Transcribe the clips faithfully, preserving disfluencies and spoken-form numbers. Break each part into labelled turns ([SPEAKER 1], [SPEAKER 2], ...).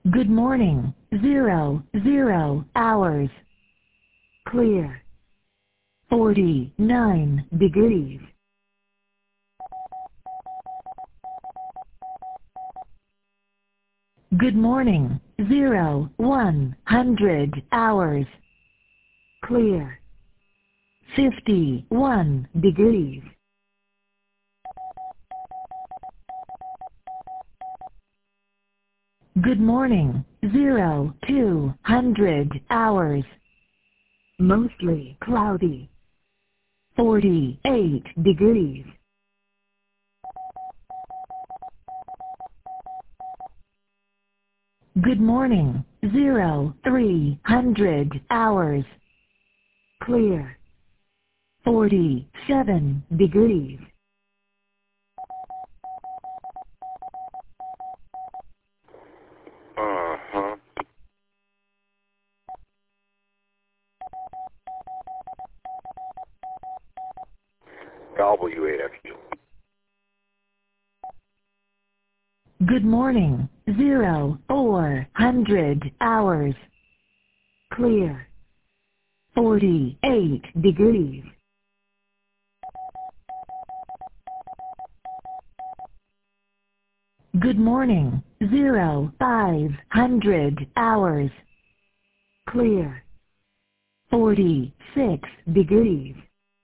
[SPEAKER 1] Good morning. Zero, zero hours. Clear. forty-nine degrees. Good morning. Zero, one hundred hours. Clear. fifty-one degrees. Good morning. Zero, two hundred hours. Mostly cloudy. forty-eight degrees. Good morning. Zero, three hundred hours. Clear. forty-seven degrees.
[SPEAKER 2] Uh-huh. W eight F U.
[SPEAKER 1] Good morning. Zero, four hundred hours. Clear. forty-eight degrees. Good morning. Zero, five hundred hours. Clear. forty-six degrees.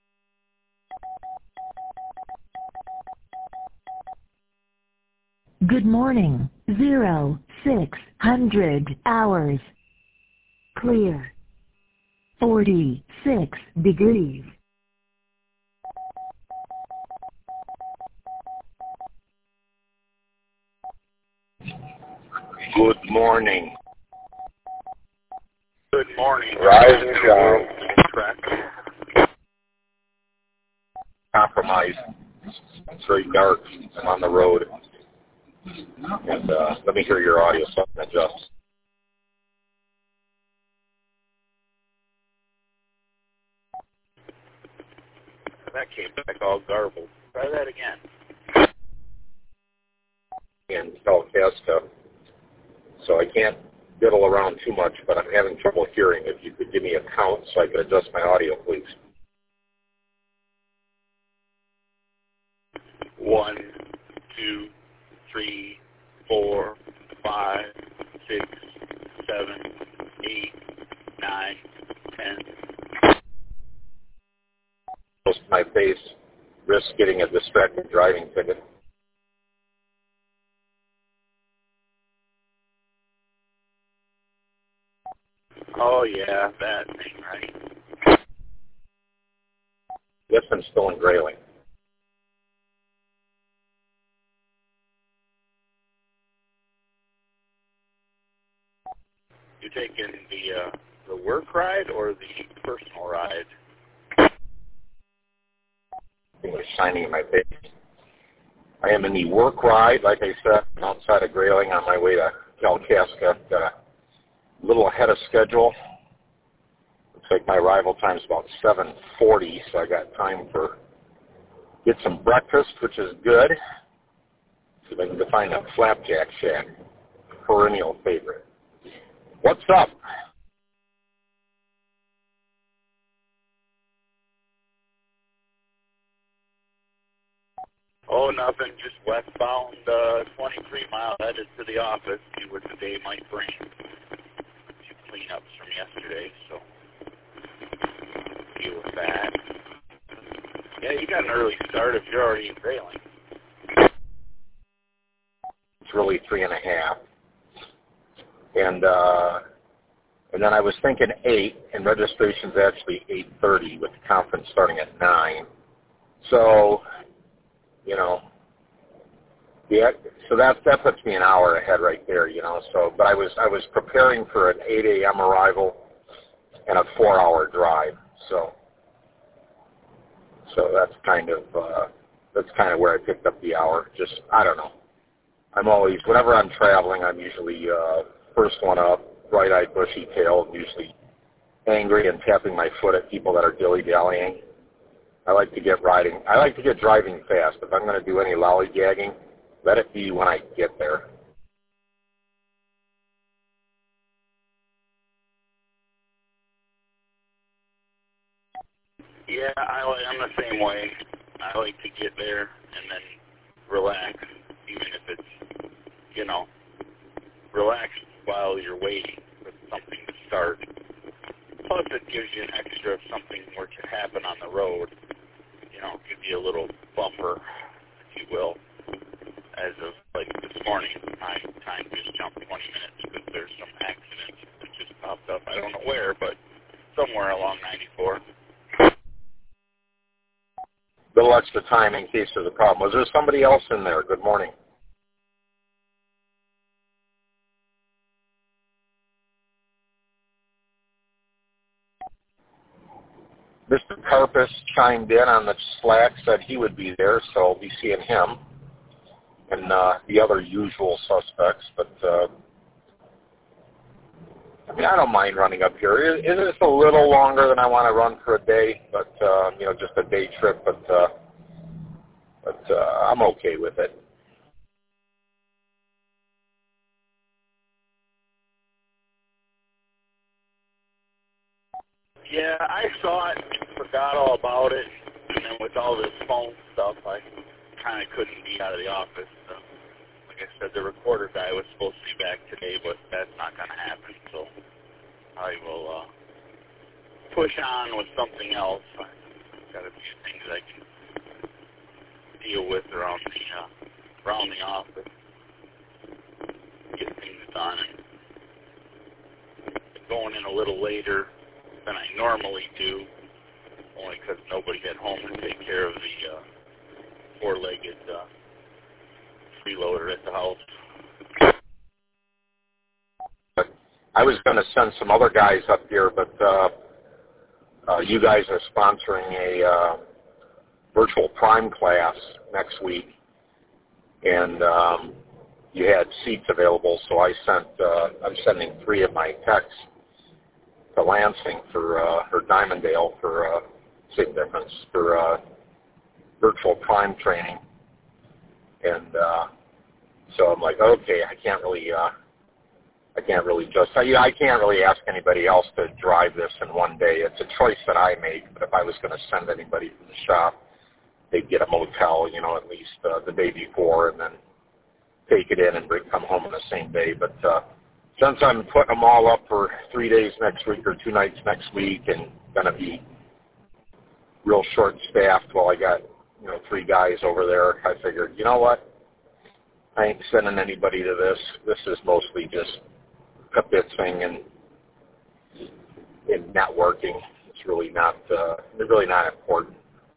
[SPEAKER 1] Good morning. Zero, six hundred hours. Clear. forty-six degrees.
[SPEAKER 2] Good morning.
[SPEAKER 3] Good morning.
[SPEAKER 2] Rise and shine. Compromise. It's very dark. I'm on the road. And uh, let me hear your audio so I can adjust.
[SPEAKER 3] That came back all garbled. Try that again.
[SPEAKER 2] In Kalkaska, so I can't diddle around too much, but I'm having trouble hearing. If you could give me a count so I could adjust my audio, please.
[SPEAKER 3] One, two, three, four, five, six, seven, eight, nine, ten.
[SPEAKER 2] Close to my face, risk getting a distracted driving ticket.
[SPEAKER 3] Oh, yeah, that thing, right?
[SPEAKER 2] Yes, I'm still in Grayling.
[SPEAKER 3] You taking the uh, the work ride or the personal ride?
[SPEAKER 2] It was shining in my face. I am in the work ride, like I said, outside of Grayling on my way to Kalkaska. Got a little ahead of schedule. Looks like my arrival time is about seven forty, so I got time for get some breakfast, which is good. See if I can find a Flapjack Shack, perennial favorite. What's up?
[SPEAKER 3] Oh, nothing. Just westbound, uh, twenty-three mile headed to the office. See what the day might bring. A few cleanups from yesterday, so deal with that. Yeah, you got an early start if you're already in Grayling.
[SPEAKER 2] It's really three and a half. And uh, and then I was thinking eight, and registration's actually eight thirty with the conference starting at nine. So, you know, yeah. So that that puts me an hour ahead right there, you know. So, but I was I was preparing for an eight a.m. arrival and a four-hour drive. So, so that's kind of uh, that's kind of where I picked up the hour. Just I don't know. I'm always whenever I'm traveling, I'm usually uh, first one up, bright-eyed, bushy-tailed, usually angry and tapping my foot at people that are dilly-dallying. I like to get riding. I like to get driving fast. If I'm going to do any lollygagging, let it be when I get there.
[SPEAKER 3] Yeah, I like, I'm the same way. I like to get there and then relax, even if it's, you know, relax while you're waiting for something to start. Plus, it gives you an extra if something were to happen on the road. You know, give you a little buffer, if you will. As of, like, this morning, my time just jumped twenty minutes because there's some accident that just popped up. I don't know where, but somewhere along ninety-four.
[SPEAKER 2] Little extra time in case there's a problem. Was there somebody else in there? Good morning. Mister Karpus chimed in on the Slack, said he would be there, so I'll be seeing him and uh, the other usual suspects. But, uh, I mean, I don't mind running up here. It, it is a little longer than I want to run for a day, but, uh, you know, just a day trip, but, uh, but uh, I'm okay with it.
[SPEAKER 3] Yeah, I saw it, forgot all about it, and then with all this phone stuff, I kind of couldn't be out of the office. So, like I said, the recorder guy was supposed to be back today, but that's not going to happen, so I will uh, push on with something else. I've got a few things I can deal with around the, uh, around the office, get things done, and going in a little later than I normally do, only because nobody at home to take care of the uh, four-legged uh, freeloader at the house.
[SPEAKER 2] I was going to send some other guys up here, but uh, uh, you guys are sponsoring a uh, virtual prime class next week, and um, you had seats available, so I sent. Uh, I'm sending three of my techs to Lansing for uh, or Diamonddale for uh, same difference for uh, virtual prime training, and uh, so I'm like, okay, I can't really, uh, I can't really just, I, I can't really ask anybody else to drive this in one day. It's a choice that I make, but if I was going to send anybody from the shop, they'd get a motel, you know, at least uh, the day before, and then take it in and bring come home on the same day. But uh, since I'm putting them all up for three days next week or two nights next week, and going to be real short-staffed while I got, you know, three guys over there, I figured, you know what, I ain't sending anybody to this. This is mostly just kibitzing and, and networking. It's really not, uh, it's really not important.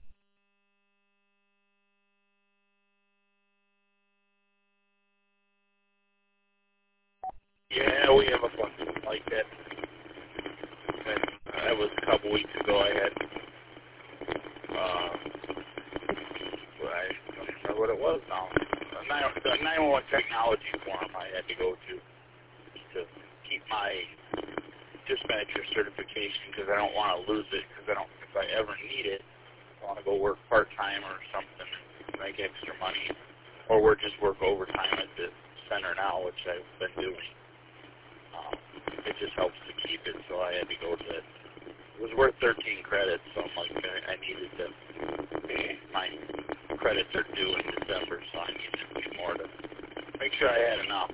[SPEAKER 3] Yeah, we have a function like that. And that was a couple weeks ago. I had, uh, well, I don't remember what it was now. The nine one one technology forum I had to go to to keep my dispatcher certification because I don't want to lose it because I don't, if I ever need it, I want to go work part-time or something and make extra money, or we're just work overtime at the center now, which I've been doing. Um, it just helps to keep it, so I had to go to it. It was worth thirteen credits, so I'm like, I needed to, my credits are due in December, so I needed a few more to make sure I had enough.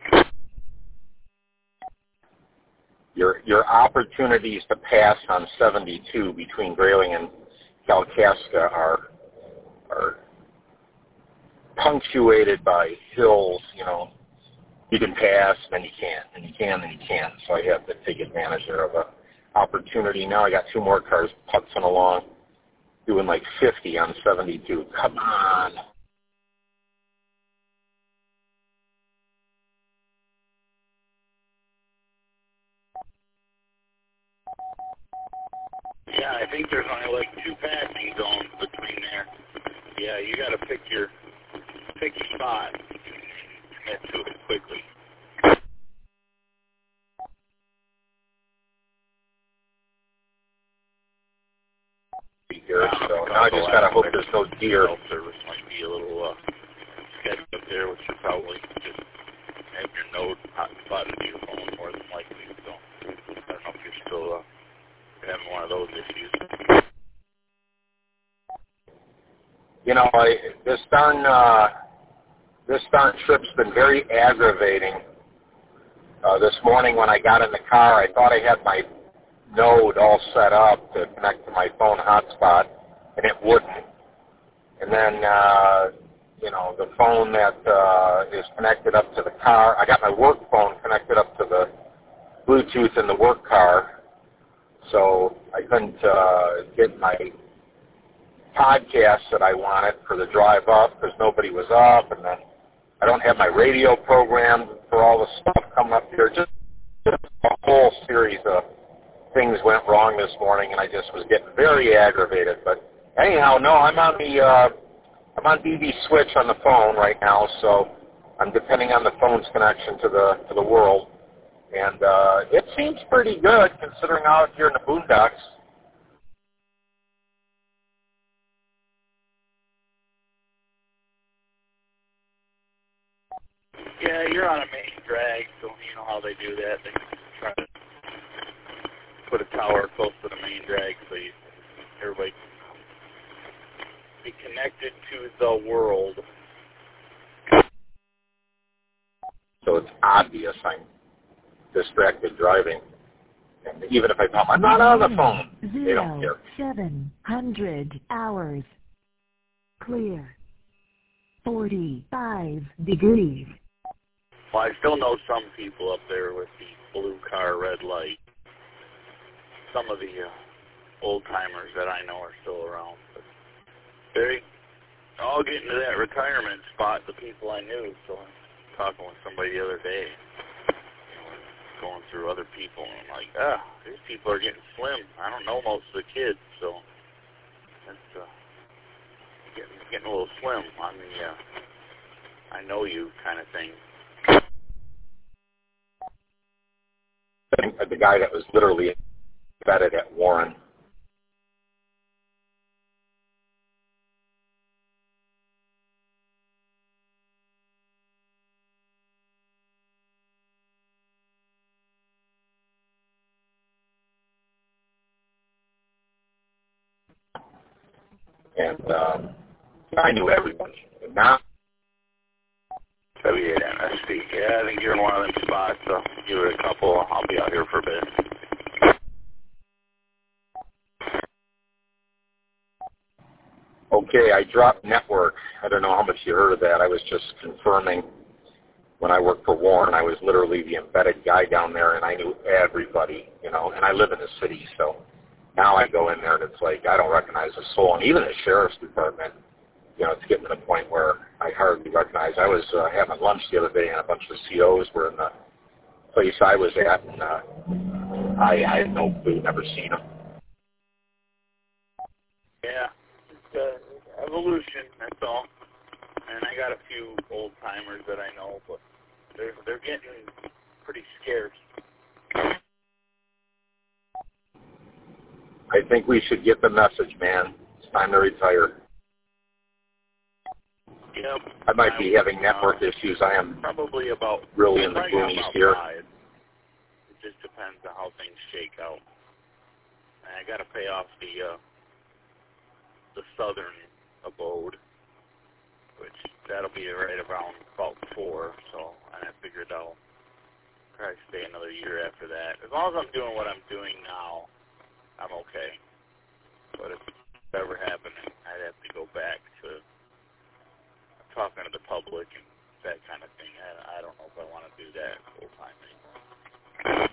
[SPEAKER 2] Your your opportunities to pass on seventy-two between Grayling and Kalkaska are are punctuated by hills. You know, you can pass, then you can't, and you can, then you can't. So I have to take advantage there of a opportunity. Now I got two more cars putzing along, doing like fifty on seventy-two. Come on.
[SPEAKER 3] Yeah, I think there's only like two passing zones between there. Yeah, you got to pick your pick your spot and get to it quickly.
[SPEAKER 2] Here, so now I just gotta hope there's no deer.
[SPEAKER 3] Service might be a little uh, sketchy up there, which should probably just have your node hot spotted to your phone more than likely. So I don't know if you're still uh, having one of those issues.
[SPEAKER 2] You know, I, this darn uh, this darn trip's been very aggravating. Uh, this morning when I got in the car, I thought I had my node all set up to connect to my phone hotspot, and it wouldn't. And then, uh, you know, the phone that uh, is connected up to the car, I got my work phone connected up to the Bluetooth in the work car, so I couldn't uh, get my podcast that I wanted for the drive up because nobody was up, and then I don't have my radio programmed for all the stuff coming up here. Just, just a whole series of things went wrong this morning, and I just was getting very aggravated. But anyhow, no, I'm on the uh, I'm on B B switch on the phone right now, so I'm depending on the phone's connection to the to the world, and uh, it seems pretty good considering out here in the boondocks.
[SPEAKER 3] Yeah, you're on a main drag, so you know how they do that. They try to put a tower close to the main drag so you, everybody can be connected to the world.
[SPEAKER 2] So it's obvious I'm distracted driving. And even if I tell them I'm not on the phone,
[SPEAKER 1] Zero,
[SPEAKER 2] they don't care.
[SPEAKER 1] seven hundred hours. Clear. forty-five degrees.
[SPEAKER 3] Well, I still know some people up there with the blue car, red light. Some of the uh, old-timers that I know are still around. But they're all getting to that retirement spot, the people I knew. So I'm talking with somebody the other day, you know, going through other people, and I'm like, ah, these people are getting slim. I don't know most of the kids, so that's uh, getting, getting a little slim on the uh, I know you kind of thing.
[SPEAKER 2] The guy that was literally embedded at Warren. And um, I knew everybody. And now,
[SPEAKER 3] W eight M S D. Yeah, I think you're in one of them spots, so give it a couple. I'll be out here for a bit.
[SPEAKER 2] okay, I dropped network. I don't know how much you heard of that. I was just confirming when I worked for Warren, I was literally the embedded guy down there, and I knew everybody, you know, and I live in the city, so now I go in there, and it's like I don't recognize a soul. And even the sheriff's department, you know, it's getting to the point where I hardly recognize. I was uh, having lunch the other day, and a bunch of C Os were in the place I was at, and uh, I, I had no clue, never seen them.
[SPEAKER 3] Yeah, it's uh, evolution, that's all. And I got a few old-timers that I know, but they're, they're getting pretty scarce.
[SPEAKER 2] I think we should get the message, man. It's time to retire.
[SPEAKER 3] Yep.
[SPEAKER 2] I might be having network
[SPEAKER 3] uh,
[SPEAKER 2] issues. I am
[SPEAKER 3] probably about
[SPEAKER 2] really in the
[SPEAKER 3] right
[SPEAKER 2] boonies
[SPEAKER 3] about
[SPEAKER 2] here.
[SPEAKER 3] five. It just depends on how things shake out. And I got to pay off the uh, the southern abode, which that'll be right around about four. So I figured I'll probably stay another year after that. As long as I'm doing what I'm doing now, I'm okay. But if it ever happened, I'd have to go back to talking to the public and that kind of thing. I, I don't know if I want to do that full time anymore.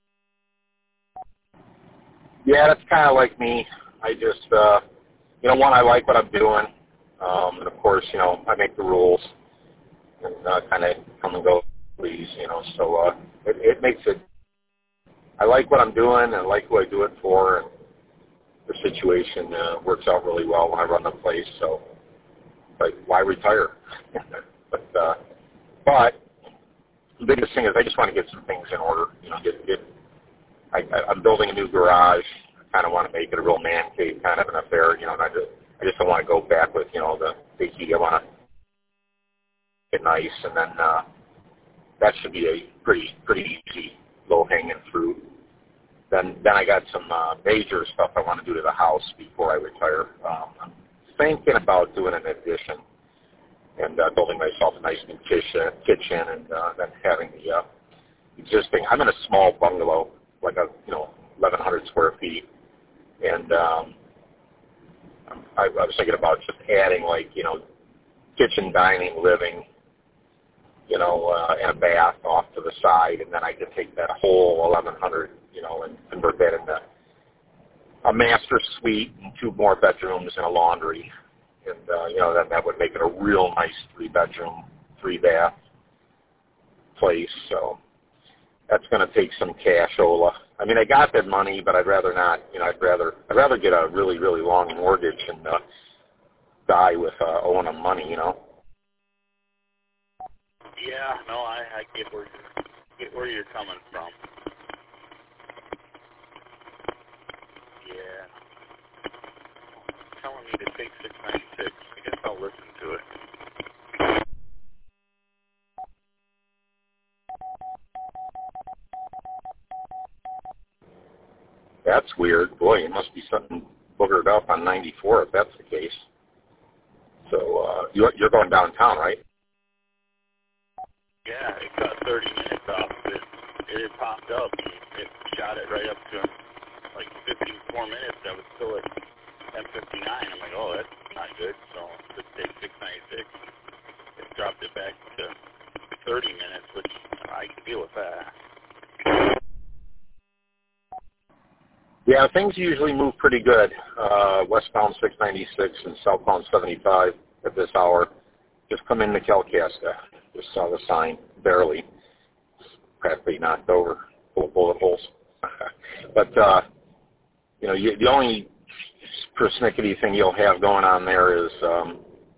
[SPEAKER 2] Yeah, that's kind of like me. I just, uh, you know, one, I like what I'm doing. Um, and, of course, you know, I make the rules and uh, kind of come and go, please, you know. So uh, it, it makes it, I like what I'm doing and I like who I do it for. And the situation uh, works out really well when I run the place. So, like, why retire? but, uh, but the biggest thing is I just want to get some things in order. You know, get, get I, I, I'm building a new garage. I kind of want to make it a real man cave kind of an affair. You know, and I just, I just don't want to go back with, you know, the big heat. I want to get nice, and then uh, that should be a pretty, pretty easy, low-hanging fruit. Then, then I got some uh, major stuff I want to do to the house before I retire. Um, thinking about doing an addition and uh, building myself a nice new kitchen, kitchen and uh, then having the uh, existing. I'm in a small bungalow, like a you know eleven hundred square feet, and um, I, I was thinking about just adding like you know kitchen, dining, living, you know, uh, and a bath off to the side, and then I could take that whole eleven hundred, you know, and convert that into a master suite and two more bedrooms and a laundry. And, uh, you know, then that would make it a real nice three-bedroom, three-bath place. So that's going to take some cashola. I mean, I got that money, but I'd rather not. You know, I'd rather I'd rather get a really, really long mortgage and uh, die with uh, owing them money, you know.
[SPEAKER 3] Yeah, no, I, I get where you're, get where you're coming from. Yeah. Telling me to take six ninety-six. I guess I'll listen to it.
[SPEAKER 2] That's weird. Boy, it must be something boogered up on ninety-four if that's the case. So uh, you're, you're going downtown, right?
[SPEAKER 3] Yeah, it cut thirty minutes off. It, it had popped up. It shot it right up to like fifteen more minutes. I was still at ten fifty-nine. I'm like, oh, that's not good. So let's take six ninety-six. It dropped it back to thirty minutes, which I can deal with that.
[SPEAKER 2] Yeah, things usually move pretty good. Uh, westbound six ninety-six and southbound seventy-five at this hour. Just come into Kalkaska. Just saw the sign, barely. Practically knocked over, full of bullet holes. But, uh, you know, you, the only persnickety thing you'll have going on there is um,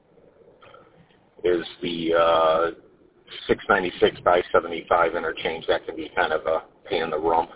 [SPEAKER 2] is the uh, six ninety-six by seventy-five interchange. That can be kind of a pain in the rump.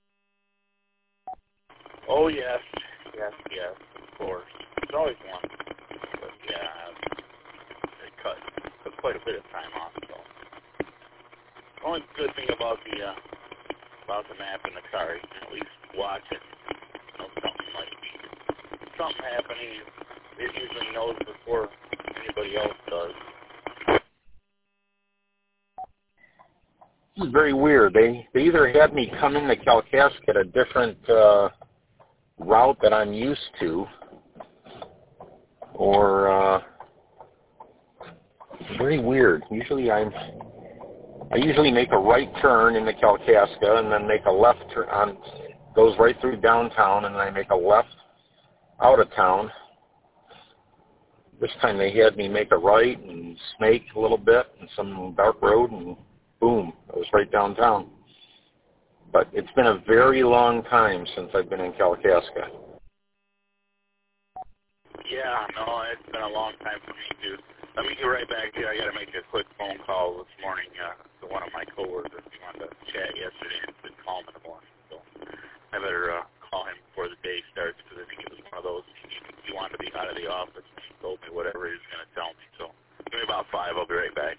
[SPEAKER 3] Oh, yes. Yes, yes, of course. There's always one. But, yeah, it cut, cut quite a bit of time off, so. The only good thing about the, uh, about the map in the car, you can at least watch it. You know, something might be, something happening, it usually knows before anybody else does.
[SPEAKER 2] This is very weird. They, they either had me come into Kalkaska at a different, uh, route that I'm used to, or uh, very weird. Usually I'm, I usually make a right turn into Kalkaska and then make a left turn on, goes right through downtown, and then I make a left out of town. This time they had me make a right and snake a little bit and some dark road, and boom, I was right downtown. But it's been a very long time since I've been in Kalkaska.
[SPEAKER 3] Yeah, no, it's been a long time for me, too. Let me get right back here. I got to make a quick phone call this morning uh, to one of my coworkers. He wanted to chat yesterday and didn't call him in the morning. So I better uh, call him before the day starts, because I think it was one of those. He, he wanted to be out of the office, and he told me whatever he was going to tell me. So give me about five. I'll be right back.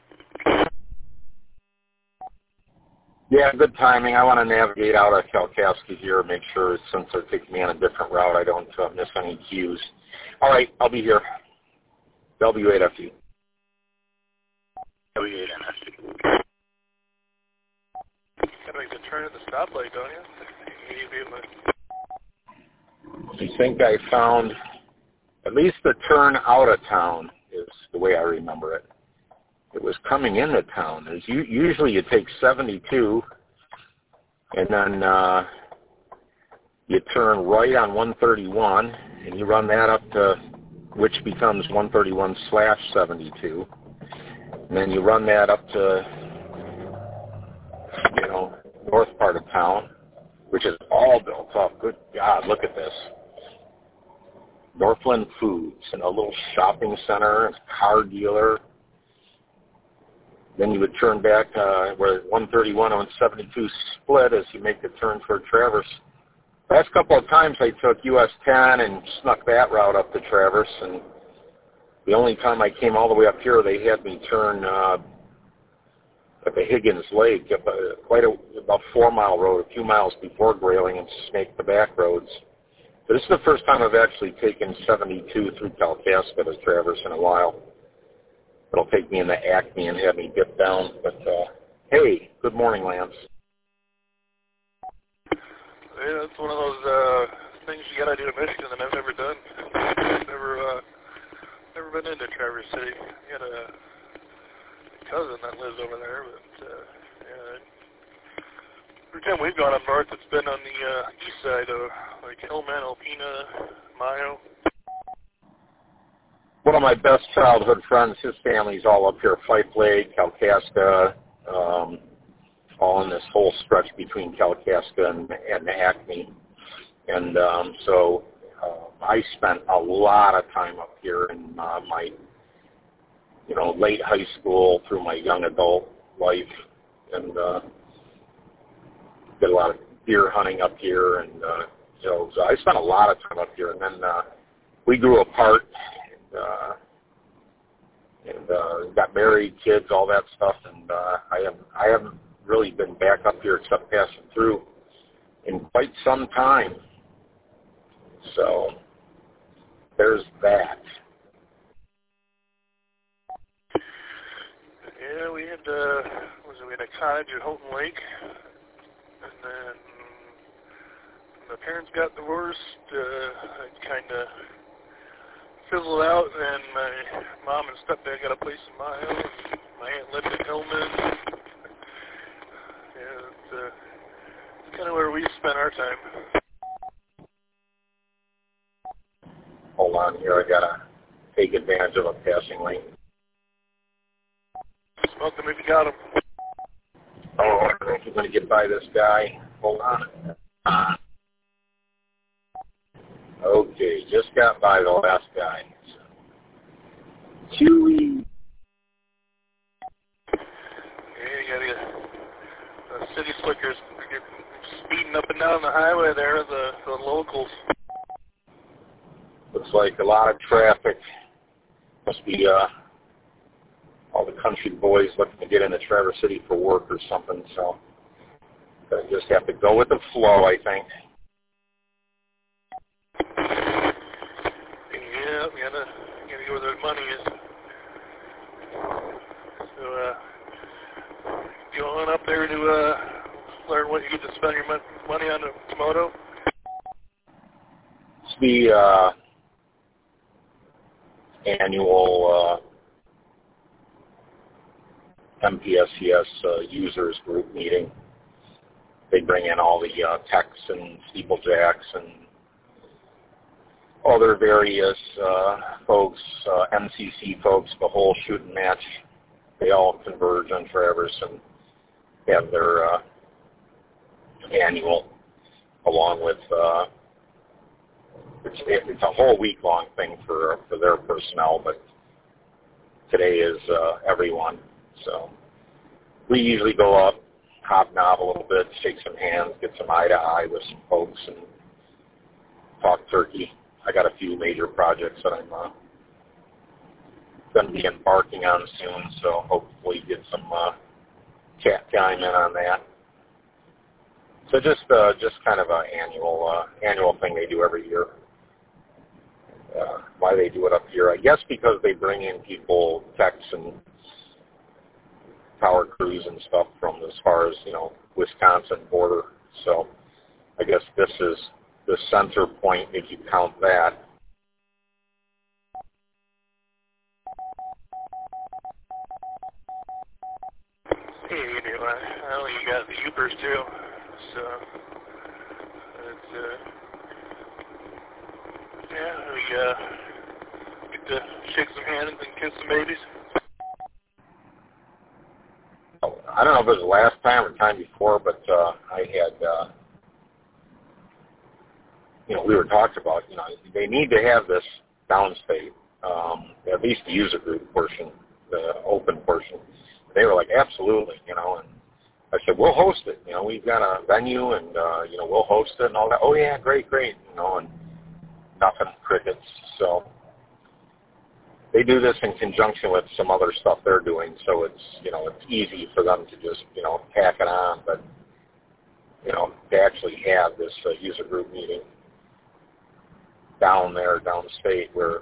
[SPEAKER 2] Yeah, good timing. I want to navigate out of Kalkaska here, make sure since they're taking me on a different route, I don't uh, miss any cues. All right, I'll be here. W eight F U.
[SPEAKER 3] W eight N S T.
[SPEAKER 4] You gotta make the turn at the stoplight, don't you?
[SPEAKER 2] I think I found at least the turn out of town is the way I remember it. It was coming into town. There's usually you take seventy-two, and then uh, you turn right on one thirty-one, and you run that up to, which becomes one thirty-one slash seventy-two, and then you run that up to, you know, north part of town, which is all built up. Good God, look at this. Northland Foods and a little shopping center, and a car dealer. Then you would turn back uh, where one thirty-one and seventy-two split as you make the turn for Traverse. Last couple of times I took U S ten and snuck that route up to Traverse, and the only time I came all the way up here, they had me turn uh, at the Higgins Lake, up a, quite a, about four mile road, a few miles before Grayling, and snake the back roads. But this is the first time I've actually taken seventy-two through Kalkaska to Traverse in a while. It'll take me into Acme and have me dip down. But, uh, hey, good morning, Lance.
[SPEAKER 4] Yeah, that's one of those uh, things you got to do in Michigan that I've never done. I've never, uh, never been into Traverse City. I got a cousin that lives over there, but uh, yeah, every time we've gone up north, it's been on the uh, east side of like Hillman, Alpena, Mayo.
[SPEAKER 2] One of my best childhood friends, his family's all up here, Fife Lake, Kalkaska, um, all in this whole stretch between Kalkaska and, and Acme. And um, so uh, I spent a lot of time up here in uh, my, you know, late high school through my young adult life, and uh, did a lot of deer hunting up here, and uh, you know, so I spent a lot of time up here. And then uh, we grew apart, and, uh, and uh, got married, kids, all that stuff. And uh, I haven't, I haven't really been back up here except passing through in quite some time. So there's that.
[SPEAKER 4] Yeah, we had uh, was it, we had a cottage at Houghton Lake, and then when the parents got divorced, uh, it kind of fizzled out, and my mom and stepdad got a place in Mayo, and my aunt lived in Hillman. Yeah, it's, uh, it's kind of where we spent our time.
[SPEAKER 2] Hold on here, I gotta take advantage of a passing lane.
[SPEAKER 4] Smoke them if you got them.
[SPEAKER 2] Oh, I think you're going to get by this guy. Hold on. Okay, just got by the last guy. Chewy.
[SPEAKER 4] Yeah, you got to get the city slickers. You're speeding up and down the highway there, the, the locals.
[SPEAKER 2] Looks like a lot of traffic. Must be uh, all the country boys looking to get into Traverse City for work or something, so I just have to go with the flow, I think.
[SPEAKER 4] Yeah, we gotta, gotta go where the money is. So, uh, you going up there to uh, learn what you get to spend your mon- money on a Komodo?
[SPEAKER 2] It's the uh, annual uh, M P S C S uh, users group meeting. They bring in all the uh, techs and steeplejacks and other various uh, folks, uh, M C C folks, the whole shooting match. They all converge on Traverse and have their uh, annual, along with uh, it's, it's a whole week-long thing for for their personnel, but today is uh, everyone. So we usually go up, hobnob a little bit, shake some hands, get some eye-to-eye with some folks, and talk turkey. I got a few major projects that I'm uh, going to be embarking on soon, so hopefully get some uh, chat time in on that. So just uh, just kind of an annual uh, annual thing they do every year. Uh, why they do it up here? I guess because they bring in people, techs and power crews and stuff from as far as, you know, Wisconsin border. So I guess this is the center point if you count that.
[SPEAKER 4] Hey, you do. I know you got the Ubers too, so it's uh, yeah, we uh, get to shake some hands and kiss some babies.
[SPEAKER 2] I don't know if it was the last time or time before, but uh, I had, uh, you know, we were talking about, you know, they need to have this downstate, um, at least the user group portion, the open portion. They were like, absolutely, you know, and I said, we'll host it. You know, we've got a venue and, uh, you know, we'll host it and all that. Oh, yeah, great, great, you know, and nothing, crickets. So they do this in conjunction with some other stuff they're doing, so it's, you know, it's easy for them to just, you know, tack it on, but, you know, to actually have this uh, user group meeting, down there, downstate, where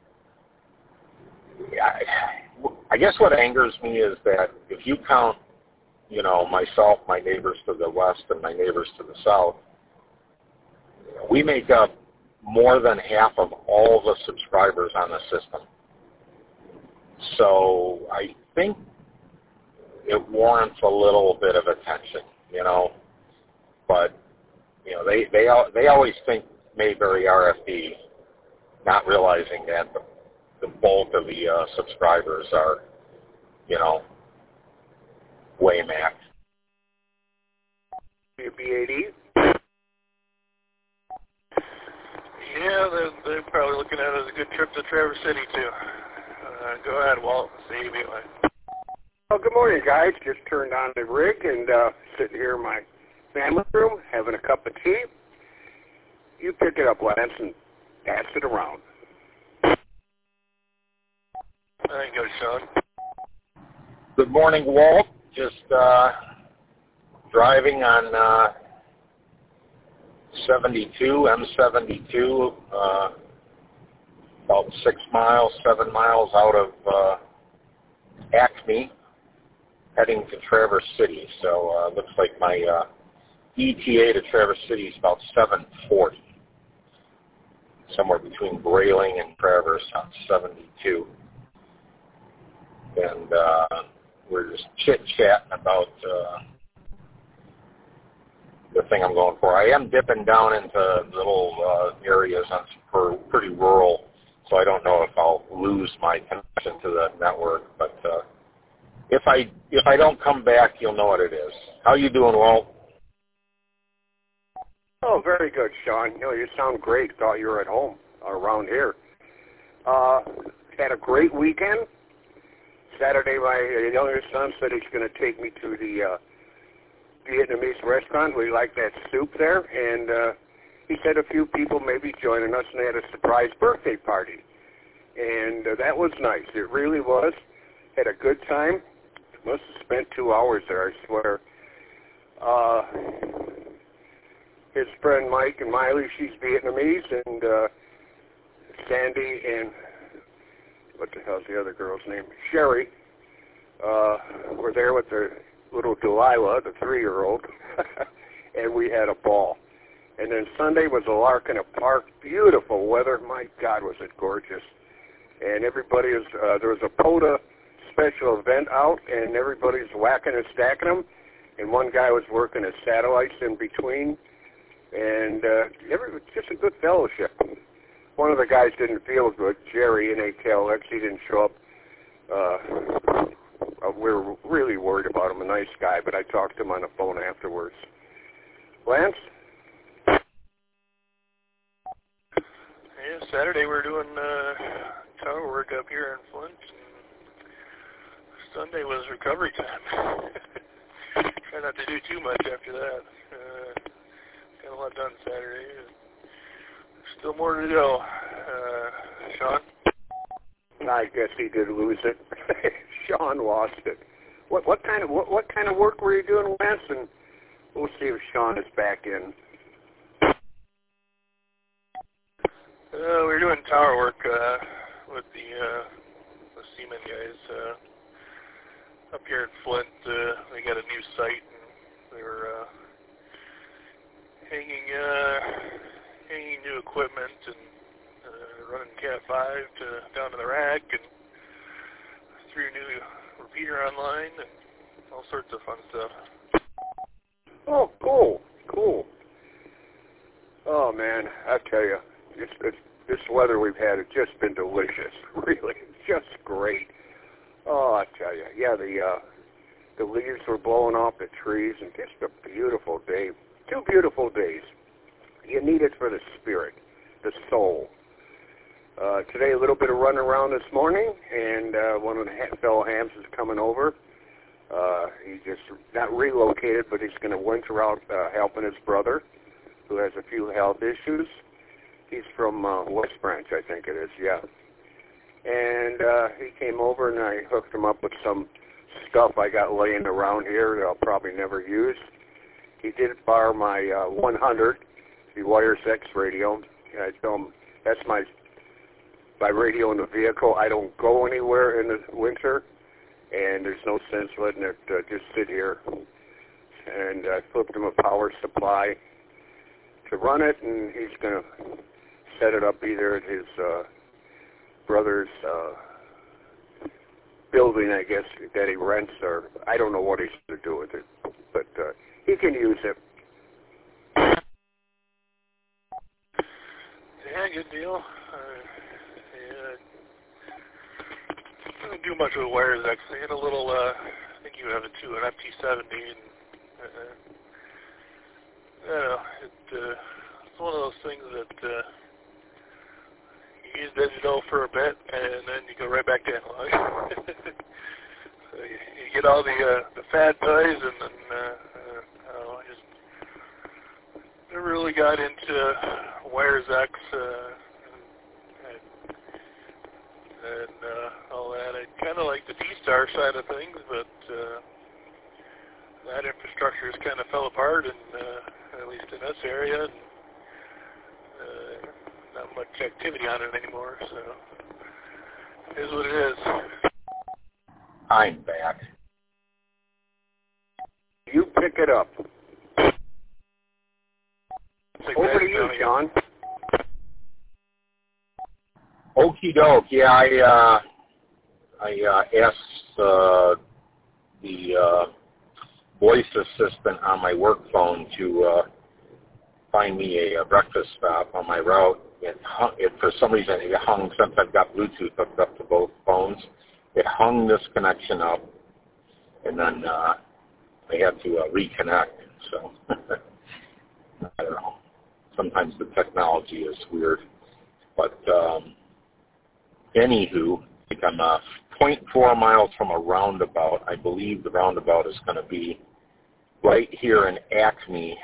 [SPEAKER 2] I, I guess what angers me is that if you count, you know, myself, my neighbors to the west, and my neighbors to the south, we make up more than half of all the subscribers on the system. So I think it warrants a little bit of attention, you know. But you know, they they they always think Mayberry R F D, not realizing that the, the bulk of the uh, subscribers are, you know, Waymack.
[SPEAKER 5] W B eighty.
[SPEAKER 4] Yeah, they're, they're probably looking at it as a good trip to Traverse City, too. Uh, go ahead, Walt. See you anyway.
[SPEAKER 5] Well, good morning, guys. Just turned on the rig and uh, sitting here in my family room having a cup of tea. You pick it up, Lance, and pass it around.
[SPEAKER 4] There you go, Sean.
[SPEAKER 2] Good morning, Walt. Just uh, driving on uh, seventy-two, M seventy-two, uh, about six miles, seven miles out of uh, Acme, heading to Traverse City. So uh, looks like my uh, E T A to Traverse City is about seven forty, somewhere between Grayling and Traverse on seventy-two. And uh, we're just chit-chatting about uh, the thing I'm going for. I am dipping down into little uh, areas on for pretty rural, so I don't know if I'll lose my connection to the network. But uh, if I if I don't come back, you'll know what it is. How you doing, Walt?
[SPEAKER 5] Oh, very good, Sean. You know, you sound great. Thought you were at home around here. Uh, had a great weekend. Saturday, my younger son said he's going to take me to the uh, Vietnamese restaurant. We like that soup there. And uh, he said a few people may be joining us, and they had a surprise birthday party. And uh, that was nice. It really was. Had a good time. Must have spent two hours there, I swear. Uh, his friend Mike and Miley, she's Vietnamese, and uh, Sandy and what the hell's the other girl's name? Sherry. Uh, were there with their little Delilah, the three-year-old, and we had a ball. And then Sunday was a lark in a park. Beautiful weather. My God, was it gorgeous. And everybody is, uh, there was a POTA special event out, and everybody's whacking and stacking them. And one guy was working his satellites in between. And uh, every, just a good fellowship. One of the guys didn't feel good, Jerry in A K L X. He didn't show up. Uh, we were really worried about him, a nice guy, but I talked to him on the phone afterwards. Lance?
[SPEAKER 4] Yeah, Saturday we're doing uh, tower work up here in Flint. Sunday was recovery time. Try not to do too much after that. Uh, got a lot done Saturday. Still more to go. Uh, Sean?
[SPEAKER 5] I guess he did lose it. Sean lost it. What what kind of what, what kind of work were you doing, Lance? And we'll see if Sean is back in.
[SPEAKER 4] Uh, we were doing tower work uh, with the uh, the Seaman guys uh, up here in Flint. Uh, they got a new site, and we were uh, hanging uh, hanging new equipment and uh, running Cat five to down to the rack, and threw a new repeater online, and all sorts of fun stuff.
[SPEAKER 5] Oh, cool, cool. Oh man, I tell you, it's, it's, this weather we've had has just been delicious. Really, just great. Oh, I tell you, yeah, the uh, the leaves were blowing off the trees, and just a beautiful day. Two beautiful days. You need it for the spirit, the soul. Uh, today, a little bit of running around this morning, and uh, one of the ha- fellow hams is coming over. Uh, he just not relocated, but he's going to winter out uh, helping his brother, who has a few health issues. He's from uh, West Branch, I think it is, yeah. And uh, he came over, and I hooked him up with some stuff I got laying around here that I'll probably never use. He did borrow my uh, one hundred, the Wires X radio. And I told him, That's my my radio in the vehicle. I don't go anywhere in the winter, and there's no sense letting it uh, just sit here. And I flipped him a power supply to run it, and he's going to set it up either at his uh, brother's uh, building, I guess, that he rents, or I don't know what he's going to do with it, but uh, he can use it.
[SPEAKER 4] Yeah, good deal. Uh, yeah. I don't do much with wires, actually. I had a little, uh, I think you have it too, an F T seventy, and uh, I don't know, it, uh, it's one of those things that uh, you use digital for a bit, and then you go right back to analog. So you, you get all the uh, the fad toys, and then uh, uh, I don't know, I just never really got into Wires X uh, and, and uh, all that. I kind of like the D-Star side of things, but uh, that infrastructure has kind of fell apart, and uh, at least in this area, and, uh, not much activity on it anymore. So it is what it is.
[SPEAKER 2] I'm back.
[SPEAKER 5] You pick it up. Over to you, John.
[SPEAKER 2] Okie doke. Yeah, I uh, I uh, asked uh, the uh, voice assistant on my work phone to uh, find me a, a breakfast stop on my route. It hung, it, for some reason, it hung, since I've got Bluetooth hooked up to both phones, it hung this connection up, and then uh, I had to uh, reconnect. So, I don't know. Sometimes the technology is weird. But, um, anywho, I think I'm uh, zero point four miles from a roundabout. I believe the roundabout is going to be right here in Acme,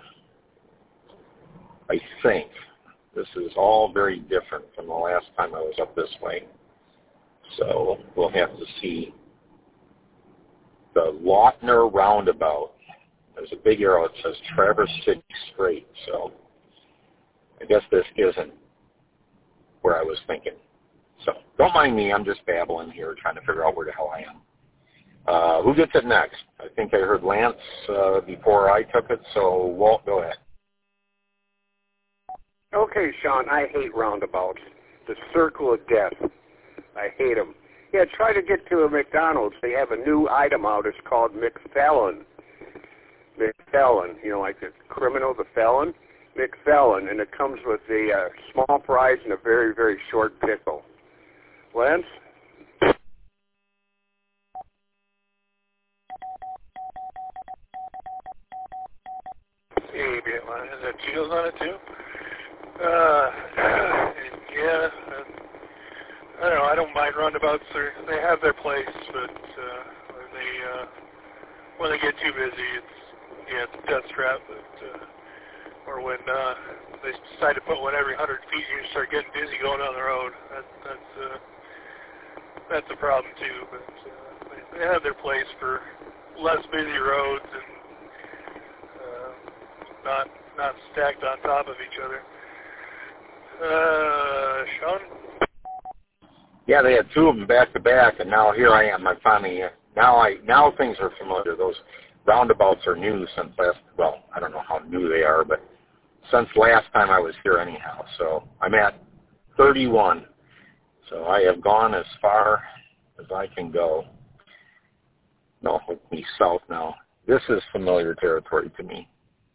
[SPEAKER 2] I think. This is all very different from the last time I was up this way. So we'll have to see. The Lautner Roundabout. There's a big arrow that says Traverse City Straight. So I guess this isn't where I was thinking. So don't mind me. I'm just babbling here trying to figure out where the hell I am. Uh, who gets it next? I think I heard Lance uh, before I took it. So Walt, go ahead.
[SPEAKER 5] Okay, Sean, I hate roundabouts. The circle of death. I hate them. Yeah, try to get to a McDonald's. They have a new item out. It's called McFelon. McFelon, you know, like the criminal, the felon. McFelon, and it comes with a uh, small fries and a very, very short pickle. Lance?
[SPEAKER 4] Hey, is that Cheetos on it too? Uh, yeah, uh, I don't know. I don't mind roundabouts. They're, they have their place, but uh, when they uh, when they get too busy, it's yeah, it's a death trap. But uh, or when uh, they decide to put one every hundred feet, you start getting busy going down the road. That, that's uh, that's a problem too. But uh, they, they have their place for less busy roads and uh, not not stacked on top of each other. Uh, Sean?
[SPEAKER 2] Yeah, they had two of them back to back, and now here I am. I finally now I now things are familiar. Those roundabouts are new since last. Well, I don't know how new they are, but since last time I was here anyhow. So I'm at thirty-one. So I have gone as far as I can go. No, with me south now. This is familiar territory to me.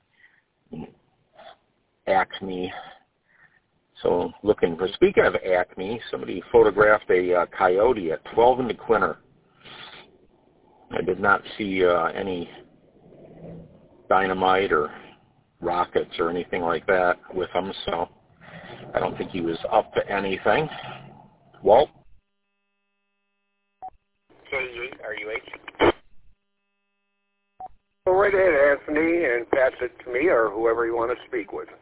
[SPEAKER 2] Acme. So looking for, speaking of Acme, somebody photographed a uh, coyote at twelve in the Quinter. I did not see uh, any dynamite or rockets or anything like that with him, so I don't think he was up to anything. Walt?
[SPEAKER 3] K E R U H.
[SPEAKER 5] Go right ahead, Anthony, and pass it to me or whoever you want to speak with.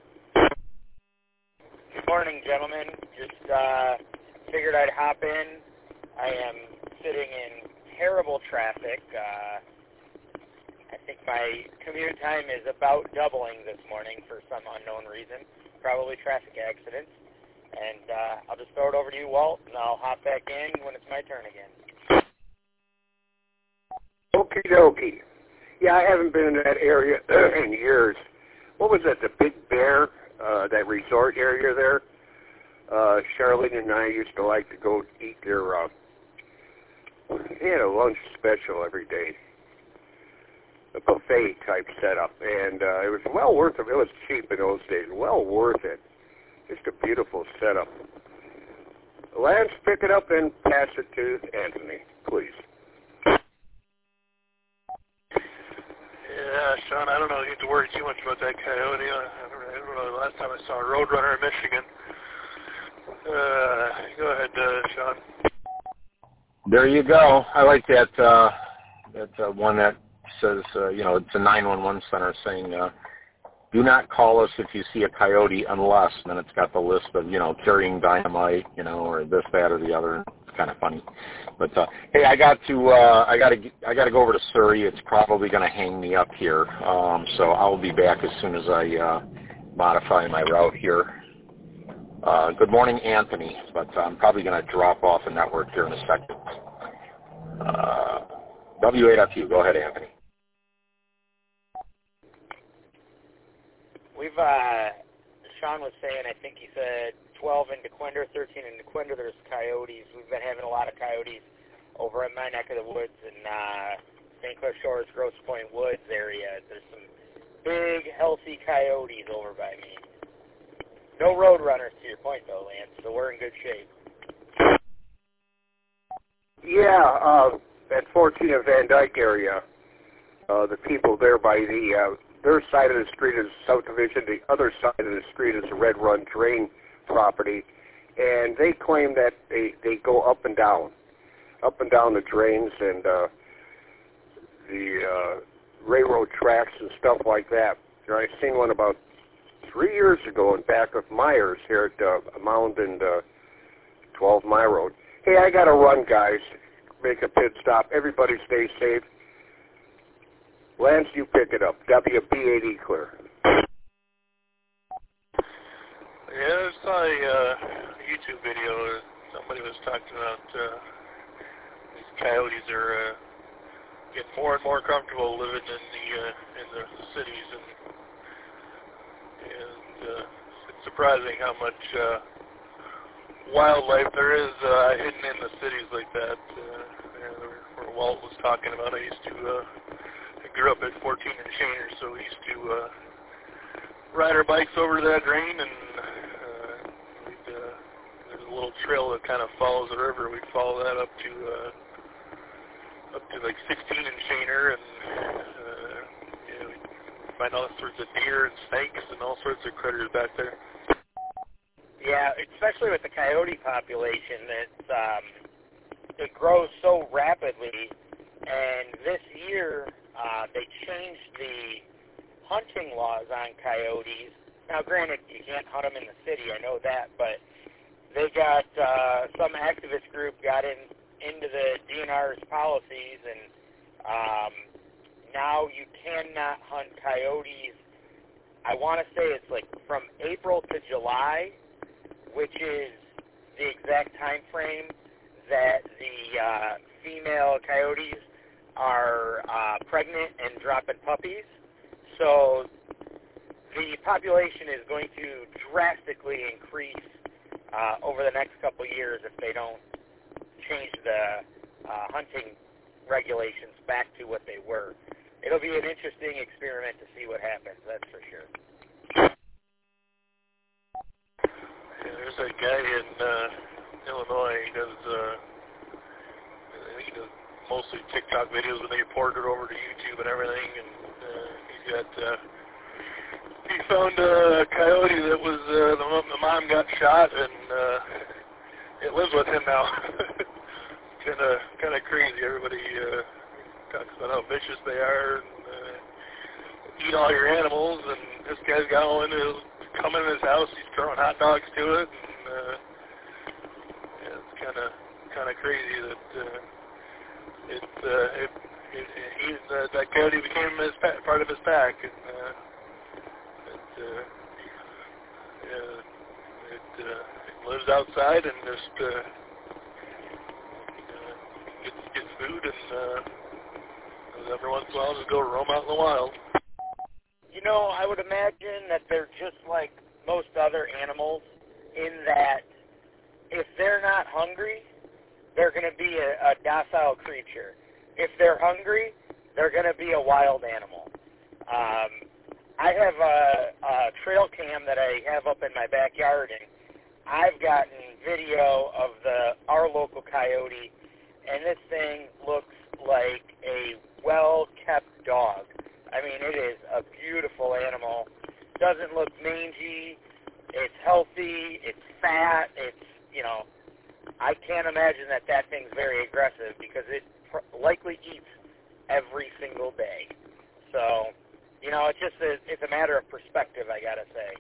[SPEAKER 3] Good morning, gentlemen. Just uh, figured I'd hop in. I am sitting in terrible traffic. Uh, I think my commute time is about doubling this morning for some unknown reason, probably traffic accidents.
[SPEAKER 6] And uh, I'll just throw it over to you, Walt, and I'll hop back in when it's my turn again.
[SPEAKER 5] Okie dokie. Yeah, I haven't been in that area in years. What was that, the Big Bear, uh, that resort area there? Uh, Charlene and I used to like to go eat their, uh, they had a lunch special every day, a buffet type setup, and uh, it was well worth it. It was cheap in those days, well worth it. Just a beautiful setup. Lance, pick it up and pass it to Anthony, please.
[SPEAKER 4] Yeah, Sean, I don't know. You have to worry too much about that coyote. I don't, I don't know. The last time I saw a Roadrunner in Michigan. Uh, go ahead, uh, Sean.
[SPEAKER 2] There you go. I like that uh, that uh, one that says, uh, you know, it's a nine one one center saying, uh, do not call us if you see a coyote unless, and then it's got the list of, you know, carrying dynamite, you know, or this, that, or the other. It's kind of funny. But, uh, hey, I got to, uh, I got to, I got to go over to Surrey. It's probably going to hang me up here. Um, so I'll be back as soon as I uh, modify my route here. Uh, good morning, Anthony, but I'm probably going to drop off the network here in a second. Uh, W eight F U, go ahead, Anthony.
[SPEAKER 6] We've, uh, Sean was saying, I think he said twelve in DeQuinder, thirteen in DeQuinder, there's coyotes. We've been having a lot of coyotes over in my neck of the woods in uh, Saint Clair Shores, Grosse Pointe Woods area. There's some big, healthy coyotes over by me. No Roadrunners, to your point, though, Lance, so we're in good shape.
[SPEAKER 5] Yeah, uh, at fourteen of Van Dyke area, uh, the people there by the, uh, their side of the street is subdivision, the other side of the street is the Red Run Drain property, and they claim that they, they go up and down, up and down the drains and uh, the uh, railroad tracks and stuff like that. You know, I seen one about three years ago in back of Myers here at uh, Mound and uh, twelve Mile Road. Hey, I got to run, guys. Make a pit stop. Everybody stay safe. Lance, you pick it up. W B eighty clear.
[SPEAKER 4] Yeah, I saw a uh, YouTube video. Uh, somebody was talking about uh, these coyotes are uh, getting more and more comfortable living in the uh, in the cities, and and uh, it's surprising how much uh, wildlife there is uh, hidden in the cities like that. Uh, where Walt was talking about, I used to. Uh, I grew up at fourteen in Shaner, so we used to uh, ride our bikes over to that drain, and uh, we'd, uh, there's a little trail that kind of follows the river. We'd follow that up to uh, up to like sixteen in Shaner, and uh, you know, we'd find all sorts of deer and snakes and all sorts of critters back there.
[SPEAKER 6] Yeah, especially with the coyote population, it's, um, it grows so rapidly, and this year uh, they changed the hunting laws on coyotes. Now, granted, you can't hunt them in the city, I know that, but they got, uh, some activist group got in into the D N R's policies, and um, now you cannot hunt coyotes. I want to say it's like from April to July, which is the exact time frame that the uh, female coyotes are uh, pregnant and dropping puppies. So the population is going to drastically increase uh, over the next couple of years if they don't change the uh, hunting regulations back to what they were. It'll be an interesting experiment to see what happens, that's for sure.
[SPEAKER 4] Yeah, there's a guy in uh, Illinois. He does, uh, I think he does mostly TikTok videos, but they report it over to YouTube and everything. And uh, he's got, uh, he found a coyote that was, uh, the, mom, the mom got shot, and uh, it lives with him now. kind of, kind of crazy. Everybody uh, talks about how vicious they are and uh, eat all your animals. And this guy's got one who's come in his house. He's throwing hot dogs to it. And, uh, yeah, it's kind of, kind of crazy that uh, it, uh, it, it, it, he's uh, that coyote became his pa- part of his pack. And, uh, it, uh, yeah, it, uh, it lives outside and just uh, uh, gets, gets food and uh, every once in a while just go roam out in the wild.
[SPEAKER 6] You know, I would imagine that they're just like most other animals in that if they're not hungry, they're going to be a, a docile creature. If they're hungry, they're going to be a wild animal. Um, I have a, a trail cam that I have up in my backyard, and I've gotten video of the our local coyote, and this thing looks like a well-kept dog. I mean, it is a beautiful animal. Doesn't look mangy. It's healthy. It's fat. It's, you know, I can't imagine that that thing's very aggressive because it pr- likely eats every single day. So, you know, it's just a, it's a matter of perspective, I gotta say.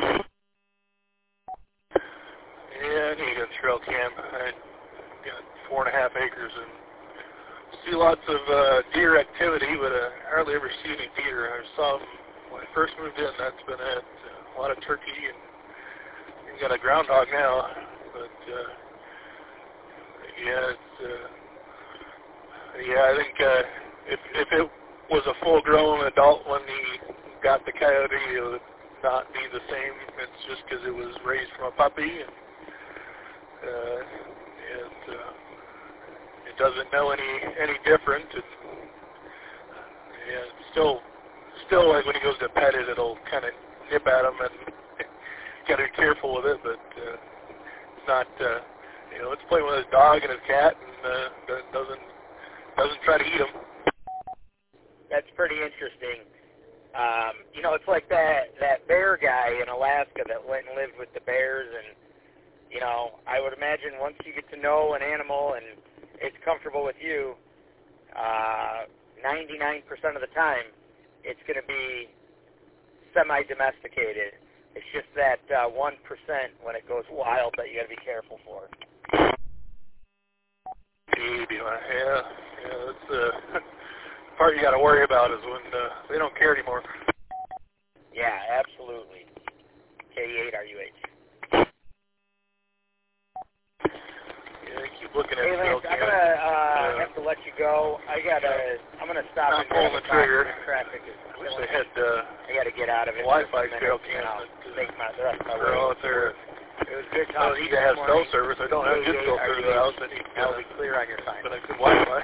[SPEAKER 4] Yeah, I need a trail cam. I got four and a half acres and see lots of uh, deer activity, but uh, hardly ever see any deer. I saw them when I first moved in. That's been it. A lot of turkey, and you got a groundhog now. But uh, yeah, it's uh, yeah. I think uh, if if it was a full-grown adult when he got the coyote, it would not be the same. It's just because it was raised from a puppy, and uh, it. Uh, It doesn't know any any different. It's, yeah, it's still still like when he goes to pet it, it'll kind of nip at him, and got to be careful with it. But uh, it's not, uh, you know, it's playing with his dog and his cat, and uh, doesn't doesn't try to eat him.
[SPEAKER 6] That's pretty interesting. Um, you know, it's like that that bear guy in Alaska that went and lived with the bears, and you know, I would imagine once you get to know an animal and it's comfortable with you, uh, ninety-nine percent of the time, it's going to be semi-domesticated. It's just that uh, one percent when it goes wild that you got to be careful for.
[SPEAKER 4] Maybe, yeah, yeah, that's the part you got to worry about is when uh, they don't care anymore.
[SPEAKER 6] Yeah, absolutely. K eight R U H.
[SPEAKER 4] Yeah, keep looking at
[SPEAKER 6] hey, Lance, I'm gonna uh, uh, have to let you go. I gotta. I'm gonna stop
[SPEAKER 4] not
[SPEAKER 6] and
[SPEAKER 4] pulling the trigger.
[SPEAKER 6] Traffic is.
[SPEAKER 4] I wish they had uh,
[SPEAKER 6] I gotta get out of it.
[SPEAKER 4] Wi-Fi trail
[SPEAKER 6] cam.
[SPEAKER 4] cam.
[SPEAKER 6] Take my the rest of my
[SPEAKER 4] Or
[SPEAKER 6] way.
[SPEAKER 4] all there.
[SPEAKER 6] It was good
[SPEAKER 4] I
[SPEAKER 6] talking.
[SPEAKER 4] need to have cell service. I don't have good cell service in the house. I need
[SPEAKER 6] I'll
[SPEAKER 4] uh,
[SPEAKER 6] be clear on your time.
[SPEAKER 4] but I could Wi-Fi.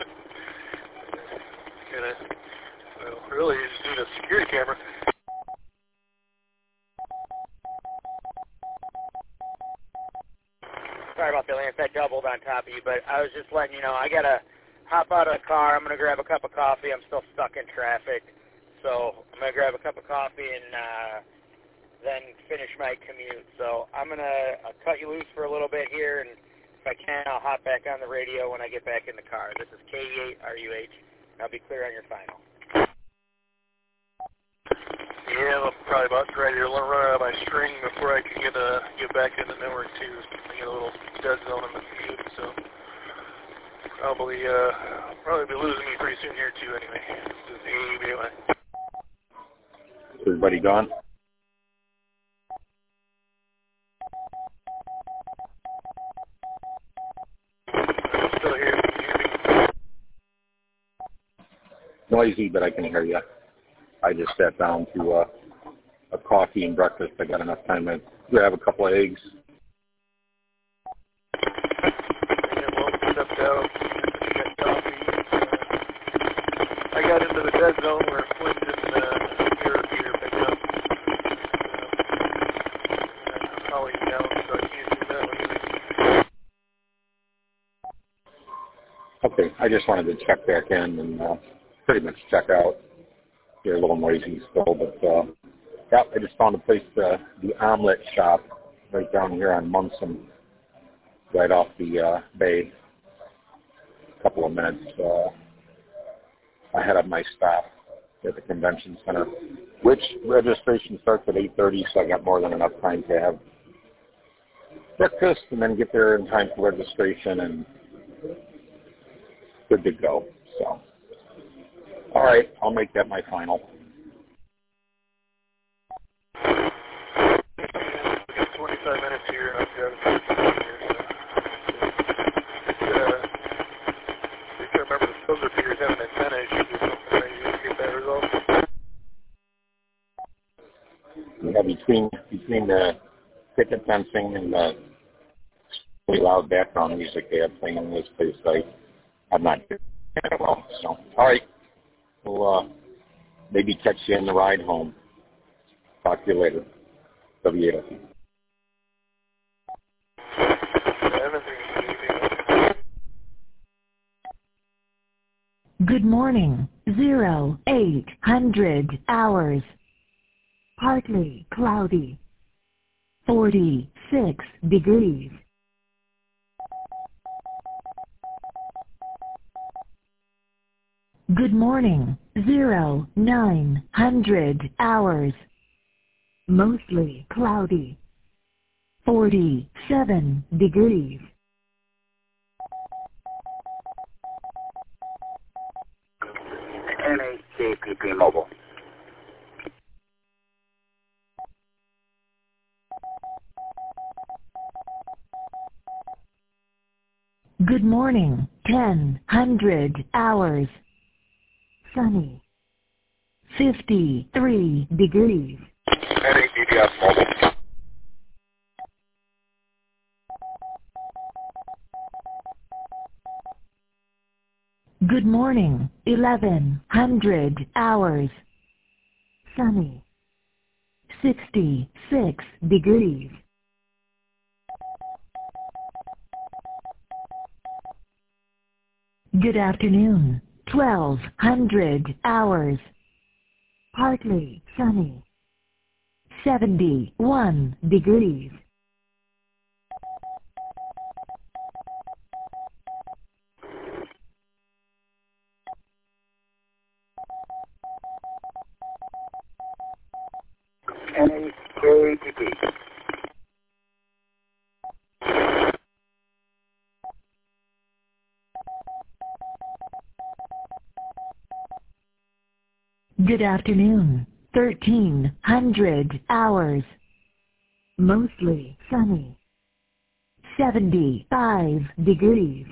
[SPEAKER 4] and, uh, well, really, you just need a security camera.
[SPEAKER 6] Sorry about that, Lance. I doubled on top of you, but I was just letting you know I gotta hop out of the car. I'm gonna grab a cup of coffee. I'm still stuck in traffic, so I'm gonna grab a cup of coffee and uh, then finish my commute. So I'm gonna uh, cut you loose for a little bit here, and if I can, I'll hop back on the radio when I get back in the car. This is K eight R U H, and I'll be clear on your final.
[SPEAKER 4] Yeah, I'm probably about ready to run out of my string before I can get uh, get back in the network too. I get a little dead zone in the commute, so probably uh probably be losing me pretty soon here too. Anyway, this is A B Y.
[SPEAKER 2] Everybody gone?
[SPEAKER 4] I'm still here. Can you hear me?
[SPEAKER 2] Noisy, but I can hear you. I just sat down to uh, a coffee and breakfast. I got enough time to grab a couple of eggs.
[SPEAKER 4] Yeah, well, stepped out. Got coffee. Uh, I got into the dead zone where Flint and uh, Peter Peter picked up. Uh, Holly's down, so I can't do that one either.
[SPEAKER 2] Okay, I just wanted to check back in and uh, pretty much check out. You're a little noisy still, but uh, yeah, I just found a place, uh, the Omelet Shop, right down here on Munson, right off the uh, bay. A couple of minutes uh, ahead of my stop at the convention center, which registration starts at eight thirty, so I got more than enough time to have breakfast and then get there in time for registration and good to go. So. All right, I'll make that my final.
[SPEAKER 4] We got twenty-five minutes here, and I've got
[SPEAKER 2] Yeah, between between the picket fencing and the really loud background music they have playing in this place, I, I'm not doing it well. So, all right. We'll uh, maybe catch you in the ride home. Talk to you later. W eight oh.
[SPEAKER 1] Good morning. Zero, eight hundred hours. Partly cloudy. forty-six degrees. Good morning. Zero, nine hundred hours. Mostly cloudy. forty-seven degrees.
[SPEAKER 5] N H K P P Mobile.
[SPEAKER 1] Good morning. ten hundred hours. Sunny. fifty-three degrees.
[SPEAKER 2] N A D D S Mobile.
[SPEAKER 1] Good morning. eleven hundred hours. Sunny. sixty-six degrees. Good afternoon. twelve hundred hours. Partly sunny. seventy-one degrees.
[SPEAKER 5] N H K P P.
[SPEAKER 1] Good afternoon. thirteen hundred hours. Mostly sunny. seventy-five degrees.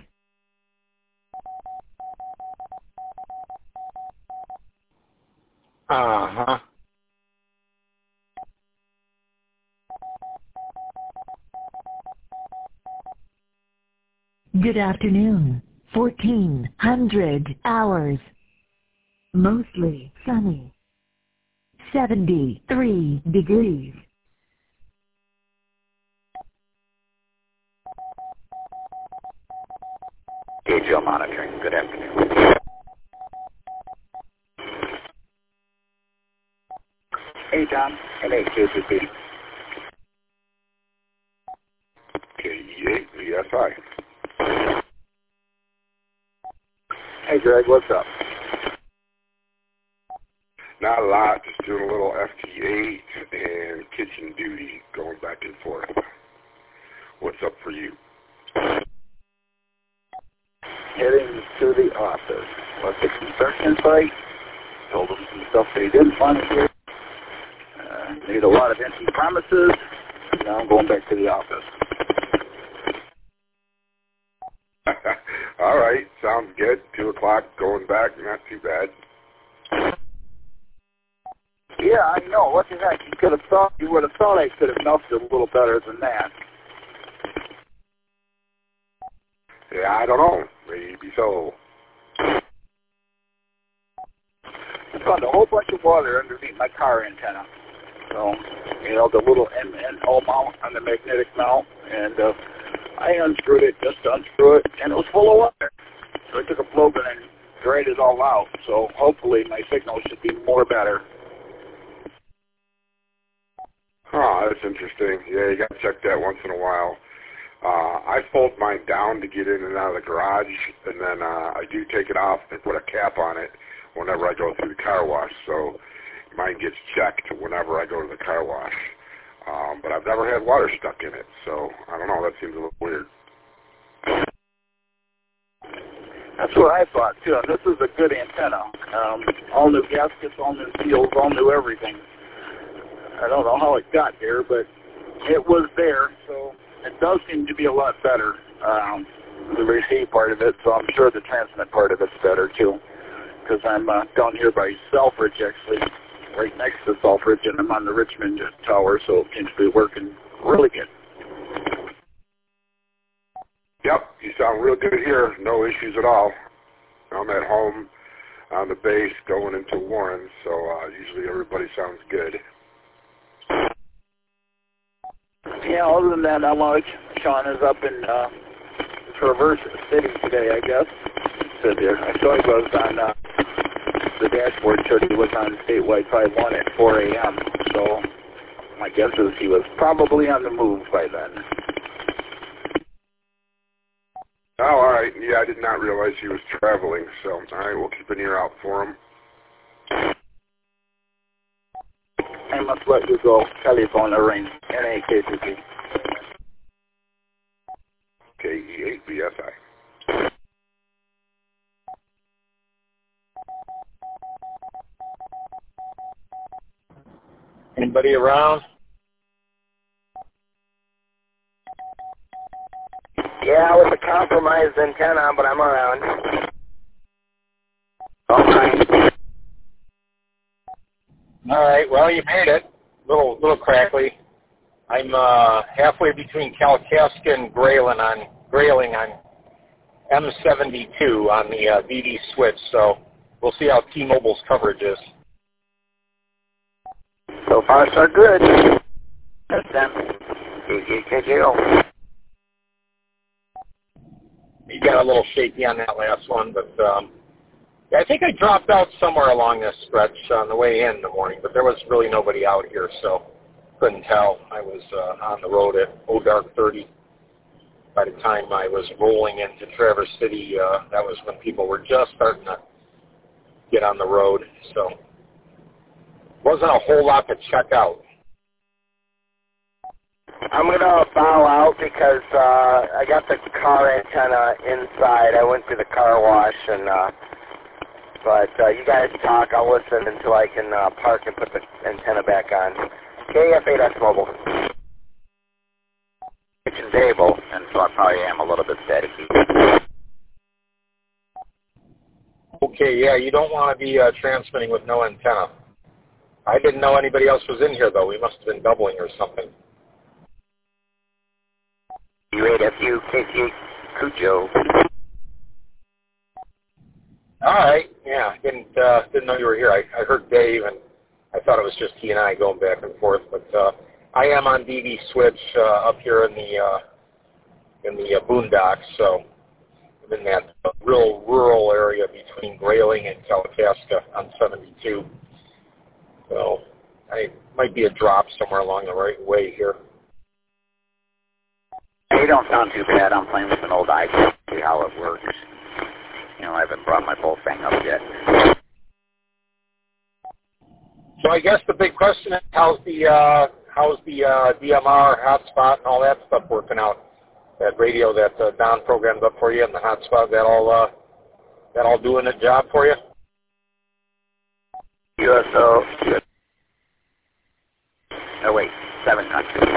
[SPEAKER 2] Uh-huh.
[SPEAKER 1] Good afternoon. fourteen hundred hours. Mostly sunny. seventy-three degrees.
[SPEAKER 5] H L monitoring. Good afternoon. Hey, Tom. N H K P P.
[SPEAKER 7] K E eight V S I.
[SPEAKER 5] Hey, Greg. What's up?
[SPEAKER 7] Not a lot, just doing a little F T eight and kitchen duty, going back and forth. What's up for you?
[SPEAKER 5] Heading to the office. What's the construction site? Told them some stuff they didn't want to hear. Uh, made a lot of empty promises. Now I'm going back to the office.
[SPEAKER 7] All right, sounds good. Two o'clock, going back, not too bad.
[SPEAKER 5] Yeah, I know. What the heck? You could have thought. You would have thought I could have melted a little better than that.
[SPEAKER 7] Yeah, I don't know. Maybe so.
[SPEAKER 5] I found a whole bunch of water underneath my car antenna. So, you know, the little M N O mount on the magnetic mount, and uh, I unscrewed it, just to unscrew it, and it was full of water. So I took a probe and dried it all out. So hopefully my signal should be more better.
[SPEAKER 7] Oh, that's interesting. Yeah, you got to check that once in a while. Uh, I fold mine down to get in and out of the garage, and then uh, I do take it off and put a cap on it whenever I go through the car wash. So mine gets checked whenever I go to the car wash. Um, but I've never had water stuck in it, so I don't know. That seems a little weird.
[SPEAKER 5] That's what I thought, too. And this is a good antenna. Um, all new gaskets, all new seals, all new everything. I don't know how it got here, but it was there, so it does seem to be a lot better, um, the receive part of it, so I'm sure the transmit part of it's better, too, because I'm uh, down here by Selfridge, actually, right next
[SPEAKER 3] to Salford, and I'm on the Richmond tower, so it seems to be working really good.
[SPEAKER 7] Yep, you sound real good here. No issues at all. I'm at home on the base going into Warren, so uh, usually everybody sounds good.
[SPEAKER 3] Yeah, other than that, I'm like, Sean is up in uh, Traverse City today, I guess. Said there. I saw he was on uh, the dashboard, showed he was on statewide five one at four a.m., so my guess is he was probably on the move by then.
[SPEAKER 7] Oh, all right. Yeah, I did not realize he was traveling, so all right, we'll keep an ear out for him.
[SPEAKER 3] I must let you go. Telephone ring. N A K T P.
[SPEAKER 7] K E eight B S I.
[SPEAKER 2] Anybody around?
[SPEAKER 6] Yeah, with a compromised antenna, but I'm around.
[SPEAKER 2] All right. All right. Well, you made it. Little, little crackly. I'm uh, halfway between Kalkaska and Grayling on Grayling on M seventy-two on the uh, V D switch. So we'll see how T-Mobile's coverage is.
[SPEAKER 6] So far, so good. That's them. Good deal.
[SPEAKER 2] You got a little shaky on that last one, but um, yeah, I think I dropped out somewhere along this stretch on the way in the morning, but there was really nobody out here, so couldn't tell. I was uh, on the road at O Dark thirty. By the time I was rolling into Traverse City, uh, that was when people were just starting to get on the road, so wasn't a whole lot to check out.
[SPEAKER 6] I'm going to bow out because uh, I got the car antenna inside. I went to the car wash, and uh, but uh, you guys talk. I'll listen until I can uh, park and put the antenna back on. K F eight X Mobile.
[SPEAKER 3] It's stable, and so I probably am a little bit staticky.
[SPEAKER 2] Okay, yeah, you don't want to be uh, transmitting with no antenna. I didn't know anybody else was in here, though. We must have been doubling or something.
[SPEAKER 6] U eight F U K T Cujo.
[SPEAKER 2] All right, yeah, didn't uh, didn't know you were here. I, I heard Dave, and I thought it was just he and I going back and forth. But uh, I am on D V switch uh, up here in the uh, in the uh, boondocks, so I'm in that uh, real rural area between Grayling and Kalkaska on seventy-two. So I might be a drop somewhere along the right way here.
[SPEAKER 3] You don't sound too bad. I'm playing with an old iPhone to see how it works. You know, I haven't brought my whole thing up yet.
[SPEAKER 2] So I guess the big question is, how's the uh, how's the uh, D M R hotspot and all that stuff working out? That radio that uh, Don programmed up for you and the hotspot, that all uh, that all doing a job for you?
[SPEAKER 3] U S O. Oh wait, seven countries.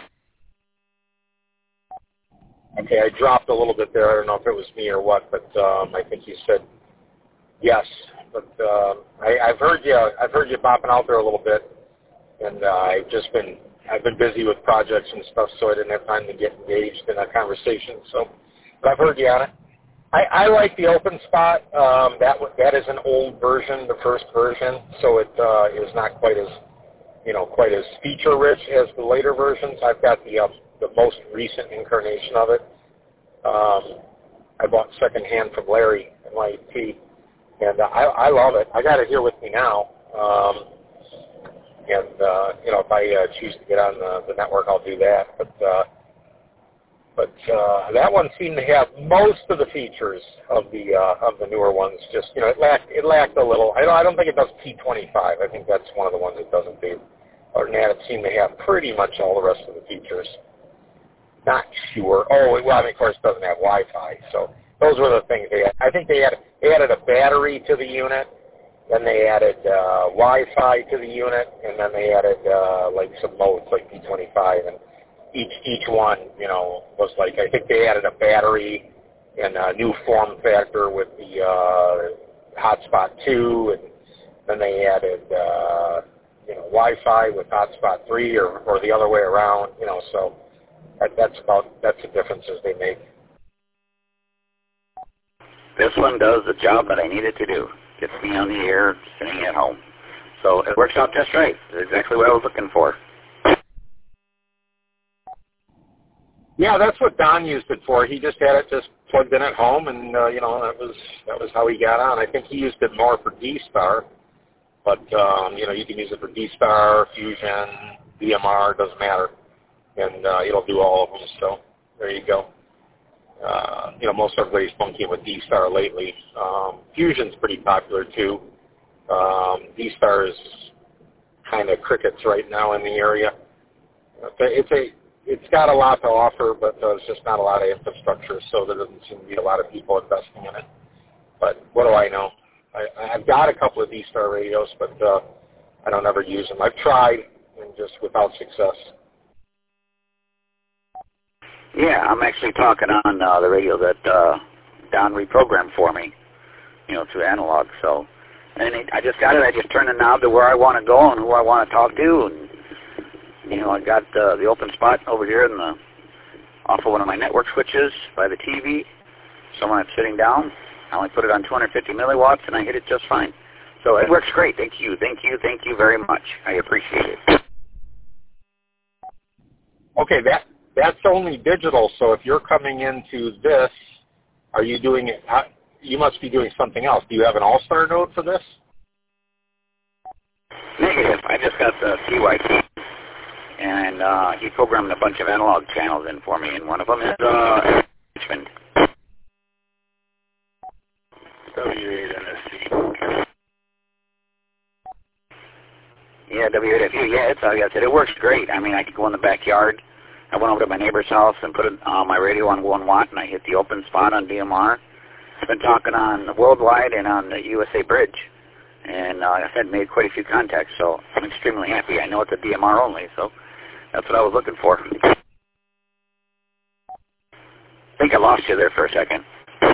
[SPEAKER 2] Okay, I dropped a little bit there. I don't know if it was me or what, but um, I think you said yes. But uh, I, I've heard you. I've heard you bopping out there a little bit, and uh, I've just been. I've been busy with projects and stuff, so I didn't have time to get engaged in a conversation. So, but I've heard you on it. I, I like the open spot. Um, that that is an old version, the first version, so it uh, is not quite as you know quite as feature rich as the later versions. I've got the um, the most recent incarnation of it. Um, I bought secondhand from Larry at Y T, and uh, I, I love it. I got it here with me now, um, and uh, you know if I uh, choose to get on the, the network, I'll do that. But uh, but uh, that one seemed to have most of the features of the uh, of the newer ones. Just you know, it lacked it lacked a little. I don't I don't think it does P twenty-five. I think that's one of the ones it doesn't do. Other than that, it seemed to have pretty much all the rest of the features. Not sure. Oh, well, I mean, of course, it doesn't have Wi-Fi. So those were the things they had. I think they had they added a battery to the unit, then they added uh, Wi-Fi to the unit, and then they added uh, like some modes like P twenty-five, and each each one, you know, was like I think they added a battery and a new form factor with the uh, Hotspot two, and then they added uh, you know Wi-Fi with hotspot three, or, or the other way around, you know, so that, that's about, that's the differences they make.
[SPEAKER 8] This one does the job that I need it to do. Gets me on the air, sitting at home. So it works out just right. It's exactly what I was looking for.
[SPEAKER 2] Yeah, that's what Don used it for. He just had it just plugged in at home, and uh, you know, that was that was how he got on. I think he used it more for D-Star, but um, you know, you can use it for D-Star, Fusion, D M R, doesn't matter, and uh, it'll do all of them. So there you go. Uh, you know, most everybody's funky with D-Star lately. Um, Fusion's pretty popular too. Um, D-Star is kind of crickets right now in the area. It's a It's got a lot to offer, but there's just not a lot of infrastructure, so there doesn't seem to be a lot of people investing in it. But what do I know? I, I've got a couple of D-Star radios, but uh, I don't ever use them. I've tried, and just without success.
[SPEAKER 8] Yeah, I'm actually talking on uh, the radio that uh, Don reprogrammed for me, you know, through analog. So, and it, I just got it. I just turned the knob to where I want to go and who I want to talk to, and you know, I got uh, the open spot over here in the off of one of my network switches by the T V. So when I'm sitting down, I only put it on two hundred fifty milliwatts, and I hit it just fine. So it works great. Thank you, thank you, thank you very much. I appreciate it.
[SPEAKER 2] Okay, that that's only digital. So if you're coming into this, are you doing it? You must be doing something else. Do you have an All-Star node for this?
[SPEAKER 8] Negative. I just got the C Y T. And uh, he programmed a bunch of analog channels in for me, and one of them is uh, Richmond.
[SPEAKER 3] W eight N S C.
[SPEAKER 8] Yeah, W eight F U. Yeah, it's, like I said, it works great. I mean, I could go in the backyard. I went over to my neighbor's house and put it, uh, my radio on one watt, and I hit the open spot on D M R. I've been talking on the Worldwide and on the U S A Bridge, and uh, I had made quite a few contacts, so I'm extremely happy. I know it's a D M R only, so that's what I was looking for. I think I lost you there for a second.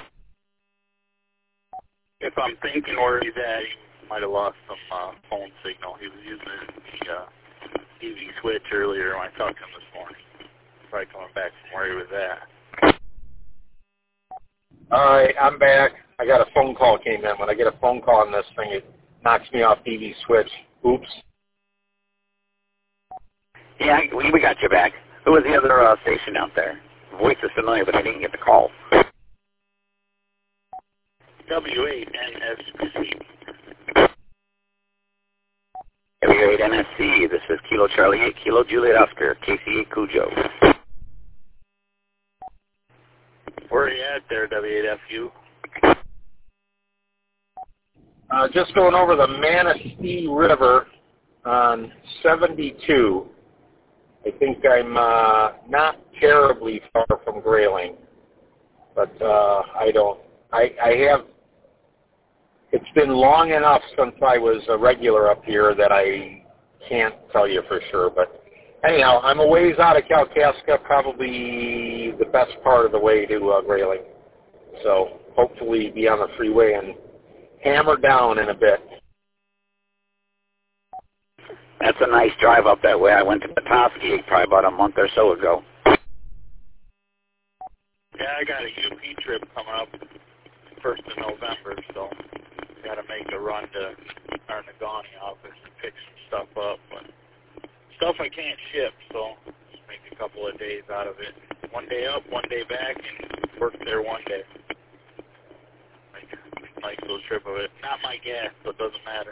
[SPEAKER 3] If I'm thinking where he's at, he might have lost some uh, phone signal. He was using the uh, T V switch earlier when I talked to him this morning. Probably coming back from where he was at.
[SPEAKER 2] All right, I'm back. I got a phone call came in. When I get a phone call on this thing, it knocks me off T V switch. Oops.
[SPEAKER 8] Yeah, we, we got you back. Who was the other uh, station out there? Voice is familiar, but I didn't get the call.
[SPEAKER 3] W eight N S C.
[SPEAKER 8] W eight N S C. This is Kilo Charlie eight, Kilo Juliet Oscar, K C eight Cujo.
[SPEAKER 3] Where are you at there, W eight F U?
[SPEAKER 2] Uh, just going over the Manistee River on seventy-two. I think I'm uh, not terribly far from Grayling, but uh, I don't. I, I have. It's been long enough since I was a regular up here that I can't tell you for sure. But anyhow, I'm a ways out of Kalkaska, probably the best part of the way to uh, Grayling. So hopefully be on the freeway and hammer down in a bit.
[SPEAKER 8] That's a nice drive up that way. I went to Petoskey probably about a month or so ago.
[SPEAKER 3] Yeah, I got a U P trip coming up first of November, so got to make a run to our Negaunee office and pick some stuff up. But stuff I can't ship, so just make a couple of days out of it. One day up, one day back, and work there one day. Make a nice little trip of it. Not my gas, so it doesn't matter.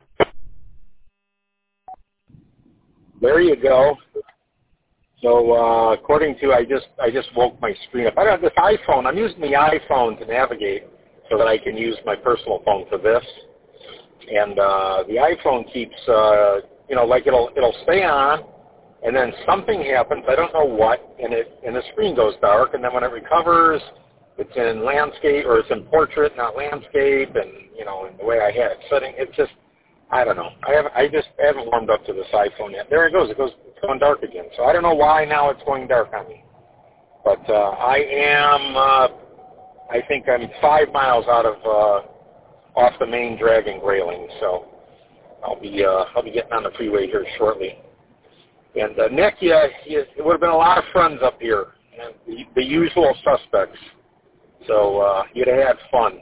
[SPEAKER 2] There you go. So uh, according to, I just I just woke my screen up. I got this iPhone. I'm using the iPhone to navigate so that I can use my personal phone for this. And uh, the iPhone keeps, uh, you know, like it'll it'll stay on, and then something happens. I don't know what, and it and the screen goes dark. And then when it recovers, it's in landscape or it's in portrait, not landscape. And you know, and the way I had it setting, it's just. I don't know. I haven't. I just haven't warmed up to this iPhone yet. There it goes. It goes. It's going dark again. So I don't know why now it's going dark on me. But uh, I am. Uh, I think I'm five miles out of uh, off the main drag in Grayling. So I'll be uh, I'll be getting on the freeway here shortly. And uh, Nick, yeah, you, it would have been a lot of friends up here, and the, the usual suspects. So uh, you'd have had fun.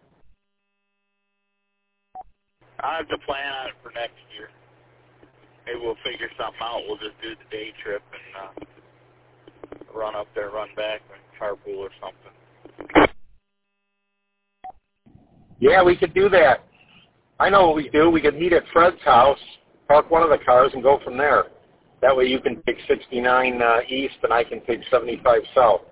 [SPEAKER 3] I have to plan on it for next year. Maybe we'll figure something out. We'll just do the day trip and uh, run up there, run back, and carpool or something.
[SPEAKER 2] Yeah, we could do that. I know what we do. We could meet at Fred's house, park one of the cars, and go from there. That way you can take sixty-nine uh, east, and I can take seventy-five south.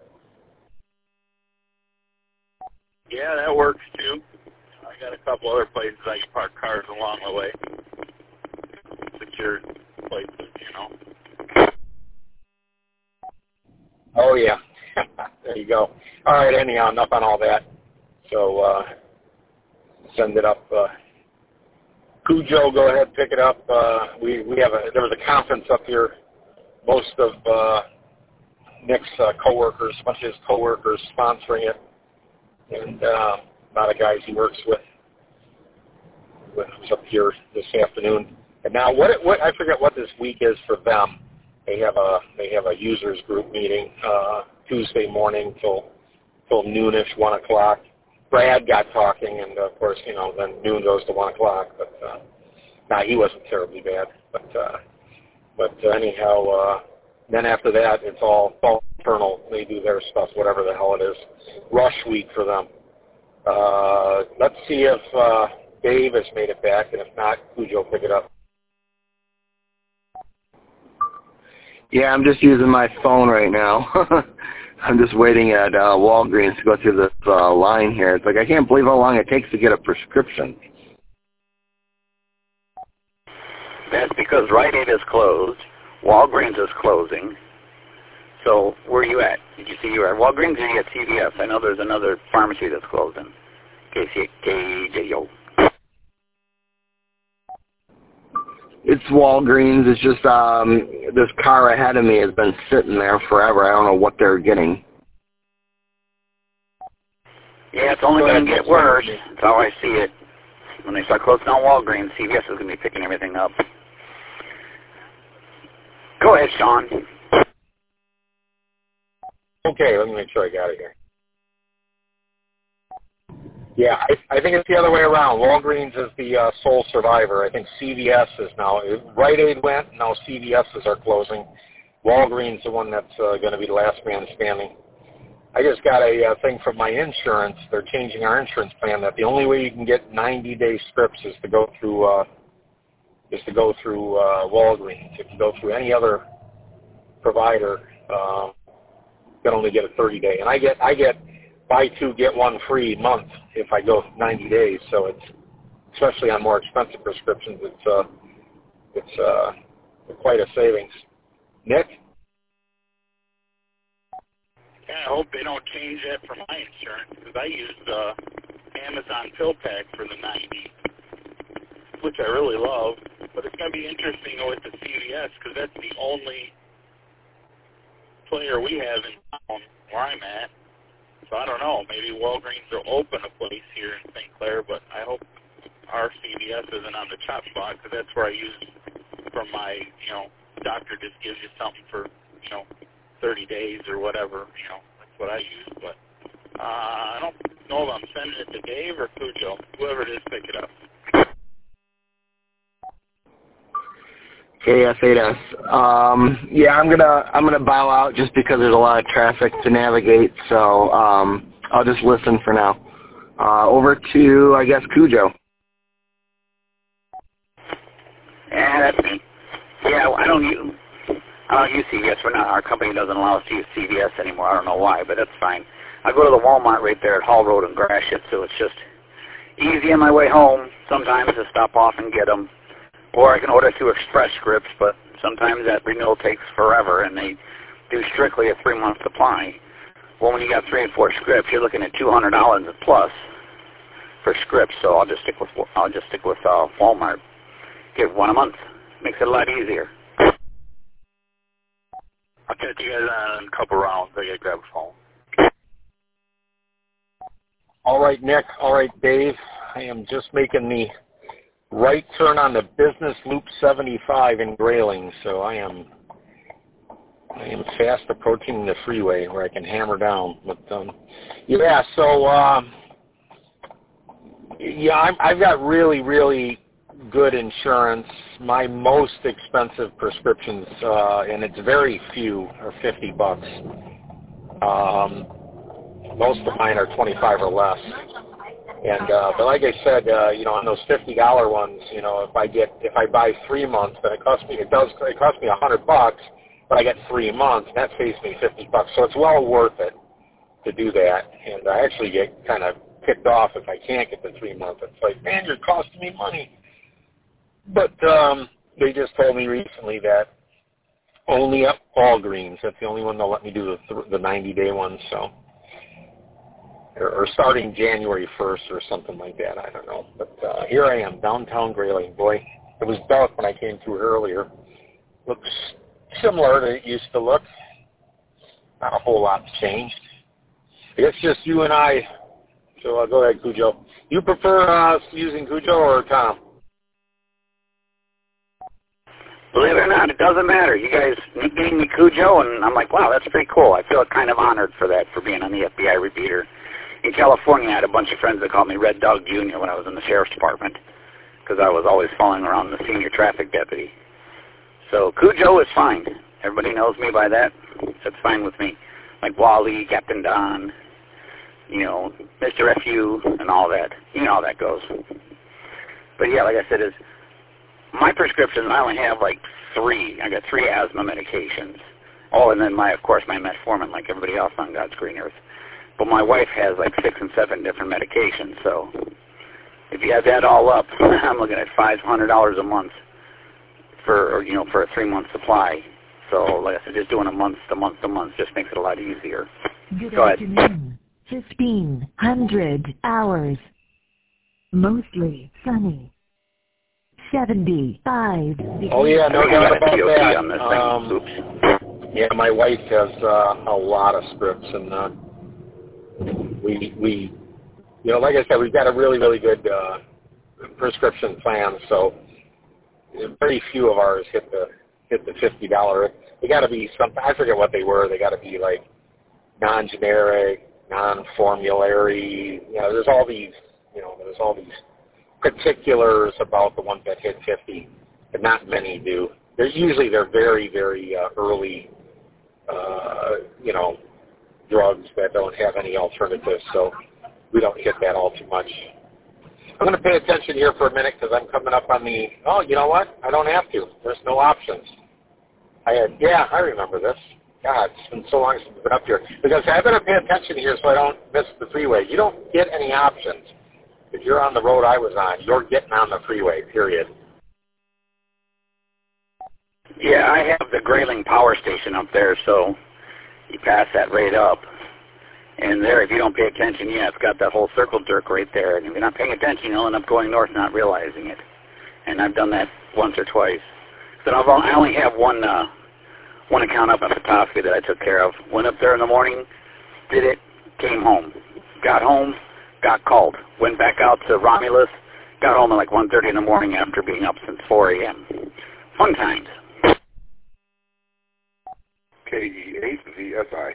[SPEAKER 3] Yeah, that works too. I got a couple other places I can park cars along the way. Secure places, you know.
[SPEAKER 2] Oh, yeah. There you go. All right, anyhow, enough on all that. So uh, send it up. Uh, Cujo, go ahead, pick it up. Uh, we we have a there was a conference up here. Most of uh, Nick's uh, coworkers, a bunch of his coworkers, sponsoring it, and uh, a lot of guys he works with. Was up here this afternoon. And now, what what I forget what this week is for them. They have a they have a users group meeting uh, Tuesday morning till till noonish, one o'clock. Brad got talking, and of course, you know, then noon goes to one o'clock. But uh, nah, he wasn't terribly bad. But uh, but uh, anyhow, uh, then after that, it's all, it's all internal. They do their stuff, whatever the hell it is. Rush week for them. Uh, let's see if uh, Dave has made it back, and if not, Cujo pick it up.
[SPEAKER 9] Yeah, I'm just using my phone right now. I'm just waiting at uh, Walgreens to go through this uh, line here. It's like, I can't believe how long it takes to get a prescription.
[SPEAKER 8] That's because Rite Aid is closed. Walgreens is closing. So where are you at? Did you see you were at Walgreens or you at C V S? I know there's another pharmacy that's closing. K J O.
[SPEAKER 9] It's Walgreens. It's just um, this car ahead of me has been sitting there forever. I don't know what they're getting.
[SPEAKER 8] Yeah, it's only going to get worse. That's how I see it. When they start closing down Walgreens, C V S is going to be picking everything up. Go ahead, Sean.
[SPEAKER 2] Okay, let me make sure I got it here. Yeah, I, I think it's the other way around. Walgreens is the uh, sole survivor. I think C V S is now. Rite Aid went, now C V S's are closing. Walgreens is the one that's uh, going to be the last man standing. I just got a uh, thing from my insurance. They're changing our insurance plan that the only way you can get ninety-day scripts is to go through uh, is to go through uh, Walgreens. If you go through any other provider, um, you can only get a thirty-day. And I get I get buy two get one free month if I go ninety days. So it's especially on more expensive prescriptions. It's uh, it's uh, quite a savings. Nick?
[SPEAKER 3] Yeah, I hope they don't change that for my insurance because I used uh, Amazon PillPack for the ninety, which I really love. But it's going to be interesting with the C V S because that's the only player we have in town where I'm at. So I don't know. Maybe Walgreens will open a place here in Saint Clair, but I hope our C V S isn't on the chop block because that's where I use from my, you know, doctor just gives you something for, you know, thirty days or whatever. You know, that's what I use. But uh, I don't know if I'm sending it to Dave or Cujo. Whoever it is, pick it up.
[SPEAKER 9] K S eight S. Um, yeah, I'm gonna I'm gonna bow out just because there's a lot of traffic to navigate. So um, I'll just listen for now. Uh, over to I guess Cujo.
[SPEAKER 8] Yeah, that's me. Yeah, I don't use I don't use C V S for now. Our company doesn't allow us to use C V S anymore. I don't know why, but that's fine. I go to the Walmart right there at Hall Road and Gratiot, so it's just easy on my way home. Sometimes to stop off and get them. Or I can order two Express Scripts, but sometimes that renewal takes forever, and they do strictly a three-month supply. Well, when you got three and four scripts, you're looking at two hundred dollars plus for scripts. So I'll just stick with I'll just stick with uh, Walmart. Get one a month. Makes it a lot easier.
[SPEAKER 3] I'll catch you guys on a couple rounds. I gotta grab a phone.
[SPEAKER 2] All right, Nick. All right, Dave. I am just making the right turn on the Business Loop seventy-five in Grayling, so I am I am fast approaching the freeway where I can hammer down. But um, yeah, so um, yeah, I'm, I've got really, really good insurance. My most expensive prescriptions, uh, and it's very few, are fifty bucks. Um, most of mine are twenty-five or less. And uh, but like I said, uh, you know, on those fifty dollar ones, you know, if I get if I buy three months, then it costs me it does it costs me a hundred bucks, but I get three months, and that saves me fifty bucks. So it's well worth it to do that. And I actually get kind of ticked off if I can't get the three months. It's like, man, you're costing me money. But um, they just told me recently that only at Walgreens, that's the only one they'll let me do the th- the ninety day one. So. Or starting January first or something like that. I don't know. But uh, here I am, downtown Grayling. Boy, it was dark when I came through earlier. Looks similar to it used to look. Not a whole lot's changed. I guess just you and I. So uh, go ahead, Cujo. You prefer uh, using Cujo or Tom?
[SPEAKER 8] Believe it or not, it doesn't matter. You guys nicknamed me Cujo, and I'm like, wow, that's pretty cool. I feel kind of honored for that, for being on the F B I repeater. In California, I had a bunch of friends that called me Red Dog Junior when I was in the sheriff's department because I was always following around the senior traffic deputy. So Cujo is fine. Everybody knows me by that. That's fine with me. Like Wally, Captain Don, you know, Mister F U, and all that. You know how that goes. But yeah, like I said, is my prescriptions, I only have like three. I got three asthma medications. Oh, and then my, of course, my metformin, like everybody else on God's green earth. But my wife has like six and seven different medications, so if you add that all up, I'm looking at five hundred dollars a month for, or, you know, for a three-month supply. So, like I said, just doing a month to month to month just makes it a lot easier.
[SPEAKER 1] Good
[SPEAKER 8] Go ahead.
[SPEAKER 1] afternoon. fifteen hundred hours. Mostly sunny. seventy-five degrees.
[SPEAKER 2] Oh, yeah, no doubt about that.
[SPEAKER 8] On this
[SPEAKER 2] um,
[SPEAKER 8] Oops.
[SPEAKER 2] Yeah, my wife has uh, a lot of scripts, and uh, we, we, you know, like I said, we've got a really, really good uh, prescription plan, so very few of ours hit the hit the fifty dollar. They got to be something, I forget what they were, they got to be like non-generic, non-formulary, you know, there's all these, you know, there's all these particulars about the ones that hit fifty, but not many do. They're usually, they're very, very uh, early, uh, you know, drugs that don't have any alternatives, so we don't hit that all too much. I'm going to pay attention here for a minute because I'm coming up on the, oh, you know what? I don't have to. There's no options. I had, yeah, I remember this. God, it's been so long since I've been up here. Because I better pay attention here so I don't miss the freeway. You don't get any options. If you're on the road I was on, you're getting on the freeway, period.
[SPEAKER 8] Yeah, I have the Grayling Power Station up there, so you pass that right up. And there, if you don't pay attention, yeah, it's got that whole circle jerk right there. And if you're not paying attention, you'll end up going north not realizing it. And I've done that once or twice. So I've, I only have one uh, one account up in Petoskey that I took care of. Went up there in the morning, did it, came home. Got home, got called. Went back out to Romulus, got home at like one thirty in the morning after being up since four a.m. Fun times.
[SPEAKER 7] K E eight V S I.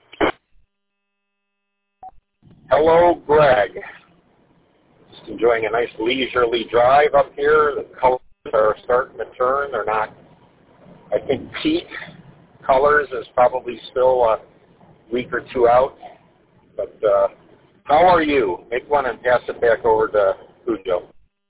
[SPEAKER 2] Hello, Greg. Just enjoying a nice leisurely drive up here. The colors are starting to turn. They're not, I think, peak colors is probably still a week or two out. But uh, how are you? Make one and pass it back over to Cujo.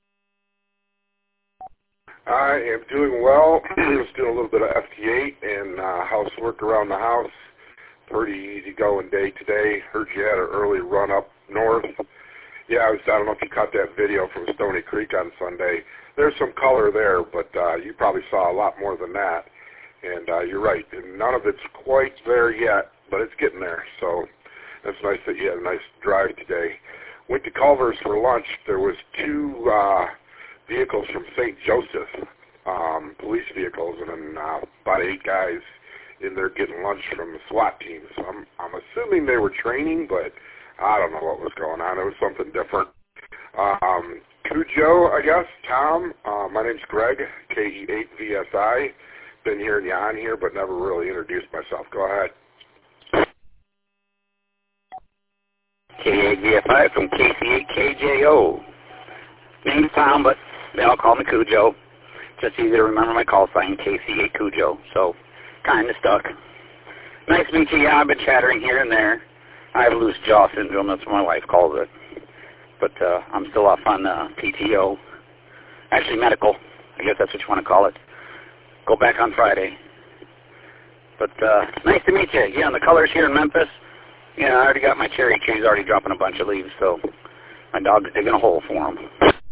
[SPEAKER 7] I am doing well. Just doing a little bit of F T eight and uh, housework around the house. Pretty easy going day today. Heard you had an early run up north. Yeah, I was. I don't know if you caught that video from Stony Creek on Sunday. There's some color there, but uh, you probably saw a lot more than that. And uh, you're right. None of it's quite there yet, but it's getting there. So that's nice that you had a nice drive today. Went to Culver's for lunch. There was two uh, vehicles from Saint Joseph, um, police vehicles, and then uh, about eight guys in there getting lunch from the SWAT team. So I'm, I'm assuming they were training, but I don't know what was going on. It was something different. Um, Cujo, I guess. Tom, uh, my name's Greg, K E eight V S I. Been here and on here, but never really introduced myself. Go ahead.
[SPEAKER 8] K E eight V S I from K C eight K J O. Name's Tom, but they all call me Cujo. Just easy to remember my call sign, K C eight Cujo. So, kind of stuck. Nice to meet you. Yeah, I've been chattering here and there. I have loose jaw syndrome. That's what my wife calls it. But uh, I'm still off on uh, P T O. Actually, medical. I guess that's what you want to call it. Go back on Friday. But uh, nice to meet you. Yeah, and the colors here in Memphis. Yeah, I already got my cherry trees already dropping a bunch of leaves, so my dog's digging a hole for them.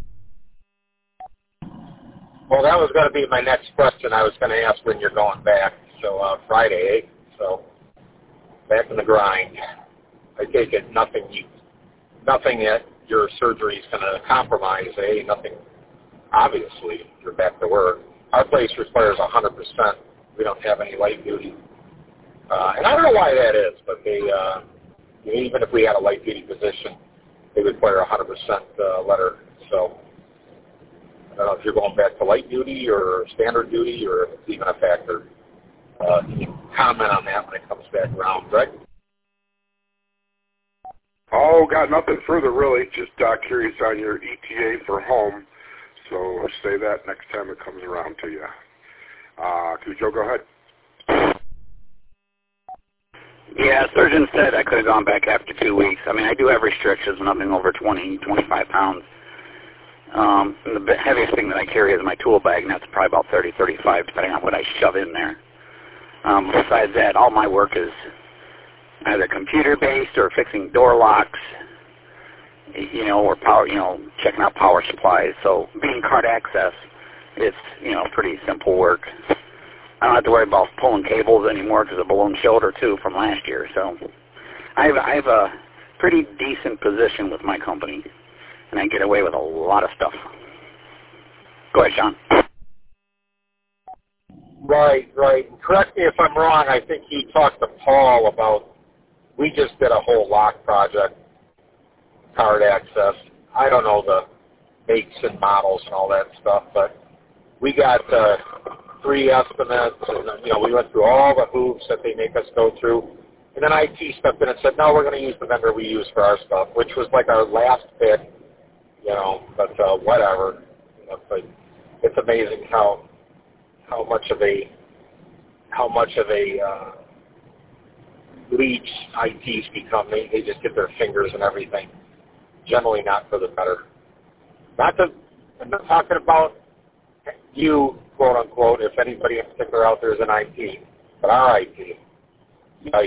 [SPEAKER 2] Well, that was going to be my next question. I was going to ask when you're going back. So uh, Friday, eh? So back in the grind. I take it nothing you, nothing that your surgery is going to compromise, eh? Nothing. Obviously, you're back to work. Our place requires one hundred percent. We don't have any light duty. Uh, and I don't know why that is, but they, uh, even if we had a light duty position, they require a one hundred percent uh, letter. So I don't know if you're going back to light duty or standard duty or if it's even a factor. Uh, can you comment on that when it comes back around, Greg?
[SPEAKER 7] Oh, got nothing further really. Just uh, curious on your E T A for home. So say that next time it comes around to you. Uh, Cujo, go ahead.
[SPEAKER 8] Yeah, surgeon said I could have gone back after two weeks. I mean, I do have restrictions, nothing over twenty, twenty-five pounds. Um, and the heaviest thing that I carry is my tool bag, and that's probably about thirty, thirty-five, depending on what I shove in there. Um, besides that, all my work is either computer-based or fixing door locks, you know, or power, you know, checking out power supplies. So being card access, it's, you know, pretty simple work. I don't have to worry about pulling cables anymore because of balloon shoulder, too, from last year. So I have, I have a pretty decent position with my company, and I get away with a lot of stuff. Go ahead, Sean.
[SPEAKER 2] Right, right. Correct me if I'm wrong. I think he talked to Paul about, we just did a whole lock project, card access. I don't know the makes and models and all that stuff, but we got uh, three estimates, and you know, we went through all the hoops that they make us go through. And then I T stepped in and said, no, we're going to use the vendor we use for our stuff, which was like our last pick, you know, but uh, whatever. You know, but it's amazing how how much of a how much of a uh, leech I Ts become. They, they just get their fingers and everything. Generally not for the better. Not to, I'm not talking about you, quote unquote, if anybody in particular out there is an I T, but our I T. Yikes.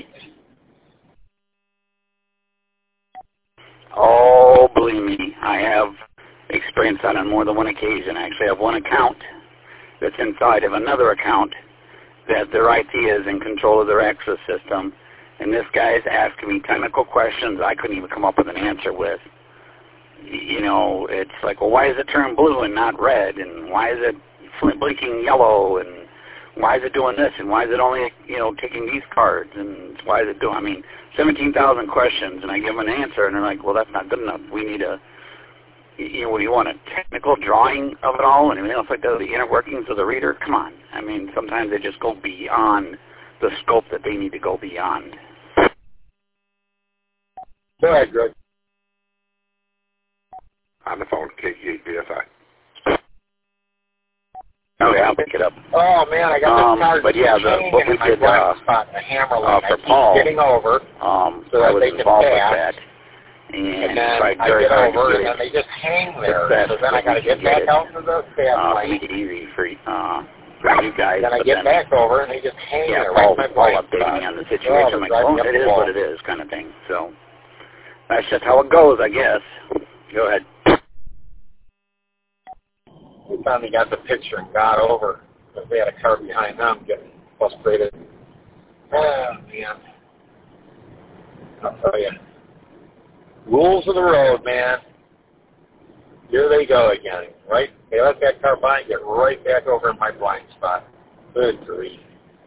[SPEAKER 8] Oh, believe me, I have experienced that on more than one occasion. I actually have one account that's inside of another account that their I T is in control of their access system, and this guy's asking me technical questions I couldn't even come up with an answer with. You know, it's like, well, why is it turn blue and not red, and why is it blinking yellow, and why is it doing this, and why is it only, you know, taking these cards, and why is it doing, I mean, seventeen thousand questions, and I give them an answer, and they're like, well, that's not good enough. We need a, you know, what do you want, a technical drawing of it all, and everything else like that, the inner workings of the reader? Come on. I mean, sometimes they just go beyond the scope that they need to go beyond.
[SPEAKER 2] Go ahead, Greg.
[SPEAKER 7] On the phone, K E eight V S I.
[SPEAKER 8] Okay, I'll pick it up.
[SPEAKER 2] Oh man, I got
[SPEAKER 8] um,
[SPEAKER 2] this card.
[SPEAKER 8] But yeah, the, what we did uh,
[SPEAKER 2] spot, a hammer
[SPEAKER 8] uh, for
[SPEAKER 2] I
[SPEAKER 8] Paul,
[SPEAKER 2] getting over,
[SPEAKER 8] um,
[SPEAKER 2] so
[SPEAKER 8] I
[SPEAKER 2] that
[SPEAKER 8] was
[SPEAKER 2] they can
[SPEAKER 8] involved with
[SPEAKER 2] pass,
[SPEAKER 8] that, and,
[SPEAKER 2] and then
[SPEAKER 8] tried
[SPEAKER 2] I
[SPEAKER 8] very
[SPEAKER 2] get
[SPEAKER 8] hard
[SPEAKER 2] over,
[SPEAKER 8] to
[SPEAKER 2] and
[SPEAKER 8] get
[SPEAKER 2] then they just hang there.
[SPEAKER 8] the
[SPEAKER 2] So then I got to get back
[SPEAKER 8] it,
[SPEAKER 2] out into the fast
[SPEAKER 8] uh,
[SPEAKER 2] lane.
[SPEAKER 8] to make it easy for uh, for you guys.
[SPEAKER 2] Then I
[SPEAKER 8] but
[SPEAKER 2] get
[SPEAKER 8] then,
[SPEAKER 2] back over, and they just hang
[SPEAKER 8] yeah,
[SPEAKER 2] there.
[SPEAKER 8] Paul,
[SPEAKER 2] right
[SPEAKER 8] Paul
[SPEAKER 2] my
[SPEAKER 8] updated
[SPEAKER 2] spot.
[SPEAKER 8] me on the
[SPEAKER 2] Oh,
[SPEAKER 8] situation. I'm like, well, it is
[SPEAKER 2] wall.
[SPEAKER 8] what it is, kind of thing. So that's just how it goes, I guess. Go ahead.
[SPEAKER 2] We finally got the picture and got over. Because they had a car behind them getting frustrated. Oh, man. I'll tell you. Rules of the road, man. Here they go again, right? They let that car by and get right back over in my blind spot. Good grief.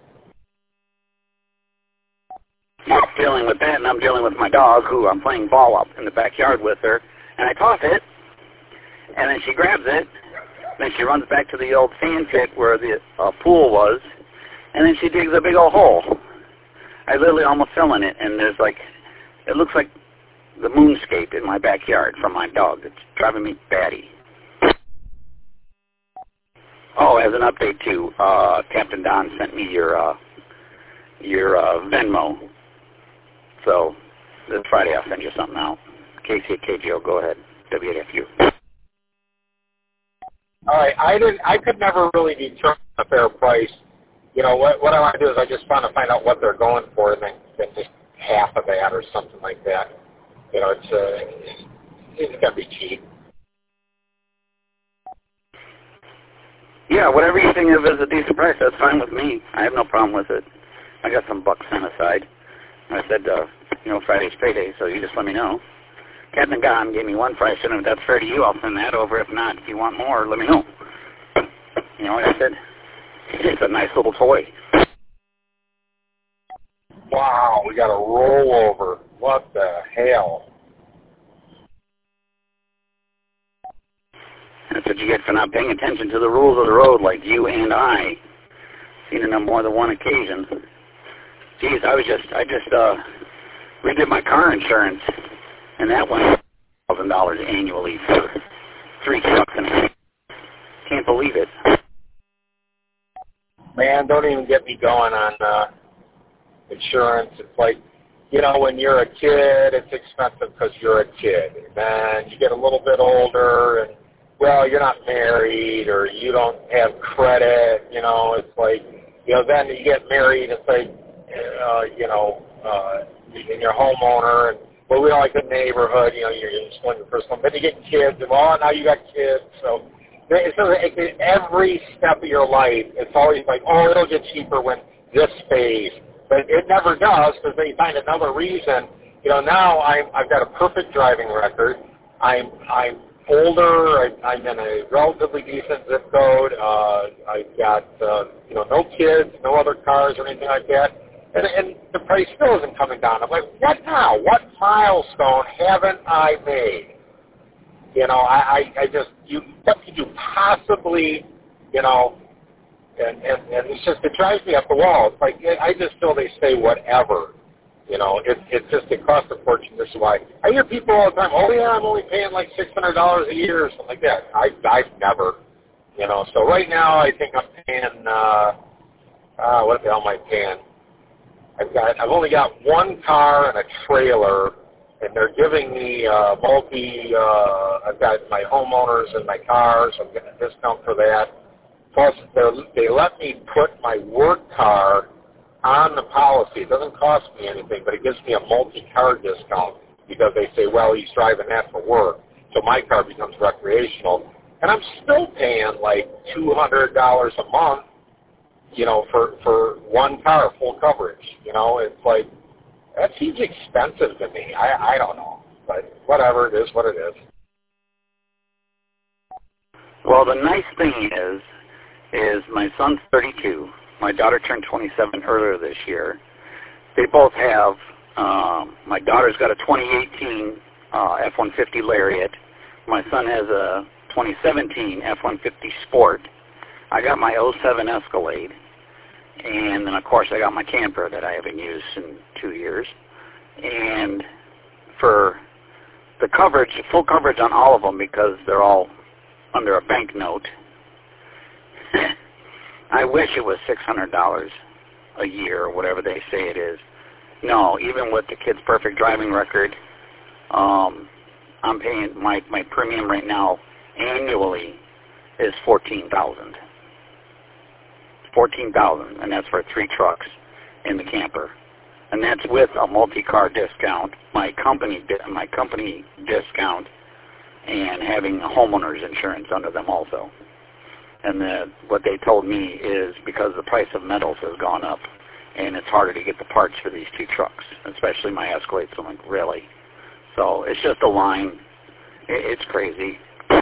[SPEAKER 8] I'm dealing with that, and I'm dealing with my dog, who I'm playing ball up in the backyard with her, and I toss it, And then she grabs it, then she runs back to the old sand pit where the uh, pool was, and then she digs a big old hole. I literally almost fell in it, and there's like, it looks like the moonscape in my backyard from my dog. It's driving me batty. Oh, as an update too, uh, Captain Don sent me your uh, your uh, Venmo. So this Friday I'll send you something out. K C at K G O, go ahead. W A F U.
[SPEAKER 2] All right, I didn't. I could never really determine a fair price. You know, what what I want to do is I just want to find out what they're going for, and then, then just half of that or something like that. You know, it's uh, it's got to be cheap.
[SPEAKER 8] Yeah, whatever you think of as a decent price, that's fine with me. I have no problem with it. I got some bucks set aside. I said, uh, you know, Friday's payday, so you just let me know. Captain Gon gave me one price, and if that's fair to you, I'll send that over. If not, if you want more, let me know. You know, like I said, it's a nice little toy.
[SPEAKER 2] Wow, we got a rollover. What the hell?
[SPEAKER 8] That's what you get for not paying attention to the rules of the road like you and I. Seen it on more than one occasion. Geez, I was just, I just, uh, redid my car insurance, and that went one thousand dollars annually for three trucks and a half. Can't believe it.
[SPEAKER 2] Man, don't even get me going on uh, insurance. It's like, you know, when you're a kid, it's expensive because you're a kid. And then you get a little bit older, and, well, you're not married, or you don't have credit, you know, it's like, you know, then you get married, it's like, uh, you know, uh, and you're a homeowner, and, well, we don't like the neighborhood, you know, you're just going to the first one, but you get kids, and, well, now you got kids, so, so every step of your life, it's always like, oh, it'll get cheaper when this pays, but it never does, because they find another reason. You know, now I'm, I've got a perfect driving record, I'm, I'm older, I, I'm in a relatively decent zip code, uh, I've got, uh, you know, no kids, no other cars or anything like that, and, and the price still isn't coming down. I'm like, what now? What milestone haven't I made? You know, I, I, I just, you, what could you possibly, you know, and, and, and it's just, it drives me up the wall. It's like, I just feel they say whatever. You know, it, it just, it costs a fortune. This is why. I hear people all the time, oh, yeah, I'm only paying like six hundred dollars a year or something like that. I, I've never, you know. So right now I think I'm paying, uh, uh, what the hell am I paying? I've got, I've only got one car and a trailer, and they're giving me uh, multi, uh, I've got my homeowners and my cars. I'm getting a discount for that. Plus, they let me put my work car on the policy. It doesn't cost me anything, but it gives me a multi-car discount because they say, well, he's driving that for work, so my car becomes recreational. And I'm still paying like two hundred dollars a month, you know, for, for one car, full coverage. You know, it's like, that seems expensive to me. I, I don't know, but whatever, it is what it is.
[SPEAKER 8] Well, the nice thing is, is my son's thirty-two. My daughter turned twenty-seven earlier this year. They both have, um, my daughter's got a twenty eighteen uh, F one fifty Lariat. My son has a twenty seventeen F one fifty Sport. I got my oh seven Escalade. And then, of course, I got my camper that I haven't used in two years. And for the coverage, full coverage on all of them, because they're all under a bank note, I wish it was six hundred dollars a year or whatever they say it is. No, even with the kid's perfect driving record, um, I'm paying, my, my premium right now annually is fourteen thousand dollars. fourteen thousand dollars, and that's for three trucks in the camper. And that's with a multi-car discount, my company my company discount, and having homeowners insurance under them also. And the, what they told me is because the price of metals has gone up, and it's harder to get the parts for these two trucks, especially my Escalade. So I'm like, really? So it's just a line. It, it's crazy.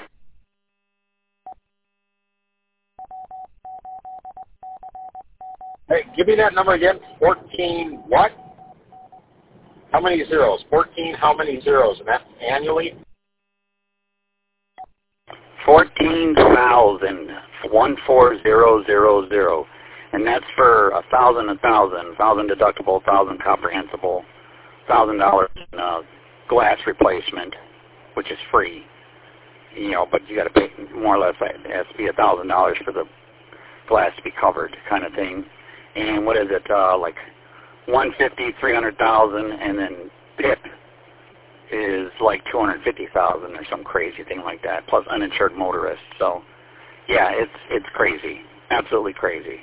[SPEAKER 2] Hey, give me that number again. fourteen what? How many zeros? fourteen how many zeros? And that's annually?
[SPEAKER 8] fourteen thousand one four zero zero zero, and that's for a thousand, a thousand, thousand deductible, thousand comprehensible, thousand dollars in uh, glass replacement, which is free. You know, but you got to pay more or less. It has to be a thousand dollars for the glass to be covered, kind of thing. And what is it? Uh, like one fifty, three hundred thousand, and then P I P is like two hundred fifty thousand or some crazy thing like that. Plus uninsured motorists. So, yeah, it's it's crazy, absolutely crazy.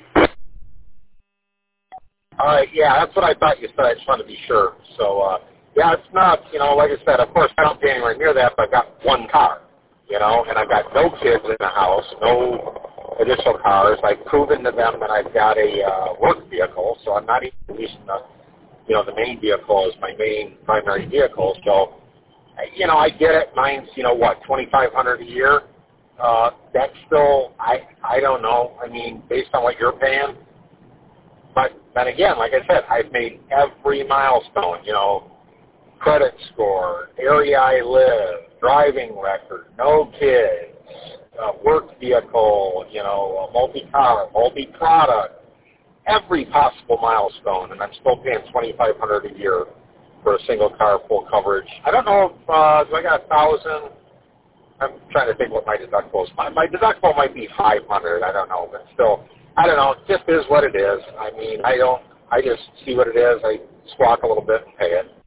[SPEAKER 2] Uh, yeah, that's what I thought you said. I just wanted to be sure. So, uh, yeah, it's not. You know, like I said, of course, I don't pay anywhere near that. But I've got one car. You know, and I've got no kids in the house, no additional cars. I've proven to them that I've got a uh, work vehicle, so I'm not even using the, you know, the main vehicle as my main primary vehicle. So, you know, I get it. Mine's, you know, what, twenty-five hundred dollars a year. Uh, that's still, I, I don't know. I mean, based on what you're paying. But then again, like I said, I've made every milestone. You know, credit score, area I live, driving record, no kids, uh, work vehicle, you know, multi-car, multi-product, every possible milestone, and I'm still paying twenty-five hundred dollars a year for a single car, full coverage. I don't know if, uh, do I got a thousand? I'm trying to think what my deductible is. My, my deductible might be five hundred, I don't know, but still, I don't know, it just is what it is. I mean, I don't, I just see what it is, I squawk a little bit and pay it.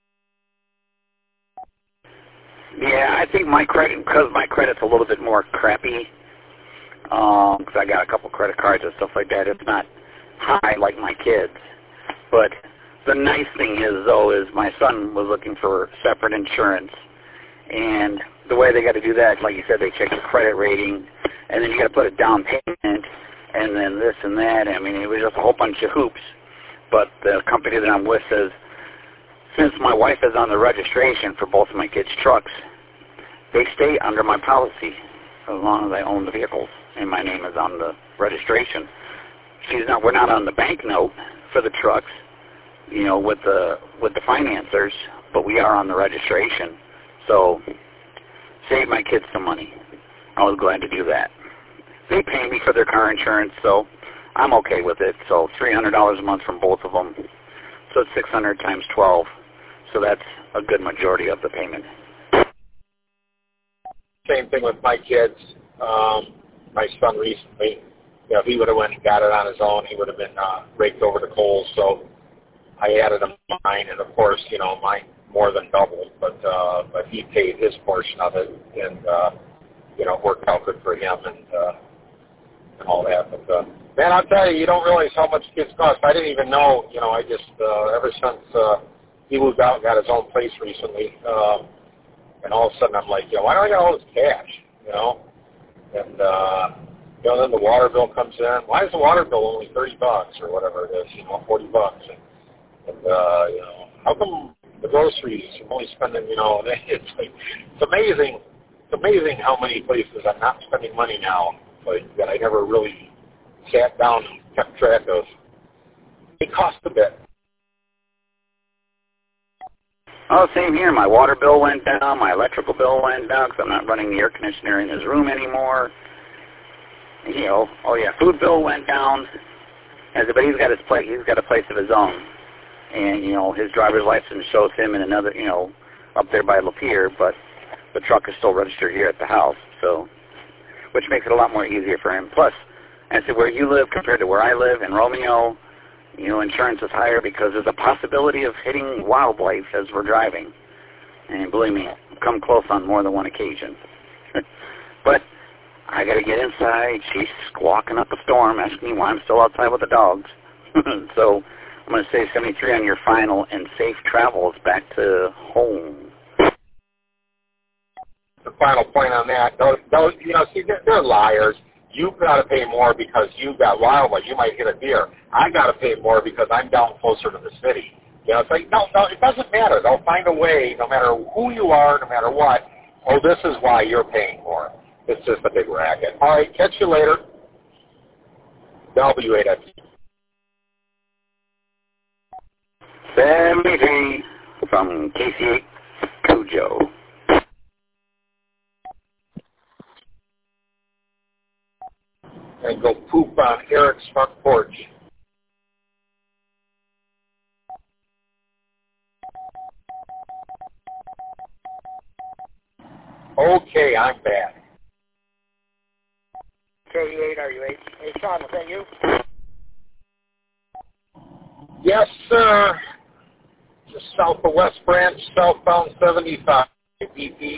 [SPEAKER 8] Yeah, I think my credit, because my credit's a little bit more crappy, because um, I got a couple credit cards and stuff like that. It's not high like my kids. But the nice thing is, though, is my son was looking for separate insurance. And the way they got to do that, like you said, they check your credit rating, and then you got to put a down payment, and then this and that. I mean, it was just a whole bunch of hoops. But the company that I'm with says, since my wife is on the registration for both of my kids' trucks, they stay under my policy as long as I own the vehicles and my name is on the registration. She's not. We're not on the bank note for the trucks, you know, with the with the financiers, but we are on the registration. So save my kids some money. I was glad to do that. They pay me for their car insurance, so I'm okay with it. So three hundred dollars a month from both of them. So it's six hundred times twelve. So that's a good majority of the payment.
[SPEAKER 2] Same thing with my kids. Um, my son recently, you know, if he would have went and got it on his own, he would have been uh, raked over the coals. So I added him to mine, and of course, you know, mine more than doubled. But uh, but he paid his portion of it, and uh, you know, it worked out good for him and uh, and all that. But uh, man, I'll tell you, you don't realize how much kids cost. I didn't even know. You know, I just uh, ever since. Uh, He moved out and got his own place recently, um, and all of a sudden I'm like, you know, why do I got all this cash, you know? And, uh, you know, then the water bill comes in. Why is the water bill only thirty bucks or whatever it is, you know, forty bucks? And, and uh, you know, how come the groceries, I'm only spending, you know, it's like, it's amazing, it's amazing how many places I'm not spending money now, like, that I never really sat down and kept track of. It costs a bit.
[SPEAKER 8] Oh, same here. My water bill went down. My electrical bill went down because I'm not running the air conditioner in his room anymore. You know, oh yeah, food bill went down. As but he's got his place. He's got a place of his own, and you know his driver's license shows him in another, you know, up there by Lapeer, but the truck is still registered here at the house. So, which makes it a lot more easier for him. Plus, I said where you live compared to where I live in Romeo. You know, insurance is higher because there's a possibility of hitting wildlife as we're driving. And believe me, I've come close on more than one occasion. But I got to get inside. She's squawking up a storm, asking me why I'm still outside with the dogs. So I'm going to say seventy-three on your final and safe travels back to home.
[SPEAKER 2] The final point on that, those, those you know, see, they're, they're liars. You've got to pay more because you've got wildlife. You might hit a deer. I got to pay more because I'm down closer to the city. You know, it's like, no, no, it doesn't matter. They'll find a way, no matter who you are, no matter what. Oh, this is why you're paying more. It's just a big racket. All right, catch you later. W eight X.
[SPEAKER 8] seventy-three from K C eight Cujo.
[SPEAKER 2] and go poop on Eric's front porch. Okay, I'm back.
[SPEAKER 6] K eight, are you eight? Hey, Sean, was that you?
[SPEAKER 2] Yes, sir. Just south of West Branch, southbound seventy-five, B P.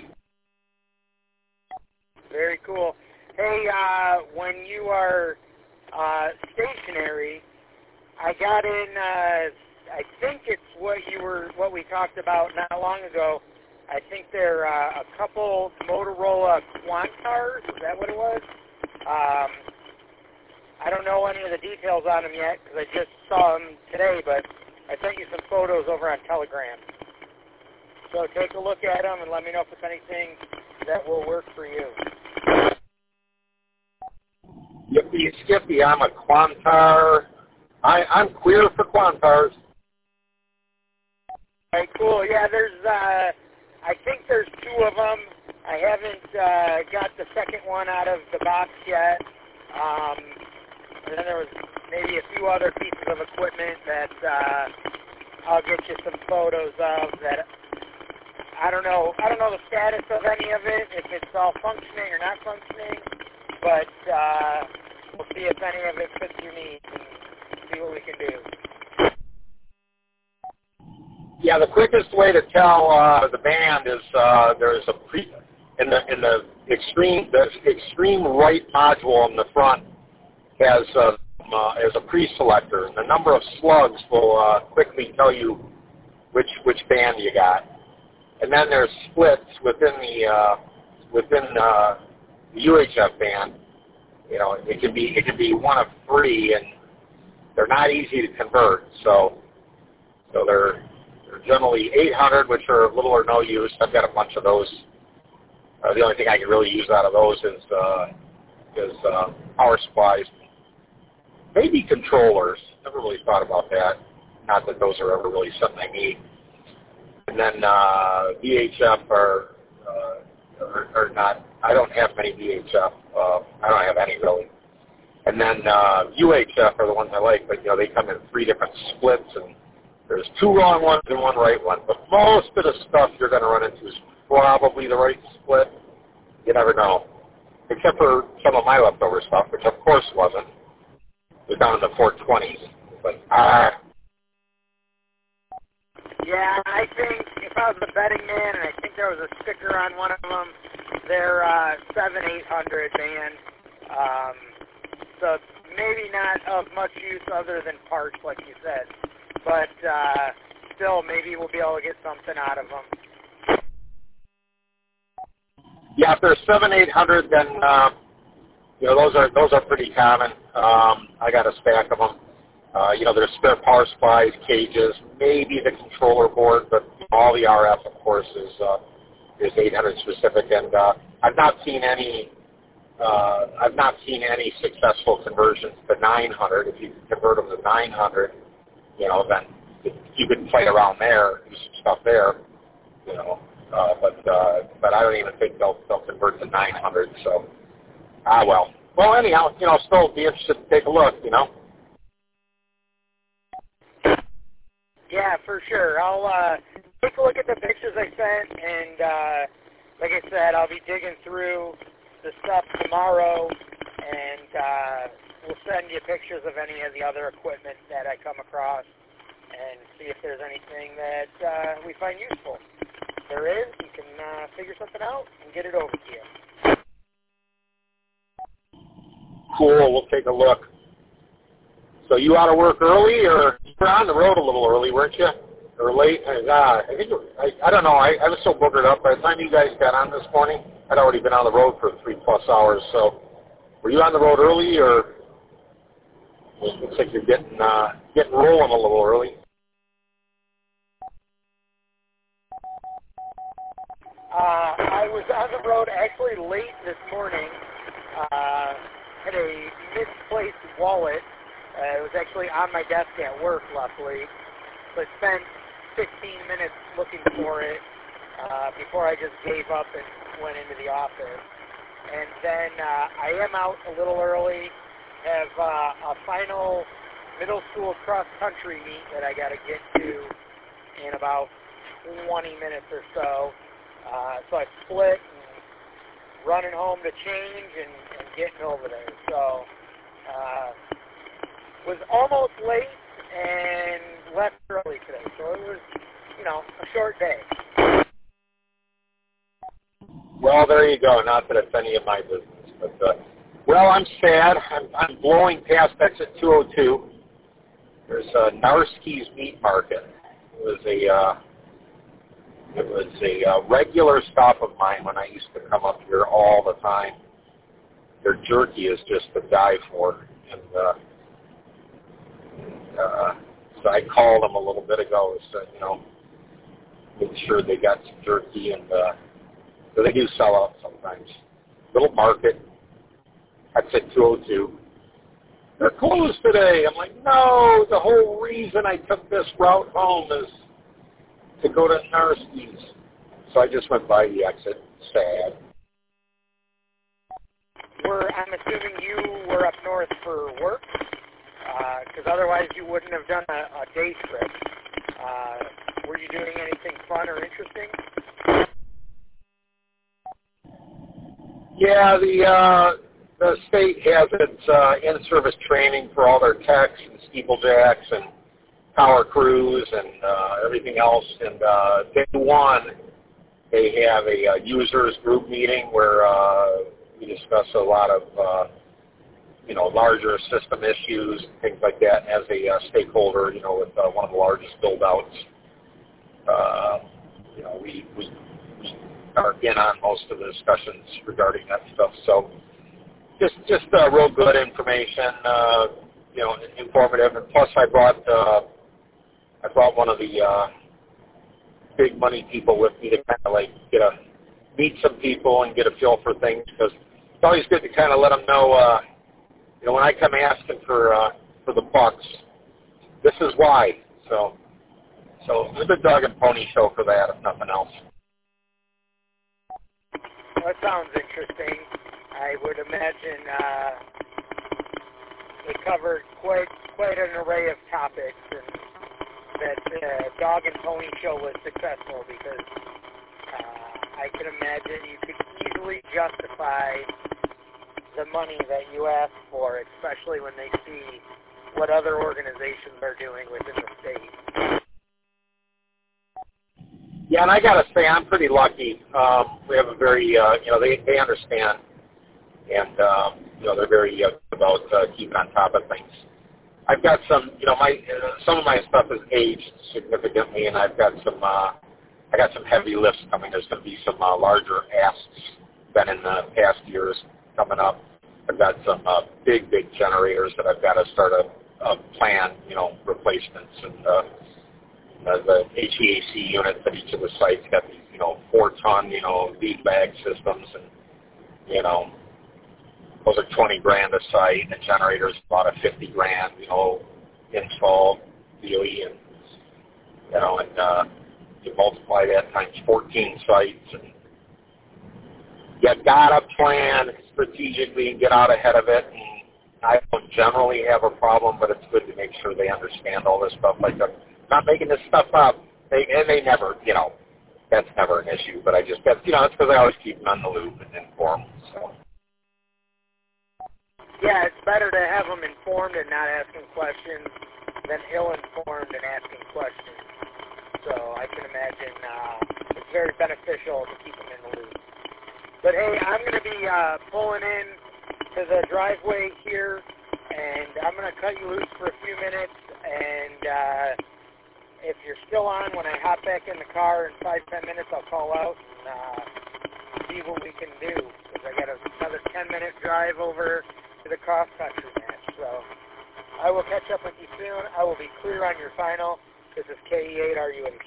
[SPEAKER 6] Very cool. Hey, uh, when you are uh, stationary, I got in. Uh, I think it's what you were, what we talked about not long ago. I think they're uh, a couple Motorola Quantars. Is that what it was? Um, I don't know any of the details on them yet because I just saw them today, but I sent you some photos over on Telegram. So take a look at them and let me know if it's anything that will work for you.
[SPEAKER 2] Yippee skippy, I'm a Quantar. I, I'm queer for Quantars.
[SPEAKER 6] Okay, cool. Yeah, there's, uh, I think there's two of them. I haven't uh, got the second one out of the box yet. Um, and then there was maybe a few other pieces of equipment that uh, I'll get you some photos of that. I don't know. I don't know the status of any of it, if it's all functioning or not functioning. But uh, we'll see if any of it fits your needs and see what we can do.
[SPEAKER 2] Yeah, the quickest way to tell uh, the band is uh, there is a pre in the in the extreme the extreme right module in the front has uh, uh, as a pre-selector, and the number of slugs will uh, quickly tell you which which band you got. And then there's splits within the uh, within uh, the U H F band. You know, it can be it can be one of three, and they're not easy to convert. So so they're they're generally eight hundred, which are little or no use. I've got a bunch of those. Uh, the only thing I can really use out of those is uh, is uh, power supplies, maybe controllers. Never really thought about that. Not that those are ever really something I need. And then uh, V H F are, uh, are are not. I don't have many V H F. Uh, I don't have any really. And then uh, U H F are the ones I like, but you know they come in three different splits, and there's two wrong ones and one right one. But most of the stuff you're going to run into is probably the right split. You never know, except for some of my leftover stuff, which of course wasn't. It was down in the four twenties, but ah. Uh,
[SPEAKER 6] Yeah, I think if I was a betting man, and I think there was a sticker on one of them, they're uh, seven eight hundred band. Um, so maybe not of much use other than parts, like you said. But uh, still, maybe we'll be able to get something out of them.
[SPEAKER 2] Yeah, if they're seven eight hundred, then uh, you know those are those are pretty common. Um, I got a stack of them. Uh, you know, there's spare power supplies, cages, maybe the controller board, but all the R F, of course, is uh, is eight hundred specific. And uh, I've not seen any uh, I've not seen any successful conversions to nine hundred. If you convert them to nine hundred, you know, then you can play around there, do some stuff there, you know. Uh, but uh, but I don't even think they'll they'll convert to nine hundred. So ah well. Well, anyhow, you know, still be interested to take a look, you know.
[SPEAKER 6] Yeah, for sure. I'll uh, take a look at the pictures I sent, and uh, like I said, I'll be digging through the stuff tomorrow, and uh, we'll send you pictures of any of the other equipment that I come across and see if there's anything that uh, we find useful. If there is, you can uh, figure something out and get it over to you.
[SPEAKER 2] Cool. We'll take a look. So you out of work early, or you were on the road a little early, weren't you? Or late? Uh, I think I, I don't know. I, I was so boogered up. By the time you guys got on this morning, I'd already been on the road for three plus hours. So were you on the road early, or it looks like you're getting uh, getting rolling a little early?
[SPEAKER 6] Uh, I was on the road actually late this morning. Uh, had a misplaced wallet. Uh, it was actually on my desk at work, luckily. So I spent fifteen minutes looking for it uh, before I just gave up and went into the office. And then uh, I am out a little early. have uh, a final middle school cross-country meet that I got to get to in about twenty minutes or so. Uh, so I split and running home to change and, and getting over there. So uh, was almost late and left early today. So it was, you know, a short day.
[SPEAKER 2] Well, there you go. Not that it's any of my business, but uh, well, I'm sad. I'm, I'm blowing past exit two oh two. There's a Narski's Meat Market. It was a uh, it was a uh, regular stop of mine when I used to come up here all the time. Their jerky is just to die for, and uh, uh, so I called them a little bit ago and said, you know, make sure they got some jerky, and uh, so they do sell out sometimes. Little market. Exit two oh two. They're closed today. I'm like, no, the whole reason I took this route home is to go to Narski's. So I just went by the exit. Sad.
[SPEAKER 6] Were, I'm assuming you were up north for work, because uh, otherwise you wouldn't have done a, a day trip. Uh, were you doing anything fun or interesting?
[SPEAKER 2] Yeah, the uh, the state has its uh, in-service training for all their techs and steeplejacks and power crews and uh, everything else. And uh, day one, they have a, a users group meeting where uh, we discuss a lot of uh, you know larger system issues and things like that. As a uh, stakeholder, you know, with uh, one of the largest build-outs, uh, you know, we we. we are in on most of the discussions regarding that stuff. So just just uh, real good information, uh, you know, informative. And plus I brought uh, I brought one of the uh, big money people with me to kind of like get a meet some people and get a feel for things, because it's always good to kind of let them know, uh, you know, when I come asking for uh, for the bucks, this is why. So so it's a good dog and pony show for that, if nothing else.
[SPEAKER 6] That sounds interesting. I would imagine uh, it covered quite quite an array of topics, and that uh, Dog and Pony Show was successful because uh, I can imagine you could easily justify the money that you ask for, especially when they see what other organizations are doing within the state.
[SPEAKER 2] Yeah, and I got to say, I'm pretty lucky. Um, we have a very, uh, you know, they, they understand, and, um, you know, they're very uh, about uh, keeping on top of things. I've got some, you know, my uh, some of my stuff has aged significantly, and I've got some, uh, I got some heavy lifts coming. There's going to be some uh, larger asks than in the past years coming up. I've got some uh, big, big generators that I've got to start a, a plan, you know, replacements, and uh, Uh, the H V A C units at each of the sites got these, you know, four-ton, you know, lead bag systems, and, you know, those are twenty grand a site, and the generators about a fifty grand, you know, install, D O E, and, you know, and uh, you multiply that times fourteen sites, and you got to plan strategically and get out ahead of it. And I don't generally have a problem, but it's good to make sure they understand all this stuff, like the not making this stuff up. They, and they never, you know, that's never an issue. But I just, that's, you know, it's because I always keep them on the loop and informed. So.
[SPEAKER 6] Yeah, it's better to have them informed and not asking questions than ill-informed and asking questions. So I can imagine uh, it's very beneficial to keep them in the loop. But hey, I'm going to be uh, pulling in to the driveway here, and I'm going to cut you loose for a few minutes, and uh, if you're still on when I hop back in the car in five, ten minutes, I'll call out and uh, see what we can do, because I got another ten-minute drive over to the cross-country match. So I will catch up with you soon. I will be clear on your final. This is K E eight R U H.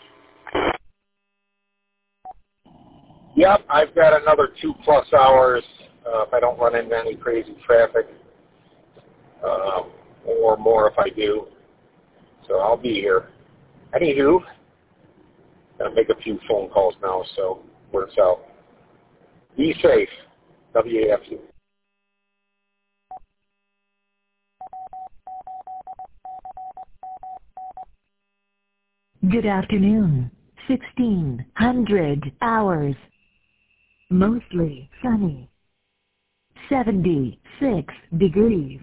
[SPEAKER 2] Yep, I've got another two-plus hours uh, if I don't run into any crazy traffic, um, or more if I do. So I'll be here. Anywho, I'll make a few phone calls now, so works out. Be safe. W A F U.
[SPEAKER 1] Good afternoon. sixteen hundred hours. Mostly sunny. seventy-six degrees.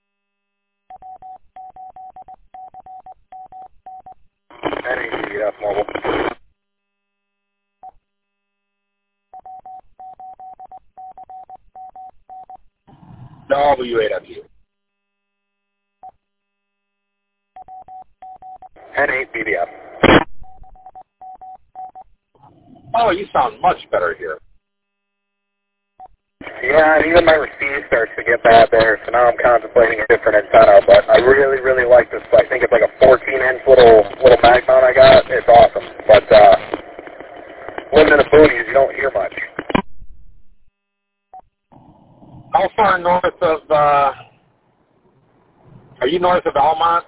[SPEAKER 5] N A B F mobile.
[SPEAKER 2] W A W.
[SPEAKER 5] N eight B D F.
[SPEAKER 2] Oh, you sound much better here.
[SPEAKER 5] Yeah, and even my receive starts to get bad there, so now I'm contemplating a different antenna, but I really, really like this. I think it's like a fourteen inch little little mag mount I got. It's awesome. But uh, living in the boonies, you don't hear much.
[SPEAKER 2] How far north of, uh, are you north of Almont?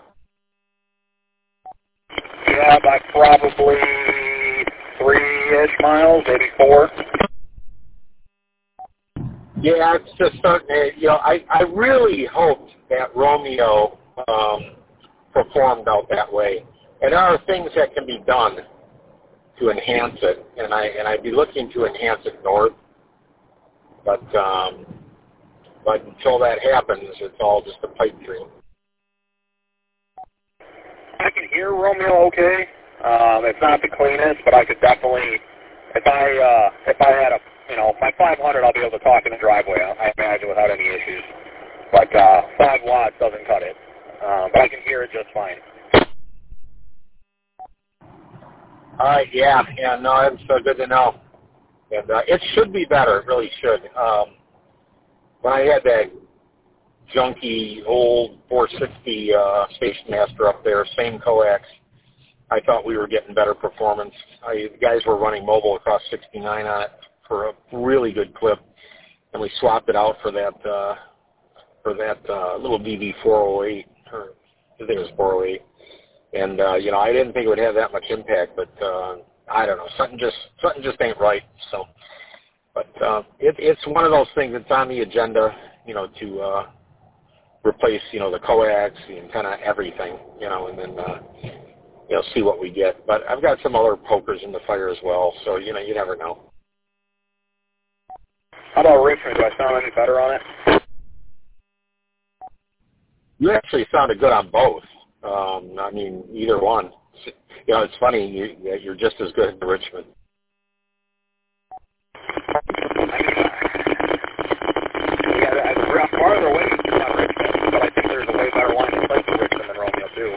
[SPEAKER 5] Yeah, by probably three-ish miles, maybe four.
[SPEAKER 2] Yeah, it's just starting to, you know, I, I really hoped that Romeo um, performed out that way. And there are things that can be done to enhance it, and, I, and I'd be looking to enhance it north. But, um, but until that happens, it's all just a pipe dream.
[SPEAKER 5] I can hear Romeo okay. Um, it's not the cleanest, but I could definitely, if I uh, if I had a, you know, my five hundred, I'll be able to talk in the driveway, I imagine, without any issues. But uh, five watts doesn't cut it. Um, but I can hear it just fine.
[SPEAKER 2] All right, yeah, yeah, no, it's uh, good to know. And uh, it should be better, it really should. Um, when I had that junky old four sixty uh, Station Master up there, same coax, I thought we were getting better performance. I, the guys were running mobile across sixty-nine on it for a really good clip, and we swapped it out for that uh, for that uh, little D B four oh eight, or I think it was four oh eight. And uh, you know, I didn't think it would have that much impact, but uh, I don't know, something just something just ain't right. So, but uh, it, it's one of those things that's on the agenda, you know, to uh, replace, you know, the coax, the antenna, everything, you know, and then uh, you know, see what we get. But I've got some other pokers in the fire as well, so you know, you never know.
[SPEAKER 5] How about Richmond? Do I sound any better on it?
[SPEAKER 2] You actually sounded good on both. Um, I mean, either one. You know, it's funny, you, you're just as good at Richmond.
[SPEAKER 5] Yeah, we're farther away from Richmond, but I think there's a way better line of sight for Richmond than Romeo, too.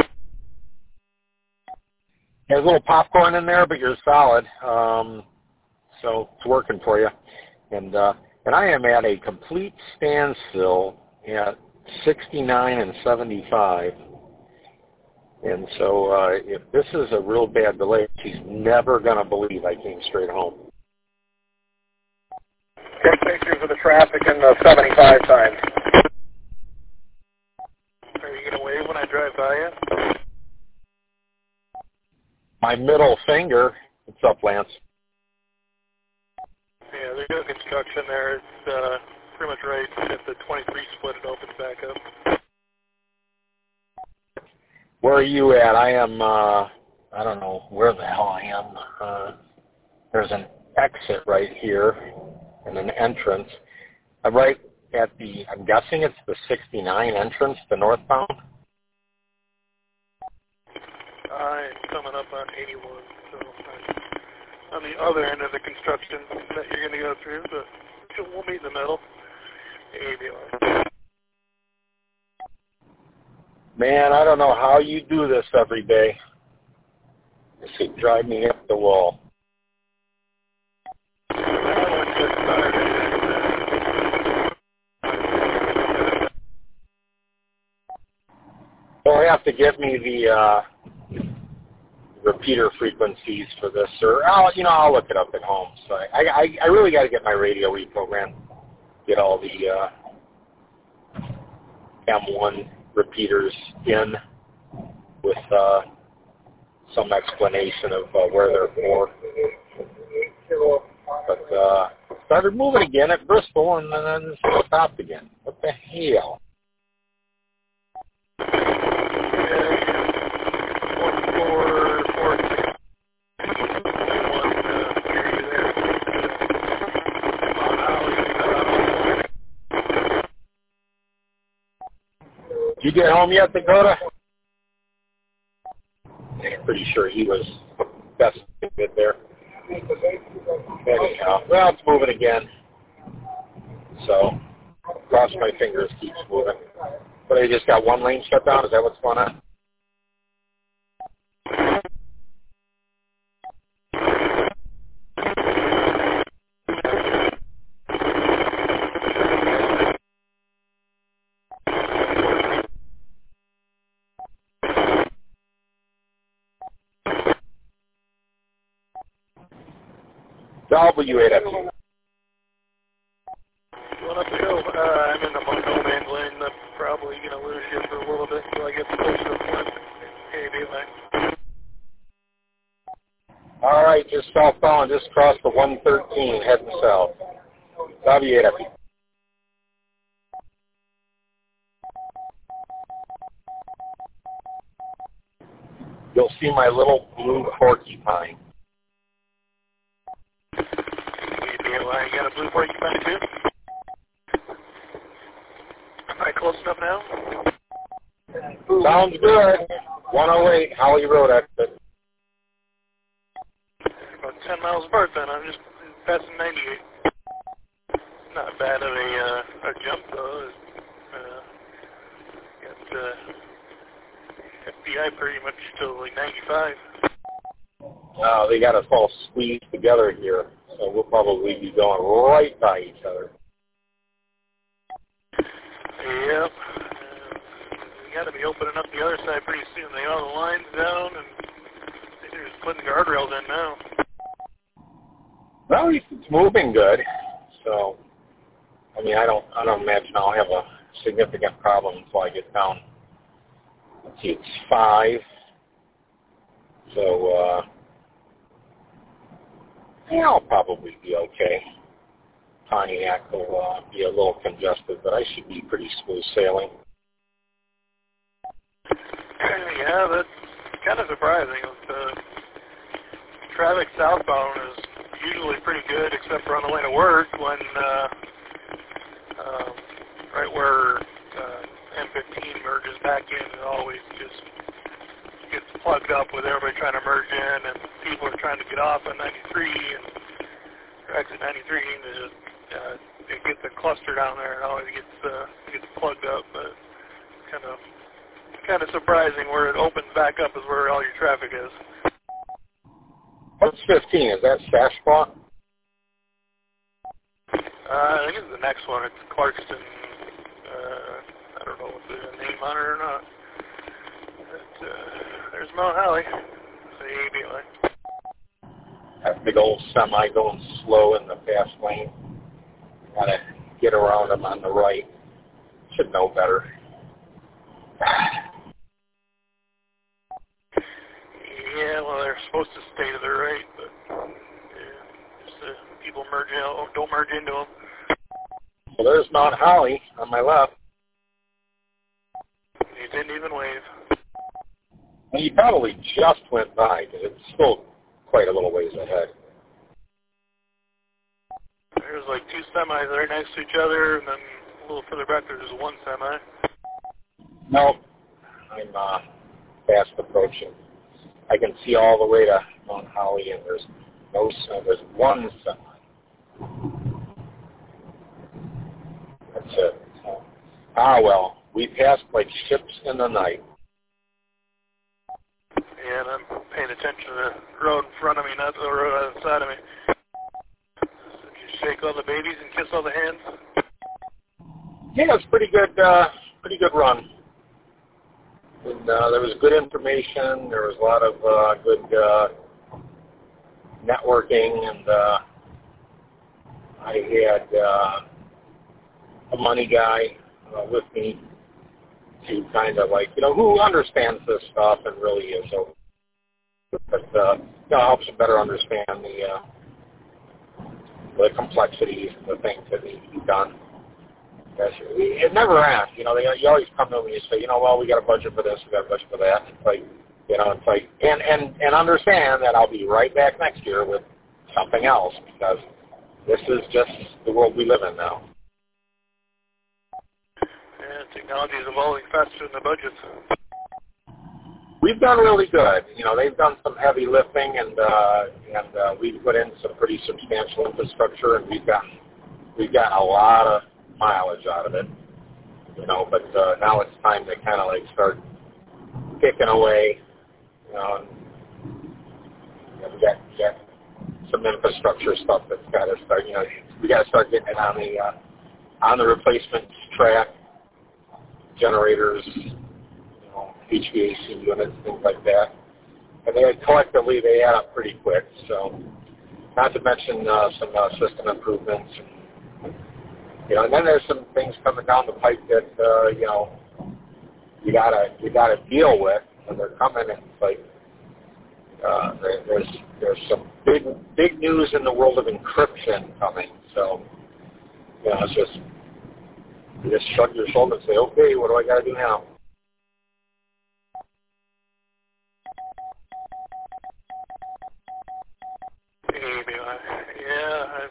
[SPEAKER 2] There's a little popcorn in there, but you're solid. Um, so it's working for you. And uh, and I am at a complete standstill at sixty-nine and seventy-five. And so uh, if this is a real bad delay, she's never going to believe I came straight home.
[SPEAKER 5] Take pictures of the traffic in the seventy-five sign.
[SPEAKER 4] Are you going to wave when I drive by you?
[SPEAKER 2] My middle finger. What's up, Lance?
[SPEAKER 4] Yeah, there's no construction there. It's uh, pretty much right at the twenty-three split. It opens back up.
[SPEAKER 2] Where are you at? I am, uh, I don't know where the hell I am. Uh, there's an exit right here and an entrance. I'm right at the, I'm guessing it's the sixty-nine entrance, the northbound.
[SPEAKER 4] I'm coming up on eighty-one, so I'm on the other end of the construction that you're going to go through, but we'll meet in the middle. eighty-one.
[SPEAKER 2] Man, I don't know how you do this every day. This would drive me up the wall. You'll have to give me the uh, repeater frequencies for this, or I'll, you know, I'll look it up at home. So I, I, I really got to get my radio reprogrammed, get all the uh, M one repeaters in with uh, some explanation of uh, where they're for. But uh, started moving again at Bristol and then stopped again. What the hell?
[SPEAKER 4] Four, four,
[SPEAKER 2] You get home yet, Dakota? I'm pretty sure he was best good there. Anyhow, well, it's moving again. So, cross my fingers, keeps moving. But they just got one lane shut down? Is that what's going on? W eight F U.
[SPEAKER 4] Going up the hill, uh, I'm in the no man's lane. I'm probably going to lose you for a little bit until I get close to the point. A B lane.
[SPEAKER 2] All right, just southbound, just crossed the one thirteen, heading south. W eight F U. You'll see my little blue porcupine.
[SPEAKER 4] You got a blue porcupine too? Am I close enough now?
[SPEAKER 2] Sounds good. one oh eight, Holly Road exit.
[SPEAKER 4] About ten miles apart then. I'm just passing ninety-eight. Not bad of a, uh, a jump though. Uh, got uh, F B I pretty much till like ninety-five.
[SPEAKER 2] Uh, they got us all squeezed together here, so we'll probably be going right by each other.
[SPEAKER 4] Yep. Uh, we got to be opening up the other side pretty soon. They got all the lines down, and they're just putting guardrails in now.
[SPEAKER 2] Well, at least it's moving good. So, I mean, I don't, I don't imagine I'll have a significant problem until I get down. Let's see, it's five. So, uh, yeah, I'll probably be okay. Pontiac will uh, be a little congested, but I should be pretty smooth sailing.
[SPEAKER 4] Yeah, that's kind of surprising. The traffic southbound is usually pretty good, except for on the way to work when uh, uh, right where uh, M fifteen merges back in, it always just gets plugged up with everybody trying to merge in, and people are trying to get off on ninety-three and or exit ninety-three, and it just uh, it gets a cluster down there. It always gets uh, gets plugged up, but kind of kind of surprising where it opens back up is where all your traffic is.
[SPEAKER 2] What's fifteen? Is that Sashpot?
[SPEAKER 4] Uh, I think it's the next one. It's Clarkston. Uh, I don't know what the name on it or not. But, uh, there's Mount Holly. It's the A B line.
[SPEAKER 2] That big old semi going slow in the fast lane. Gotta get around him on the right. Should know better.
[SPEAKER 4] Yeah, well, they're supposed to stay to their right, but yeah, just uh, people merge out, don't merge into them.
[SPEAKER 2] Well, there's Mount Holly on my left.
[SPEAKER 4] You didn't even wave.
[SPEAKER 2] Well, you probably just went by, because it's still quite a little ways ahead.
[SPEAKER 4] There's like two semis right next to each other, and then a little further back there's one semi.
[SPEAKER 2] No, I'm uh, fast approaching. I can see all the way to Mount Holly, and there's no uh, there's one semi. That's it. So, ah, well, we passed like ships in the night.
[SPEAKER 4] Yeah, and I'm paying attention to the road in front of me, not the road on the side of me. So just shake all the babies and kiss all the hands.
[SPEAKER 2] Yeah, it's pretty good. Uh, pretty good run. And uh, there was good information. There was a lot of uh, good uh, networking, and uh, I had uh, a money guy uh, with me to kind of like, you know, who understands this stuff and really is so. But uh, you know, helps you better understand the uh, the complexities and the things that need to be done. It never ends. You know, they, you always come to me and say, you know, well, we got a budget for this, we got a budget for that. It's like, you know, it's like, and, and, and understand that I'll be right back next year with something else, because this is just the world we live in now.
[SPEAKER 4] Yeah, technology is evolving faster than the budgets.
[SPEAKER 2] We've done really good. You know, they've done some heavy lifting, and uh, and uh, we've put in some pretty substantial infrastructure, and we've got we've gotten a lot of mileage out of it. You know, but uh, now it's time to kind of like start kicking away. You know, and, you know we got, we got some infrastructure stuff that's got to start. You know, we got to start getting it on the uh, on the replacement track, generators, H V A C units, things like that. And they collectively, they add up pretty quick. So, not to mention uh, some uh, system improvements. And, you know, and then there's some things coming down the pipe that uh, you know you gotta you gotta deal with when they're coming. And it's like uh, there, there's there's some big big news in the world of encryption coming. So, you know, it's just you just shrug your shoulders and say, okay, what do I gotta do now?
[SPEAKER 4] Maybe, yeah, I,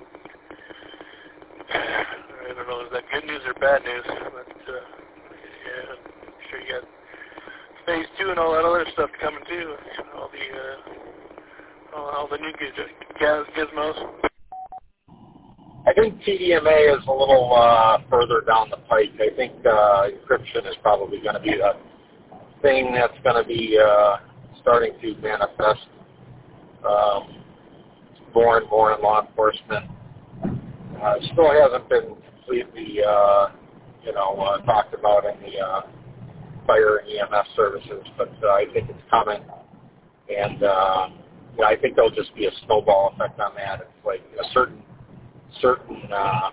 [SPEAKER 4] I don't know, is that good news or bad news? But, uh, yeah, I'm sure you got phase two and all that other stuff coming too. All the, uh, all, all the new giz- gizmos.
[SPEAKER 2] I think T D M A is a little uh, further down the pike. I think uh, encryption is probably going to be the thing that's going to be uh, starting to manifest um, more and more in law enforcement. Uh, still hasn't been completely, uh, you know, uh, talked about in the uh, fire and E M S services, but uh, I think it's coming. And uh, you know, I think there'll just be a snowball effect on that. It's like a certain, certain, uh,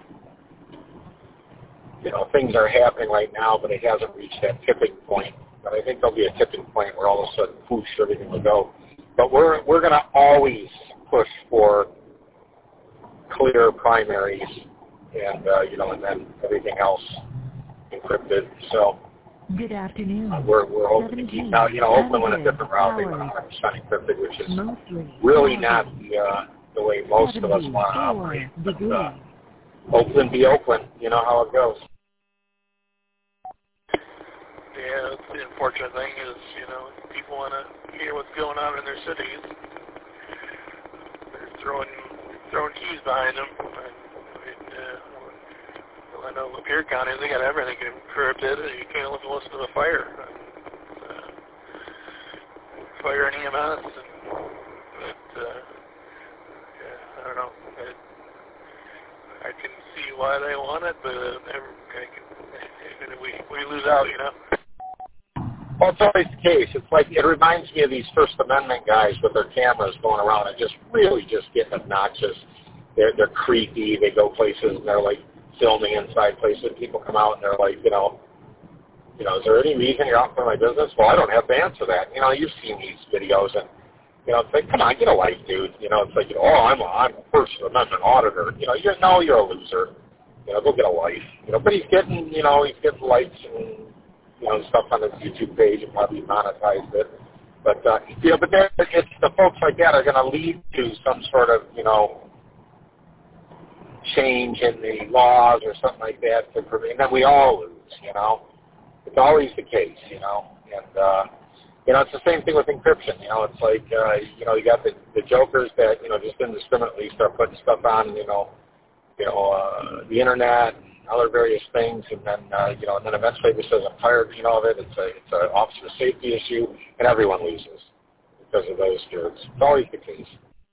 [SPEAKER 2] you know, things are happening right now, but it hasn't reached that tipping point. But I think there'll be a tipping point where all of a sudden, whoosh, everything will go. But we're we're going to always push for clear primaries, and uh, you know, and then everything else encrypted. So
[SPEAKER 1] good afternoon.
[SPEAKER 2] Uh, we're we're hoping to keep now. You know, Oakland went a different route. They went one hundred percent encrypted, which is really not the uh, the way most of us want to operate. But, uh, Oakland be Oakland. You know how it goes.
[SPEAKER 4] Yeah, that's the unfortunate thing is, you know, people want to hear what's going on in their cities. They're throwing throwing keys behind them. And, uh, well, I know Lapeer County, they got everything encrypted, and you can't even listen to the fire. Uh, fire and E M S, and but, uh, yeah, I don't know. It, I can see why they want it, but uh, never, I can, we we lose out, you know.
[SPEAKER 2] Well, it's always the case. It's like, it reminds me of these First Amendment guys with their cameras going around and just really just getting obnoxious. They're, they're creepy. They go places and they're like filming inside places. People come out and they're like, you know, you know, is there any reason you're out for my business? Well, I don't have to answer that. You know, you've seen these videos and, you know, it's like, come on, get a life, dude. You know, it's like, oh, I'm a, I'm a First Amendment auditor. You know, you're, no, you're a loser. You know, go get a life. You know, but he's getting, you know, he's getting likes and, you know, stuff on his YouTube page and probably monetized it. But, uh, you know, but there, it's the folks like that are going to lead to some sort of, you know, change in the laws or something like that. To prevent, and then we all lose, you know. It's always the case, you know. And, uh, you know, it's the same thing with encryption. You know, it's like, uh, you know, you got the, the jokers that, you know, just indiscriminately start putting stuff on, you know, you know, uh, the internet and other various things, and then, uh, you know, and then eventually this says I'm tired, you know, of it. It's a, it's an officer safety issue, and everyone loses because of those jerks. It's always the case.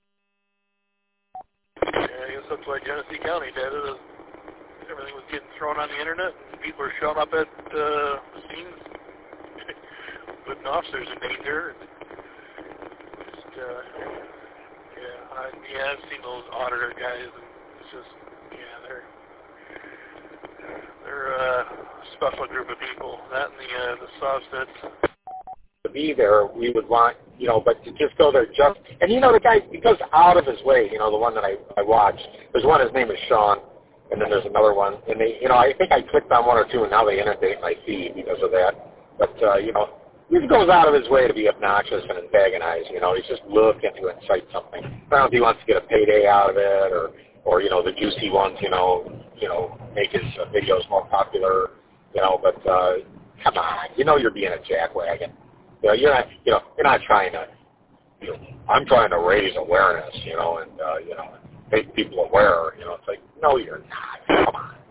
[SPEAKER 4] Yeah, I guess that's why Genesee County did it. Everything was getting thrown on the internet, and people were showing up at uh, scenes, putting officers in danger. Just, uh, yeah, I, yeah, I've seen those auditor guys, and it's just, yeah, they're they're uh, a special group of people. That and the uh, the Sovsets.
[SPEAKER 2] To be there, we would want, you know, but to just go there just, and you know, the guy, he goes out of his way, you know, the one that I, I watched. There's one, his name is Sean, and then there's another one, and they, you know, I think I clicked on one or two, and now they inundate my feed because of that. But, uh, you know, he goes out of his way to be obnoxious and antagonize, you know, he's just looking to incite something. I don't know if he wants to get a payday out of it, or, or, you know, the juicy ones, you know, you know, make his uh, videos more popular, you know, but uh, come on, you know you're being a jackwagon. You know, you're not, you know, you're not trying to, you know, I'm trying to raise awareness, you know, and, uh, you know, make people aware, you know, it's like, no, you're not. Come on.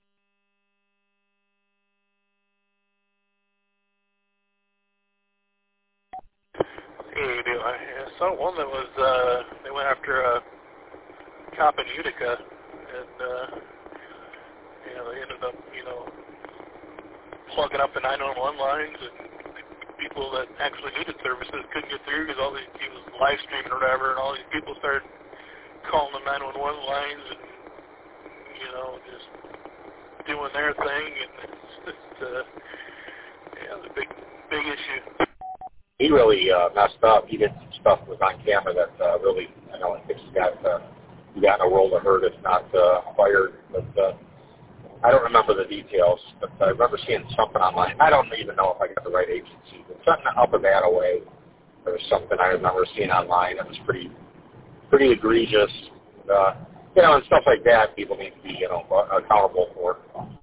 [SPEAKER 4] Hey, dude, I saw one that was, uh, they went after a cop in Utica, and, uh, you know, they ended up, you know, plugging up the nine one one lines, and people that actually needed services couldn't get through because all these, he was live streaming or whatever, and all these people started calling the nine one one lines and, you know, just doing their thing, and it's just, uh, yeah, it's a big, big issue.
[SPEAKER 2] He really uh, messed up. He did some stuff that was on camera that uh, really, I know, I think he got, uh, he got in a world of hurt, if not uh, fired. But uh, I don't remember the details, but I remember seeing something online. I don't even know if I got the right agency, but something up and that away. There was something I remember seeing online that was pretty, pretty egregious. Uh, you know, and stuff like that, people need to be, you know, accountable for.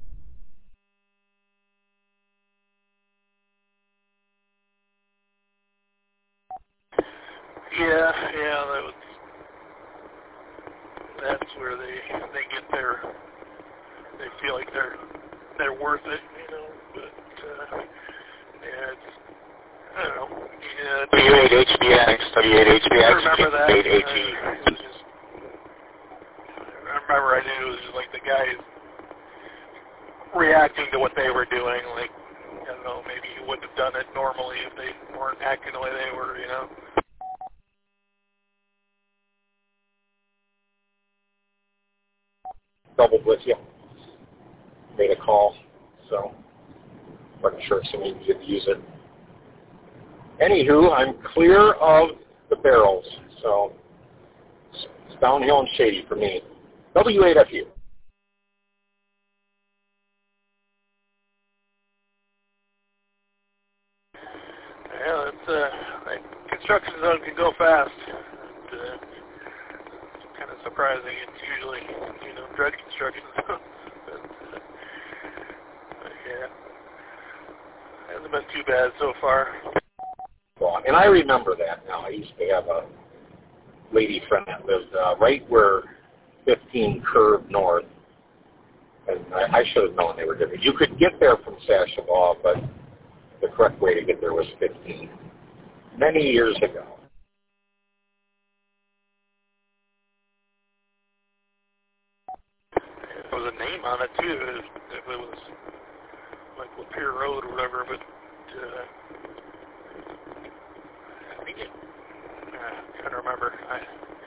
[SPEAKER 4] Yeah, yeah, that was, that's where they they get their, they feel like they're they're worth it, you know. But uh, yeah, it's, I don't know. Yeah,
[SPEAKER 8] W eight H B X, W eight H B X,
[SPEAKER 4] I remember that.
[SPEAKER 8] eight H E.
[SPEAKER 4] Uh, it was just, I remember I knew it was just like the guys reacting to what they were doing. Like, I don't know, maybe he wouldn't have done it normally if they weren't acting the way they were, you know.
[SPEAKER 2] Double with you. Made a call, so wasn't sure if somebody could use it. Anywho, I'm clear of the barrels, so it's downhill and shady for me. W eight F U.
[SPEAKER 4] Yeah, it's uh, like construction zone can go fast. And, uh, it's kind of surprising. It's usually, you know, drug construction zone. but, uh, but yeah, hasn't been too bad so far.
[SPEAKER 2] Well, and I remember that now. I used to have a lady friend that lived uh, right where fifteen curved north, and I, I should have known they were different. You could get there from Sashabaw, but the correct way to get there was fifteen. Many years ago.
[SPEAKER 4] There was a name on it too. It was, it was like Lapeer Road or whatever, but uh, I think it. Uh, I'm trying to remember. I,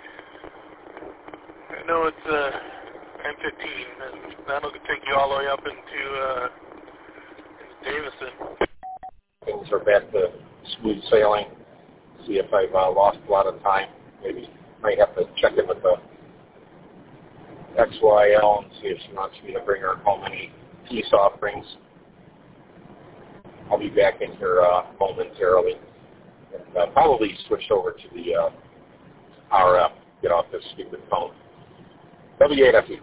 [SPEAKER 4] I know it's uh, M fifteen, and that'll take you all the way up into, uh, into Davison.
[SPEAKER 2] Things are back to smooth sailing. See if I've uh, lost a lot of time. Maybe might have to check in with the X Y L and see if she wants me to bring her home any peace offerings. I'll be back in here uh, momentarily. And, uh, probably switch over to the uh, R F. Get off this stupid phone. W eight F U.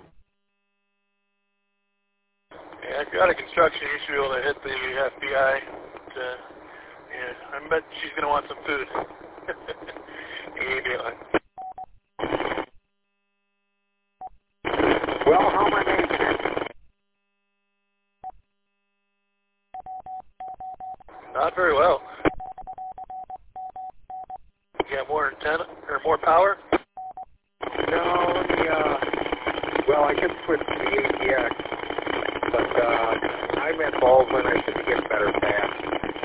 [SPEAKER 4] Yeah, if you're at a construction, you should be able to hit the F B I. But, uh, yeah, I bet she's going to want some food. Maybe like.
[SPEAKER 5] Well, how am I making it?
[SPEAKER 4] Not very well. You got more antenna or more power?
[SPEAKER 5] No, let me, uh, well, I can switch to the A T X, but uh, I'm at Baldwin. I should be getting better fast.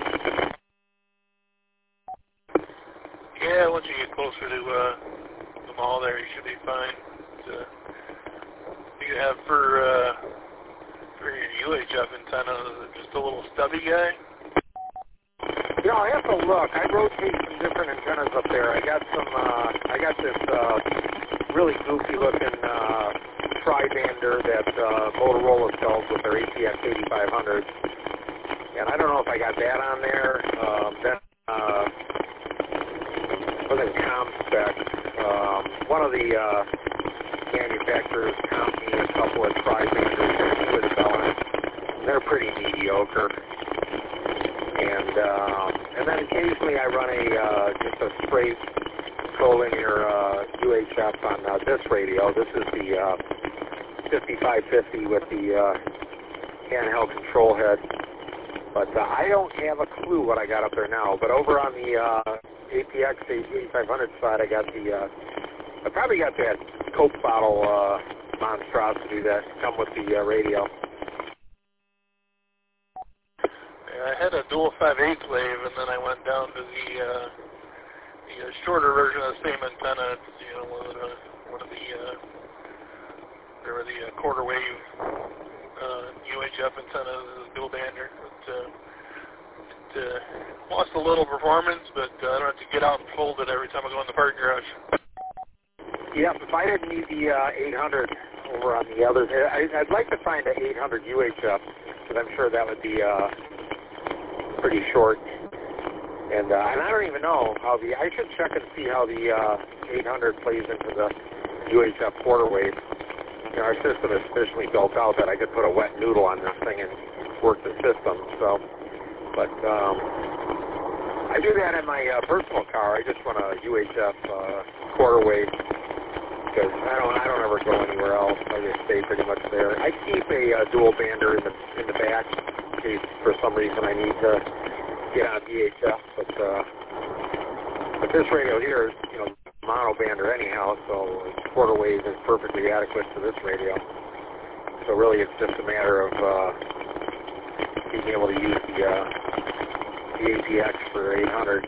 [SPEAKER 4] Yeah, once you get closer to uh, the mall there, you should be fine. But, uh, you have for uh, for your U H F antenna, just a little stubby guy?
[SPEAKER 5] You know, I have to look. I rotate some different antennas up there. I got some, uh, I got this uh, really goofy looking uh, tri-bander that uh, Motorola sells with their A T X eighty-five hundred. And I don't know if I got that on there. Um, then, uh, what are the ComSpec? Um, one of the uh, manufacturers comped me a couple of tri-banders with a bell on it. they're pretty mediocre. And uh, and then occasionally I run a uh, just a straight collinear uh, U H F on uh, this radio. This is the uh, fifty-five fifty with the uh, handheld control head. But uh, I don't have a clue what I got up there now. But over on the uh, A P X eighty-five hundred side, I got the uh, I probably got that Coke bottle uh, monstrosity that come with the uh, radio.
[SPEAKER 4] I had a dual five eighths wave, and then I went down to the uh, the uh, shorter version of the same antenna. It's, you know, one of the one of the uh, or the uh, quarter wave uh, U H F antennas, dual bander. It, uh, it uh, lost a little performance, but uh, I don't have to get out and fold it every time I go in the parking garage.
[SPEAKER 5] Yeah, if I didn't need the uh, eight hundred over on the others, I, I'd like to find an eight hundred U H F, because I'm sure that would be uh, pretty short. And uh, and I don't even know how the, I should check and see how the uh, eight hundred plays into the U H F quarter wave. You know, our system is sufficiently built out that I could put a wet noodle on this thing and work the system. So, but um, I do that in my uh, personal car. I just run a U H F uh, quarter wave, because I don't I don't ever go anywhere else. I just stay pretty much there. I keep a uh, dual bander in the in the back in case for some reason I need to get on V H F. But uh, but this radio here is, you know, mono bander anyhow, so quarter wave is perfectly adequate for this radio. So really, it's just a matter of uh, being able to use the uh, the A P X for eight hundred.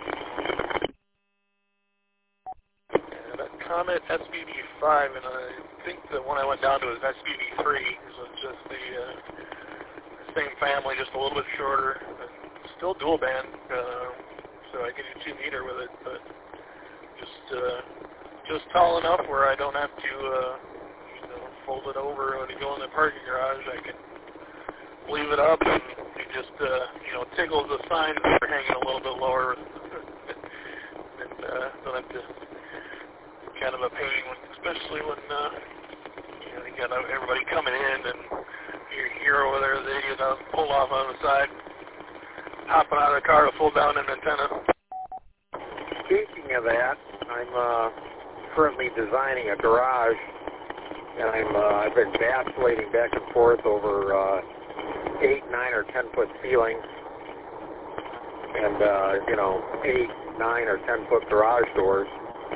[SPEAKER 4] Comet S B B five, and I think the one I went down to was S B B three, so it's just the uh, same family, just a little bit shorter, but still dual band, uh, so I get a two meter with it, but just uh, just tall enough where I don't have to uh, you know, fold it over when you go in the parking garage. I can leave it up, and it just uh, you know tickles the signs that are hanging a little bit lower, and uh, don't have to. Kind of a pain, when, especially when uh, you know you got everybody coming in and you're here over there, they you know pull off on the side, hopping out of the car to pull down an antenna.
[SPEAKER 5] Speaking of that, I'm uh, currently designing a garage, and I'm uh, I've been vacillating back and forth over uh, eight, nine, or ten foot ceilings, and uh, you know eight, nine, or ten foot garage doors.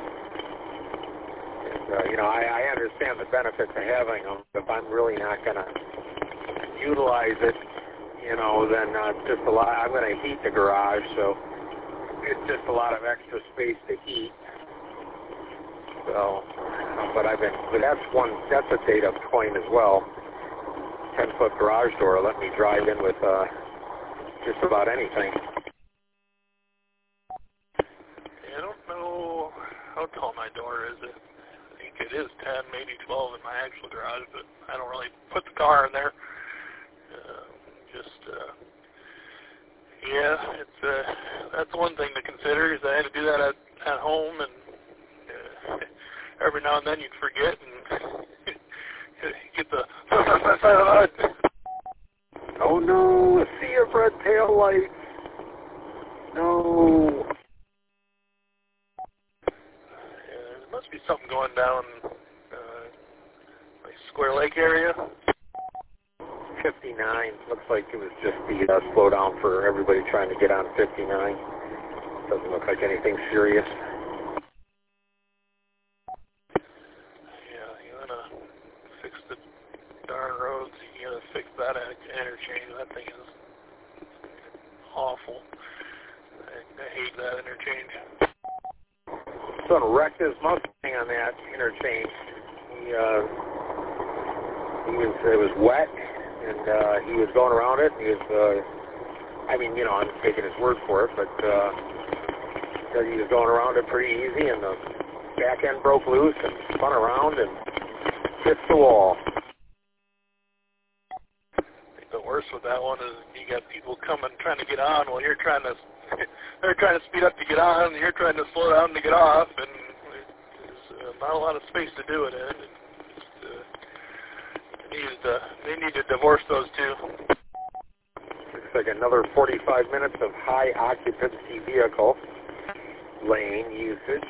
[SPEAKER 5] Uh, you know, I, I understand the benefits of having them. If I'm really not going to utilize it, you know, then uh, just a lot. I'm going to heat the garage, so it's just a lot of extra space to heat. So, um, but I've been, but that's one. That's a data point as well. Ten foot garage door let me drive in with uh, just about anything.
[SPEAKER 4] I don't know how tall my door is. It. It is ten, maybe twelve in my actual garage, but I don't really put the car in there. Uh, just, uh, yeah, it's uh, that's one thing to consider, is I had to do that at, at home, and uh, every now and then you'd forget and get the
[SPEAKER 5] oh no, a sea of red tail lights. No.
[SPEAKER 4] Must be something going down uh, like Square Lake area.
[SPEAKER 5] fifty-nine. Looks like it was just the uh, slowdown for everybody trying to get on fifty-nine. Doesn't look like anything serious.
[SPEAKER 4] Yeah, you want to fix the darn roads. You got to fix that interchange. That thing is awful. I, I hate that interchange.
[SPEAKER 5] Son wrecked his Mustang on that interchange. He, uh, he was, it was wet, and uh, he was going around it. He was, uh, I mean, you know, I'm taking his word for it, but uh, he was going around it pretty easy, and the back end broke loose and spun around and hit the wall.
[SPEAKER 4] I think the worst with that one is you got people coming trying to get on while you're trying to. They're trying to speed up to get on, and you're trying to slow down to get off, and there's uh, not a lot of space to do it in. It's, uh, they, need to, they need to divorce those two.
[SPEAKER 5] I got another forty-five minutes of high occupancy vehicle lane usage.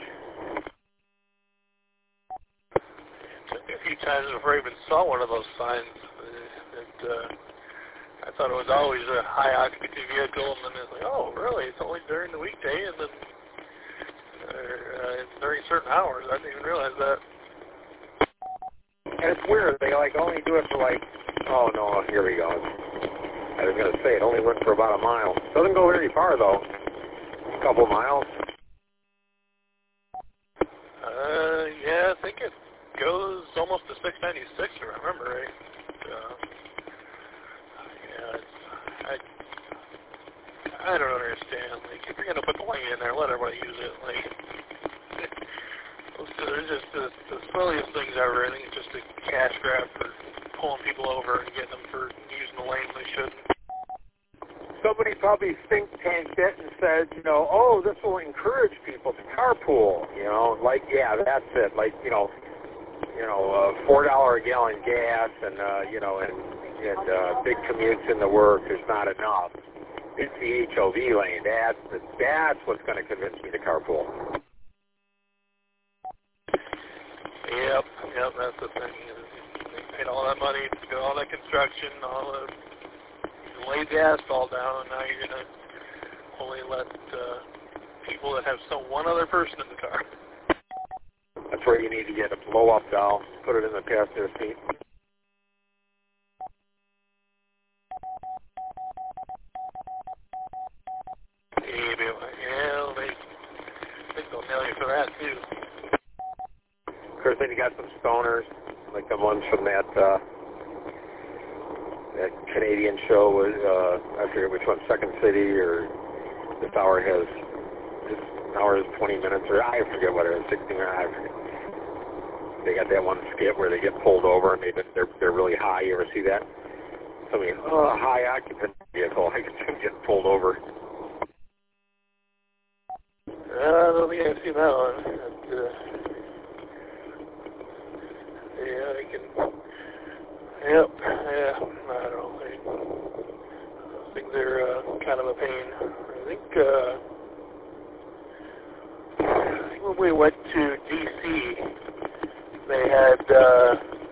[SPEAKER 4] Took me a few times before I even saw one of those signs. It, uh, I thought it was always a high occupancy vehicle, and then it's like, oh, really? It's only during the weekday, and then uh, during certain hours. I didn't even realize that.
[SPEAKER 5] And it's weird. They like only do it for like, oh no, here we go. I was going to say it only went for about a mile. Doesn't go very far though. A couple miles.
[SPEAKER 4] Uh, yeah, I think it goes almost to six ninety-six, if I remember right. Uh, yeah, it's, I, I don't understand. Like, if you're going to put the lane in there, let everybody use it. Like, they're just the, the silliest things ever. I think it's just a cash grab for pulling people over and getting them for using the lanes they shouldn't.
[SPEAKER 5] Somebody probably think tanked it and said, you know, oh, this will encourage people to carpool. You know, like, yeah, that's it. Like, you know, you know, uh, four dollar a gallon gas and, uh, you know, and, and uh, big commutes into work is not enough. It's the H O V lane. That's, that's what's going to convince me to carpool.
[SPEAKER 4] Yep, yep, that's the thing. They paid all that money to do all that construction, all the laid the asphalt down, and now you're going to only let uh, people that have some one other person in the car.
[SPEAKER 5] That's where you need to get a blow-up valve, put it in the passenger seat.
[SPEAKER 4] Yeah, well, they I think they'll nail you for that, too.
[SPEAKER 5] Of course, then you got some stoners, like the ones from that uh, that Canadian show. Was uh, I forget which one, Second City, or this hour has this hour is twenty minutes, or I forget what it is, sixty minutes. I forget. They got that one skit where they get pulled over and they they're they're really high. You ever see that? I mean, oh, high occupant vehicle. I can see them getting pulled over.
[SPEAKER 4] Uh, I don't think I've seen that one. But, uh, yeah, I can. Yep. Yeah. I don't know. I, I think they're uh, kind of a pain. I think. Uh, I think when we went to D C, they had uh,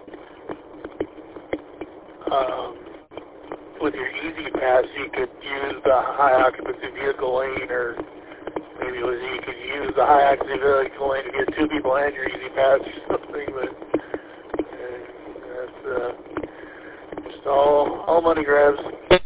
[SPEAKER 4] um, with your Easy Pass, you could use the high occupancy vehicle lane, or maybe it was you could use the high occupancy vehicle lane to get two people and your Easy Pass or something. But uh, that's uh, just all all money grabs.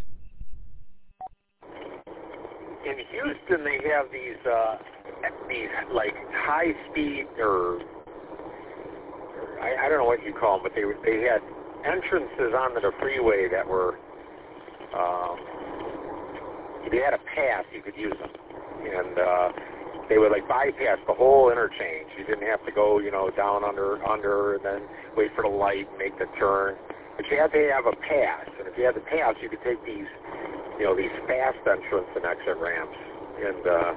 [SPEAKER 5] In Houston, they have these uh, these like high speed or I, I don't know what you call them, but they they had entrances onto the freeway that were um, if you had a pass, you could use them, and uh, they would like bypass the whole interchange. You didn't have to go, you know, down under under and then wait for the light and make the turn. But you had to have a pass, and if you had the pass, you could take these, you know, these fast entrance and exit ramps. And uh,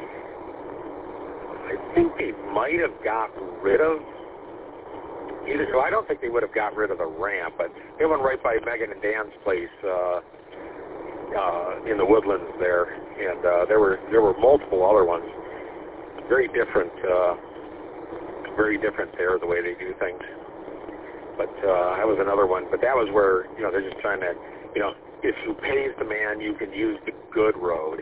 [SPEAKER 5] I think they might have got rid of either. So I don't think they would have got rid of the ramp, but they went right by Megan and Dan's place uh, uh, in the Woodlands there, and uh, there were there were multiple other ones, very different, uh, very different there the way they do things. But uh, that was another one. But that was where, you know, they're just trying to, you know, if you pays the man, you can use the good road.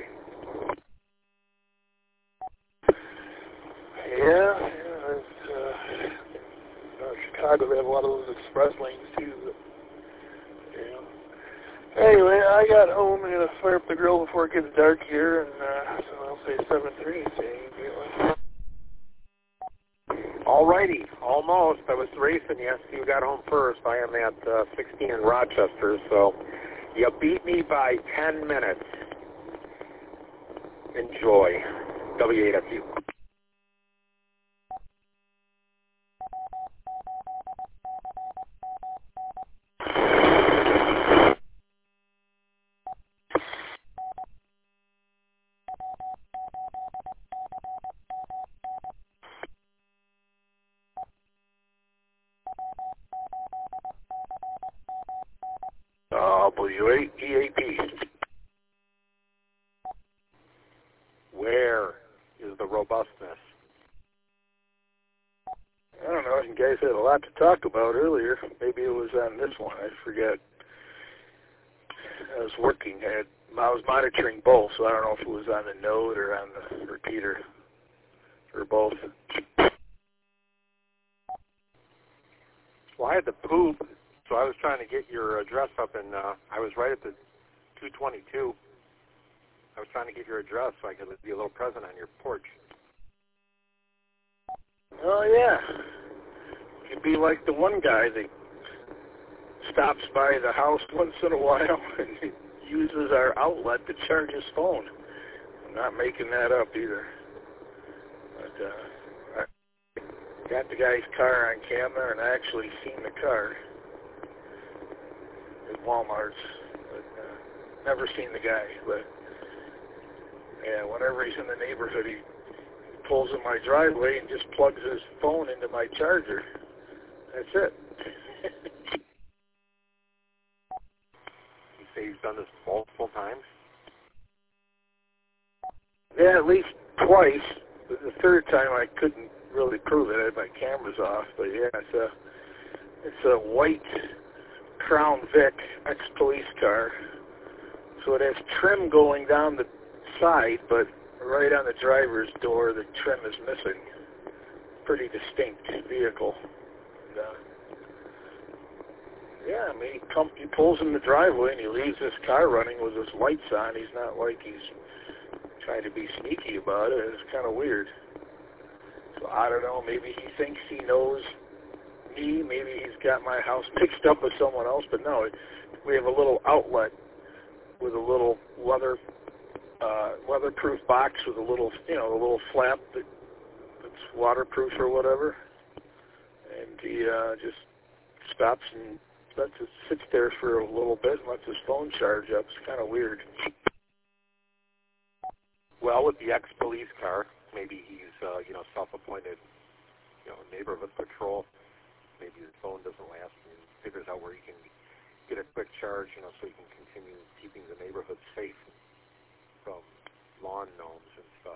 [SPEAKER 4] Yeah, yeah. It's, uh, uh, Chicago, they have a lot of those express lanes too. But, yeah. Anyway, I got home. I'm gonna fire up the grill before it gets dark here, and uh, so I'll say seven three.
[SPEAKER 5] Alrighty, almost. I was racing you. You got home first. I am at uh, sixteen in Rochester, so you beat me by ten minutes. Enjoy. W eight F U.
[SPEAKER 4] W eight E A P.
[SPEAKER 3] robustness?
[SPEAKER 10] I don't know. You guys had a lot to talk about earlier. Maybe it was on this one. I forget. I was working. I, had, I was monitoring both, so I don't know if it was on the node or on the repeater, or both.
[SPEAKER 3] Well, I had to poop, so I was trying to get your address up, and uh, I was right at the two twenty-two. I was trying to get your address so I could be a little present on your porch.
[SPEAKER 10] Oh, yeah. You'd be like the one guy that stops by the house once in a while and uses our outlet to charge his phone. I'm not making that up either. But uh, I got the guy's car on camera, and I actually seen the car at Walmart's. But uh, never seen the guy. But yeah, whenever he's in the neighborhood, he pulls in my driveway and just plugs his phone into my charger. That's it.
[SPEAKER 3] You say you've done this multiple times?
[SPEAKER 10] Yeah, at least twice. The third time I couldn't really prove it. I had my cameras off. But yeah, it's a, it's a white Crown Vic ex-police car. So it has trim going down the side, but right on the driver's door, the trim is missing. Pretty distinct vehicle. And, uh, yeah, I mean, he, come, he pulls in the driveway and he leaves his car running with his lights on. He's not like he's trying to be sneaky about it. It's kind of weird. So I don't know. Maybe he thinks he knows me. Maybe he's got my house mixed up with someone else. But no, we have a little outlet with a little leather uh, weatherproof box with a little, you know, a little flap that, that's waterproof or whatever. And he uh, just stops and lets it sits there for a little bit and lets his phone charge up. It's kind of weird.
[SPEAKER 3] Well, with the ex-police car, maybe he's, uh, you know, self-appointed, you know, neighborhood patrol. Maybe his phone doesn't last and he figures out where he can get a quick charge, you know, so he can continue keeping the neighborhood safe from lawn gnomes and stuff.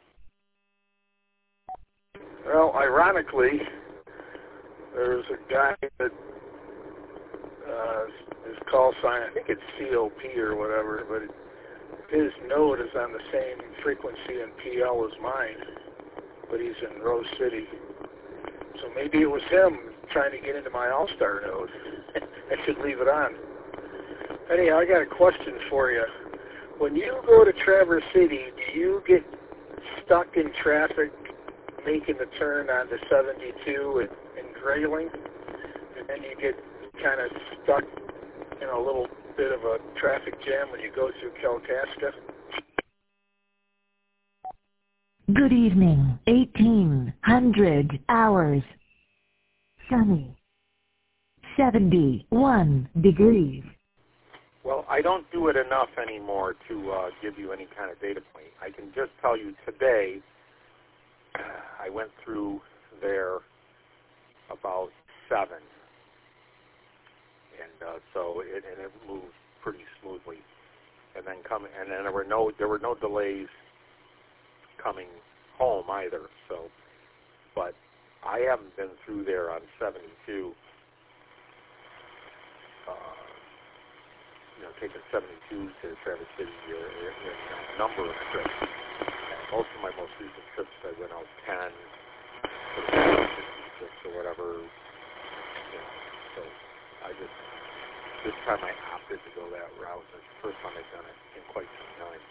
[SPEAKER 10] Well, ironically, there's a guy that uh, his call sign, I think it's C O P or whatever, but it, his node is on the same frequency and P L as mine, but he's in Rose City. So maybe it was him trying to get into my All-Star node. I should leave it on. Anyhow, I got a question for you. When you go to Traverse City, do you get stuck in traffic making the turn onto seventy-two in, in Grayling, and then you get kind of stuck in a little bit of a traffic jam when you go through Kalkaska?
[SPEAKER 1] Good evening. eighteen hundred hours. Sunny. seventy-one degrees.
[SPEAKER 3] Well, I don't do it enough anymore to uh, give you any kind of data point. I can just tell you today, I went through there about seven, and uh, so it and it moved pretty smoothly. And then coming, and then there were no there were no delays coming home either. So, but I haven't been through there on seventy-two. Uh, you know, taking seventy-two to Traverse City in a number of trips. And most of my most recent trips, I went out ten, sixty-six or whatever. You know, so I just, this time I opted to go that route. It's the first time I've done it in quite some time.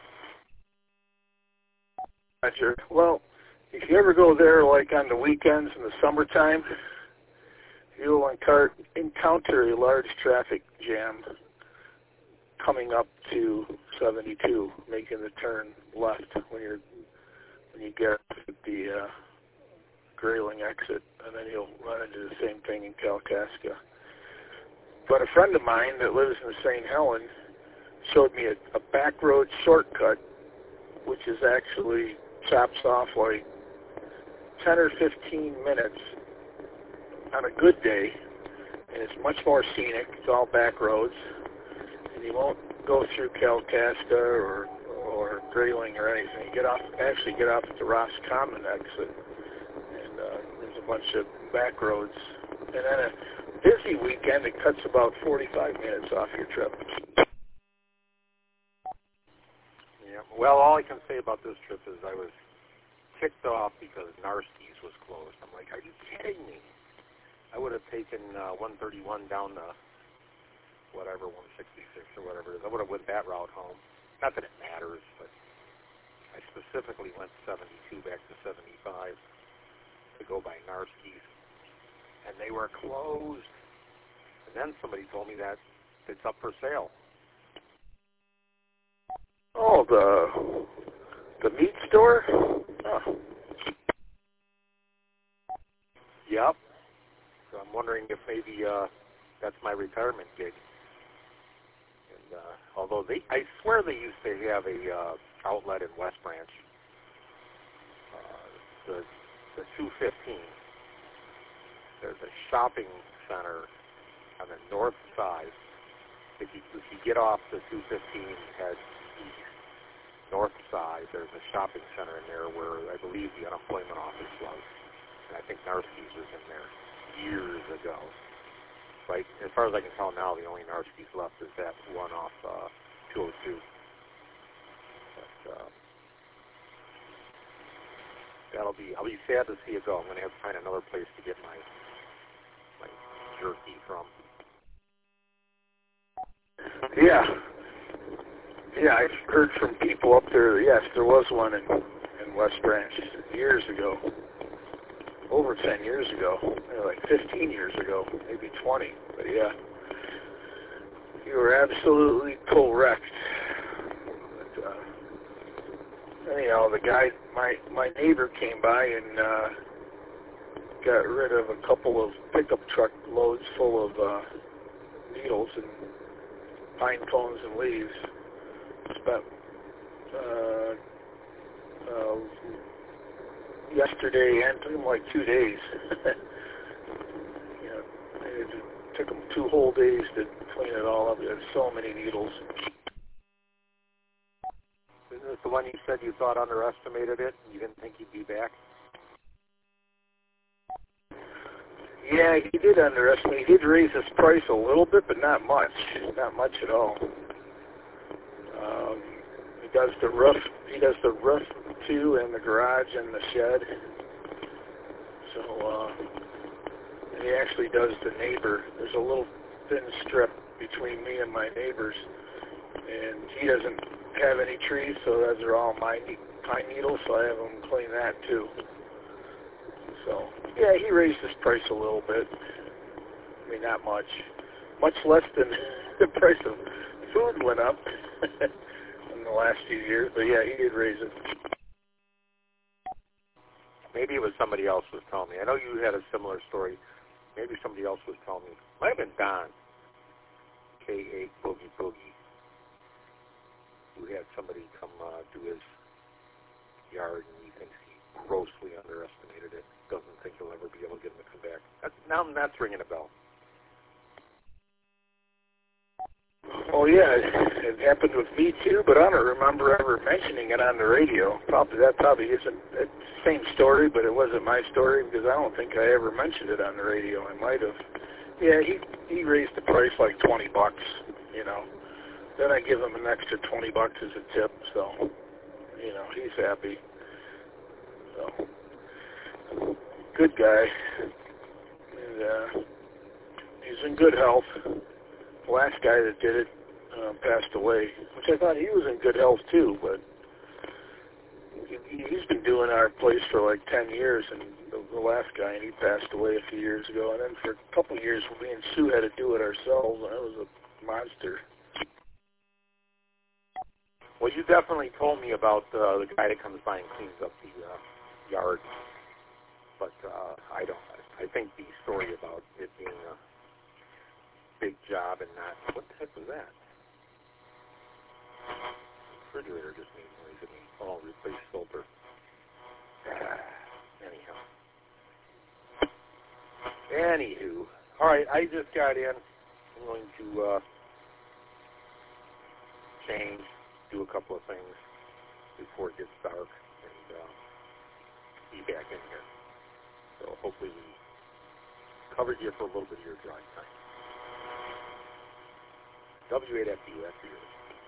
[SPEAKER 10] Roger. Well, if you ever go there, like on the weekends in the summertime, you'll encounter, encounter a large traffic jam coming up to seventy-two, making the turn left when you're when you get to the uh, Grayling exit, and then you'll run into the same thing in Kalkaska. But a friend of mine that lives in Saint Helen showed me a, a back road shortcut, which is actually chops off like ten or fifteen minutes on a good day, and it's much more scenic. It's all back roads, and you won't go through Kalkaska or, or or Grayling or anything. You get off, actually get off at the Roscommon exit, and uh, there's a bunch of back roads. And then a busy weekend, it cuts about forty-five minutes off your trip.
[SPEAKER 2] Yeah. Well, all I can say about this trip is I was kicked off because Narski's was closed. I'm like, are you kidding me? I would have taken uh, one thirty-one down to whatever, one sixty-six or whatever it is. I would have went that route home. Not that it matters, but I specifically went seventy-two back to seventy-five to go by Narski's, and they were closed. And then somebody told me that it's up for sale.
[SPEAKER 10] Oh, the the meat store? Oh.
[SPEAKER 2] Yep. So I'm wondering if maybe uh, that's my retirement gig. And uh, although they, I swear they used to have a uh, outlet in West Branch, uh, the the two fifteen. There's a shopping center on the north side. If you if you get off the two fifteen, head east, north side, there's a shopping center in there where I believe the unemployment office was. And I think Narski's was in there years ago. Right, as far as I can tell now, the only Narski's left is that one off uh, two oh two. But uh, that'll be, I'll be sad to see it go. I'm going to have to find another place to get my my jerky from.
[SPEAKER 10] Yeah. Yeah, I've heard from people up there. Yes, there was one in, in West Branch years ago. Over ten years ago. Like fifteen years ago. Maybe twenty. But yeah. You were absolutely correct. But, uh, anyhow, the guy, my, my neighbor came by and uh, got rid of a couple of pickup truck loads full of uh, needles and pine cones and leaves. Spent uh, uh, yesterday and took them like two days. You know, it took them two whole days to clean it all up. There's so many needles.
[SPEAKER 2] Isn't this the one you said you thought underestimated it? You didn't think he'd be back?
[SPEAKER 10] Yeah, he did underestimate. He did raise his price a little bit, but not much. Not much at all. Um, he does the roof. He does the roof too, and the garage and the shed. So uh, and he actually does the neighbor. There's a little thin strip between me and my neighbors, and he doesn't have any trees, so those are all my pine needles. So I have him clean that too. So yeah, he raised his price a little bit. I mean, not much. Much less than the price of food went up in the last few years. But yeah, he did raise it.
[SPEAKER 2] Maybe it was somebody else was telling me. I know you had a similar story. Maybe somebody else was telling me. Might have been Don, K eight Boogie Boogie, who had somebody come uh, do his yard, and he thinks he grossly underestimated it. Doesn't think he'll ever be able to get him to come back. That's, now that's ringing a bell.
[SPEAKER 10] Oh yeah, it, it happened with me too, but I don't remember ever mentioning it on the radio. Probably that probably isn't the same story, but it wasn't my story because I don't think I ever mentioned it on the radio. I might have. Yeah, he he raised the price like twenty bucks, you know. Then I give him an extra twenty bucks as a tip, so you know he's happy. So good guy, and uh, he's in good health. The last guy that did it uh, passed away, which I thought he was in good health too, but he, he's been doing our place for like ten years, and the, the last guy, and he passed away a few years ago. And then for a couple of years, me and Sue had to do it ourselves, and it was a monster.
[SPEAKER 2] Well, you definitely told me about uh, the guy that comes by and cleans up the uh, yard, but uh, I don't. I think the story about it being a big job and not, what the heck was that? The refrigerator just made noise at me. Oh, replace filter. Anyhow. Anywho. All right, I just got in. I'm going to uh, change, do a couple of things.
[SPEAKER 11] before it gets dark and uh, be back in here. So hopefully we covered you for a little bit of your drive time. W eight F U after yours.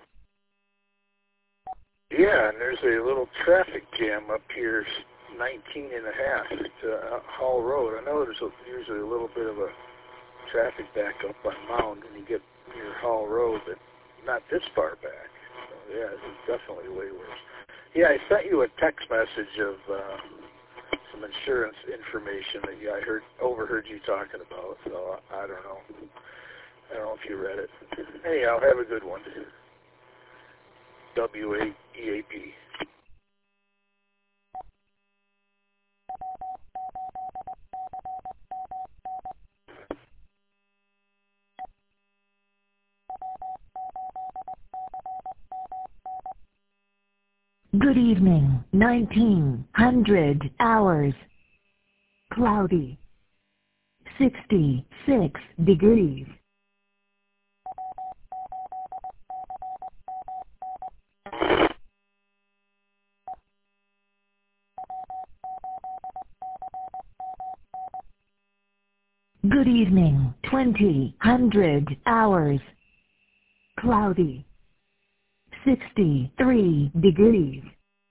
[SPEAKER 10] Yeah, and there's a little traffic jam up here, nineteen and a half to uh, Hall Road. I know there's a, usually a little bit of a traffic backup on Mound when you get near Hall Road, but not this far back. So, yeah, it's definitely way worse. Yeah, I sent you a text message of uh, some insurance information that yeah, I heard overheard you talking about. So I don't know. I don't know if you read it. Anyhow, have a good one. W A E A P.
[SPEAKER 1] Good evening, nineteen hundred hours. Cloudy. sixty-six degrees. Good evening, twenty hundred hours. Cloudy. sixty-three degrees.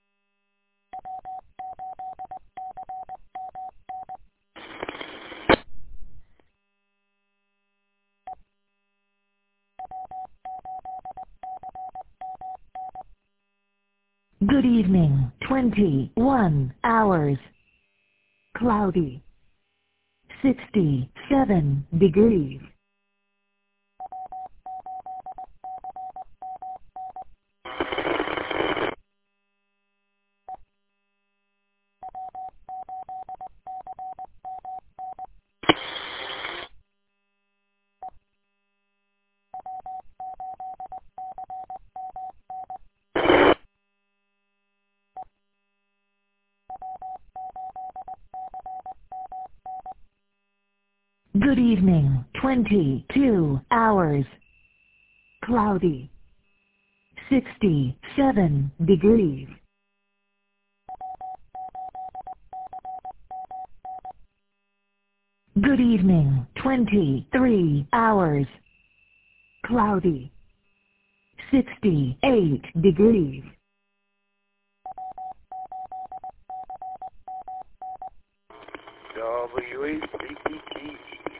[SPEAKER 1] Good evening, twenty-one hours. Cloudy. sixty-seven degrees. Good evening, twenty-two hours. Cloudy. sixty-seven degrees. Good evening, twenty-three hours. Cloudy. sixty-eight degrees.
[SPEAKER 10] W A P P T.